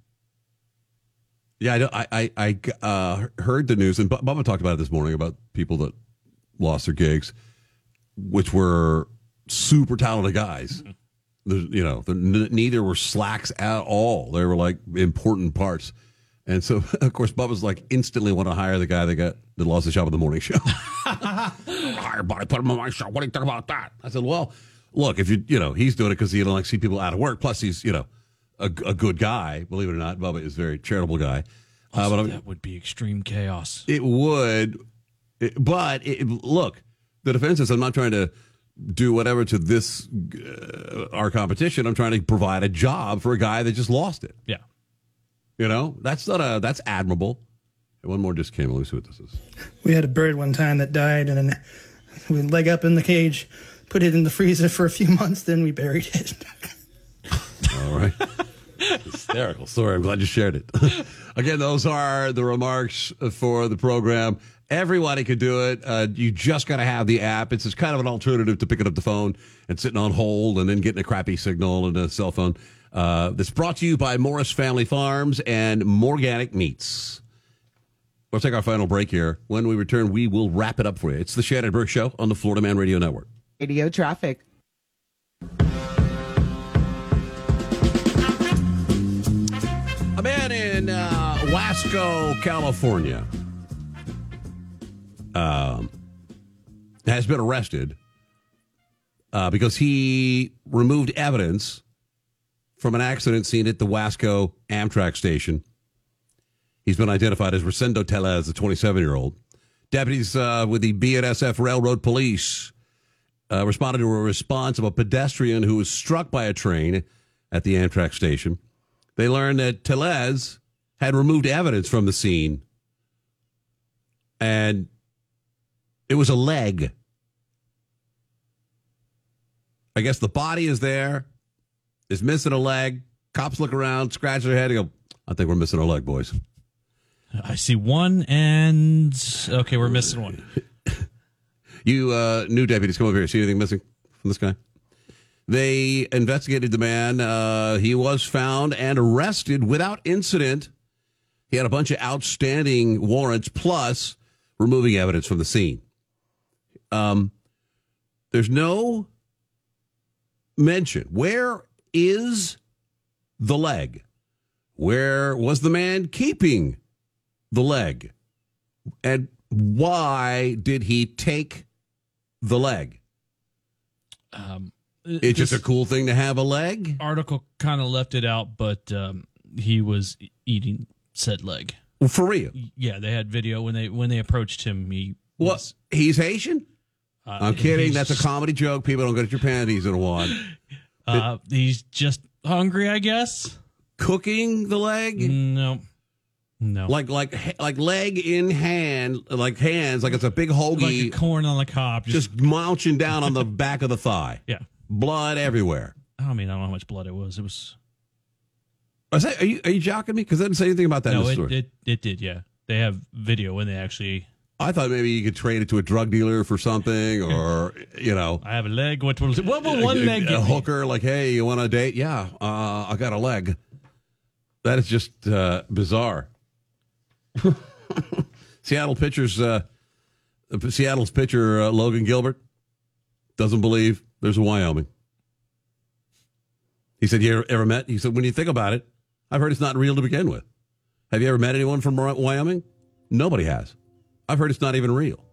Yeah, I I I, I uh, heard the news, and Bubba talked about it this morning about people that lost their gigs, which were super talented guys. There's, you know, n- neither were slacks at all. They were like important parts. And so, of course, Bubba's like instantly want to hire the guy that got that lost the job on the morning show. Hire Bobby, put him on my show. What do you think about that? I said, well, look, if you you know, he's doing it because he don't like see people out of work. Plus, he's you know a, a good guy. Believe it or not, Bubba is a very charitable guy. Uh, Also, but I'm- that would be extreme chaos. It would, it- but it, look, the defense is I'm not trying to do whatever to this uh, our competition. I'm trying to provide a job for a guy that just lost it. Yeah, you know that's not a that's admirable. And one more just came. Let me see what this is. We had a bird one time that died, and then we leg up in the cage, put it in the freezer for a few months, then we buried it. All right. Hysterical story. I'm glad you shared it. Again, those are the remarks for the program. Everybody could do it. Uh, you just got to have the app. It's just kind of an alternative to picking up the phone and sitting on hold and then getting a crappy signal and a cell phone. Uh, that's brought to you by Morris Family Farms and Morganic Meats. We'll take our final break here. When we return, we will wrap it up for you. It's the Shannon Burke Show on the Florida Man Radio Network. Radio traffic. A man in uh, Wasco, California, um, has been arrested uh, because he removed evidence from an accident scene at the Wasco Amtrak station. He's been identified as Rosendo Tellez, a twenty-seven-year-old. Deputies uh, with the B N S F Railroad Police uh, responded to a response of a pedestrian who was struck by a train at the Amtrak station. They learned that Tellez had removed evidence from the scene, and it was a leg. I guess the body is there, is missing a leg. Cops look around, scratch their head, and go, I think we're missing a leg, boys. I see one, and okay, we're missing one. You uh, new deputies, come over here. See anything missing from this guy? They investigated the man. Uh, he was found and arrested without incident. He had a bunch of outstanding warrants, plus removing evidence from the scene. Um, there's no mention. Where is the leg? Where was the man keeping the leg? And why did he take the leg? Um, It's just a cool thing to have a leg? Article kind of left it out, but um, he was e- eating said leg. Well, for real? Yeah, they had video when they when they approached him. He What? was, He's Haitian? uh, I'm kidding. he's- That's a comedy joke. People don't get your panties in a wad. Uh, he's just hungry, I guess. Cooking the leg? No. No. Like like like leg in hand, like hands, like it's a big hoagie. Like a corn on the cob. Just, just munching down on the back of the thigh. Yeah. Blood everywhere. I mean, I don't know how much blood it was. It was. Was that, are you are you jocking me? Because I didn't say anything about that No, in the it, story. it it did. Yeah, they have video when they actually. I thought maybe you could trade it to a drug dealer for something, or you know. I have a leg. What will what will one a, leg a, get a me? hooker? Like, hey, you want a date? Yeah, uh, I got a leg. That is just uh, bizarre. Seattle pitchers, uh, Seattle's pitcher uh, Logan Gilbert doesn't believe there's a Wyoming. He said, "You ever, ever met?" He said, "When you think about it, I've heard it's not real to begin with. Have you ever met anyone from Wyoming? Nobody has. I've heard it's not even real."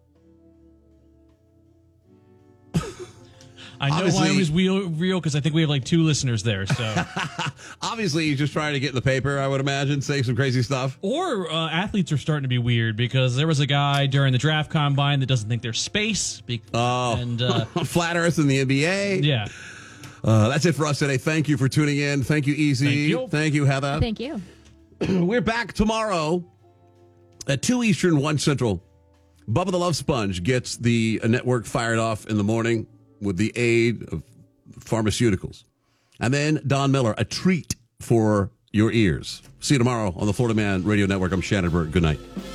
I know Obviously- why it was real because I think we have like two listeners there. So, Obviously, he's just trying to get in the paper, I would imagine, say some crazy stuff. or uh, athletes are starting to be weird because there was a guy during the draft combine that doesn't think there's space. Be- Oh, and uh, flat Earth in the N B A. yeah, Uh, that's it for us today. Thank you for tuning in. Thank you, Easy. Thank you. Thank you, Heather. Thank you. We're back tomorrow at two Eastern, one Central. Bubba the Love Sponge gets the network fired off in the morning with the aid of pharmaceuticals. And then Don Miller, a treat for your ears. See you tomorrow on the Florida Man Radio Network. I'm Shannon Burke. Good night.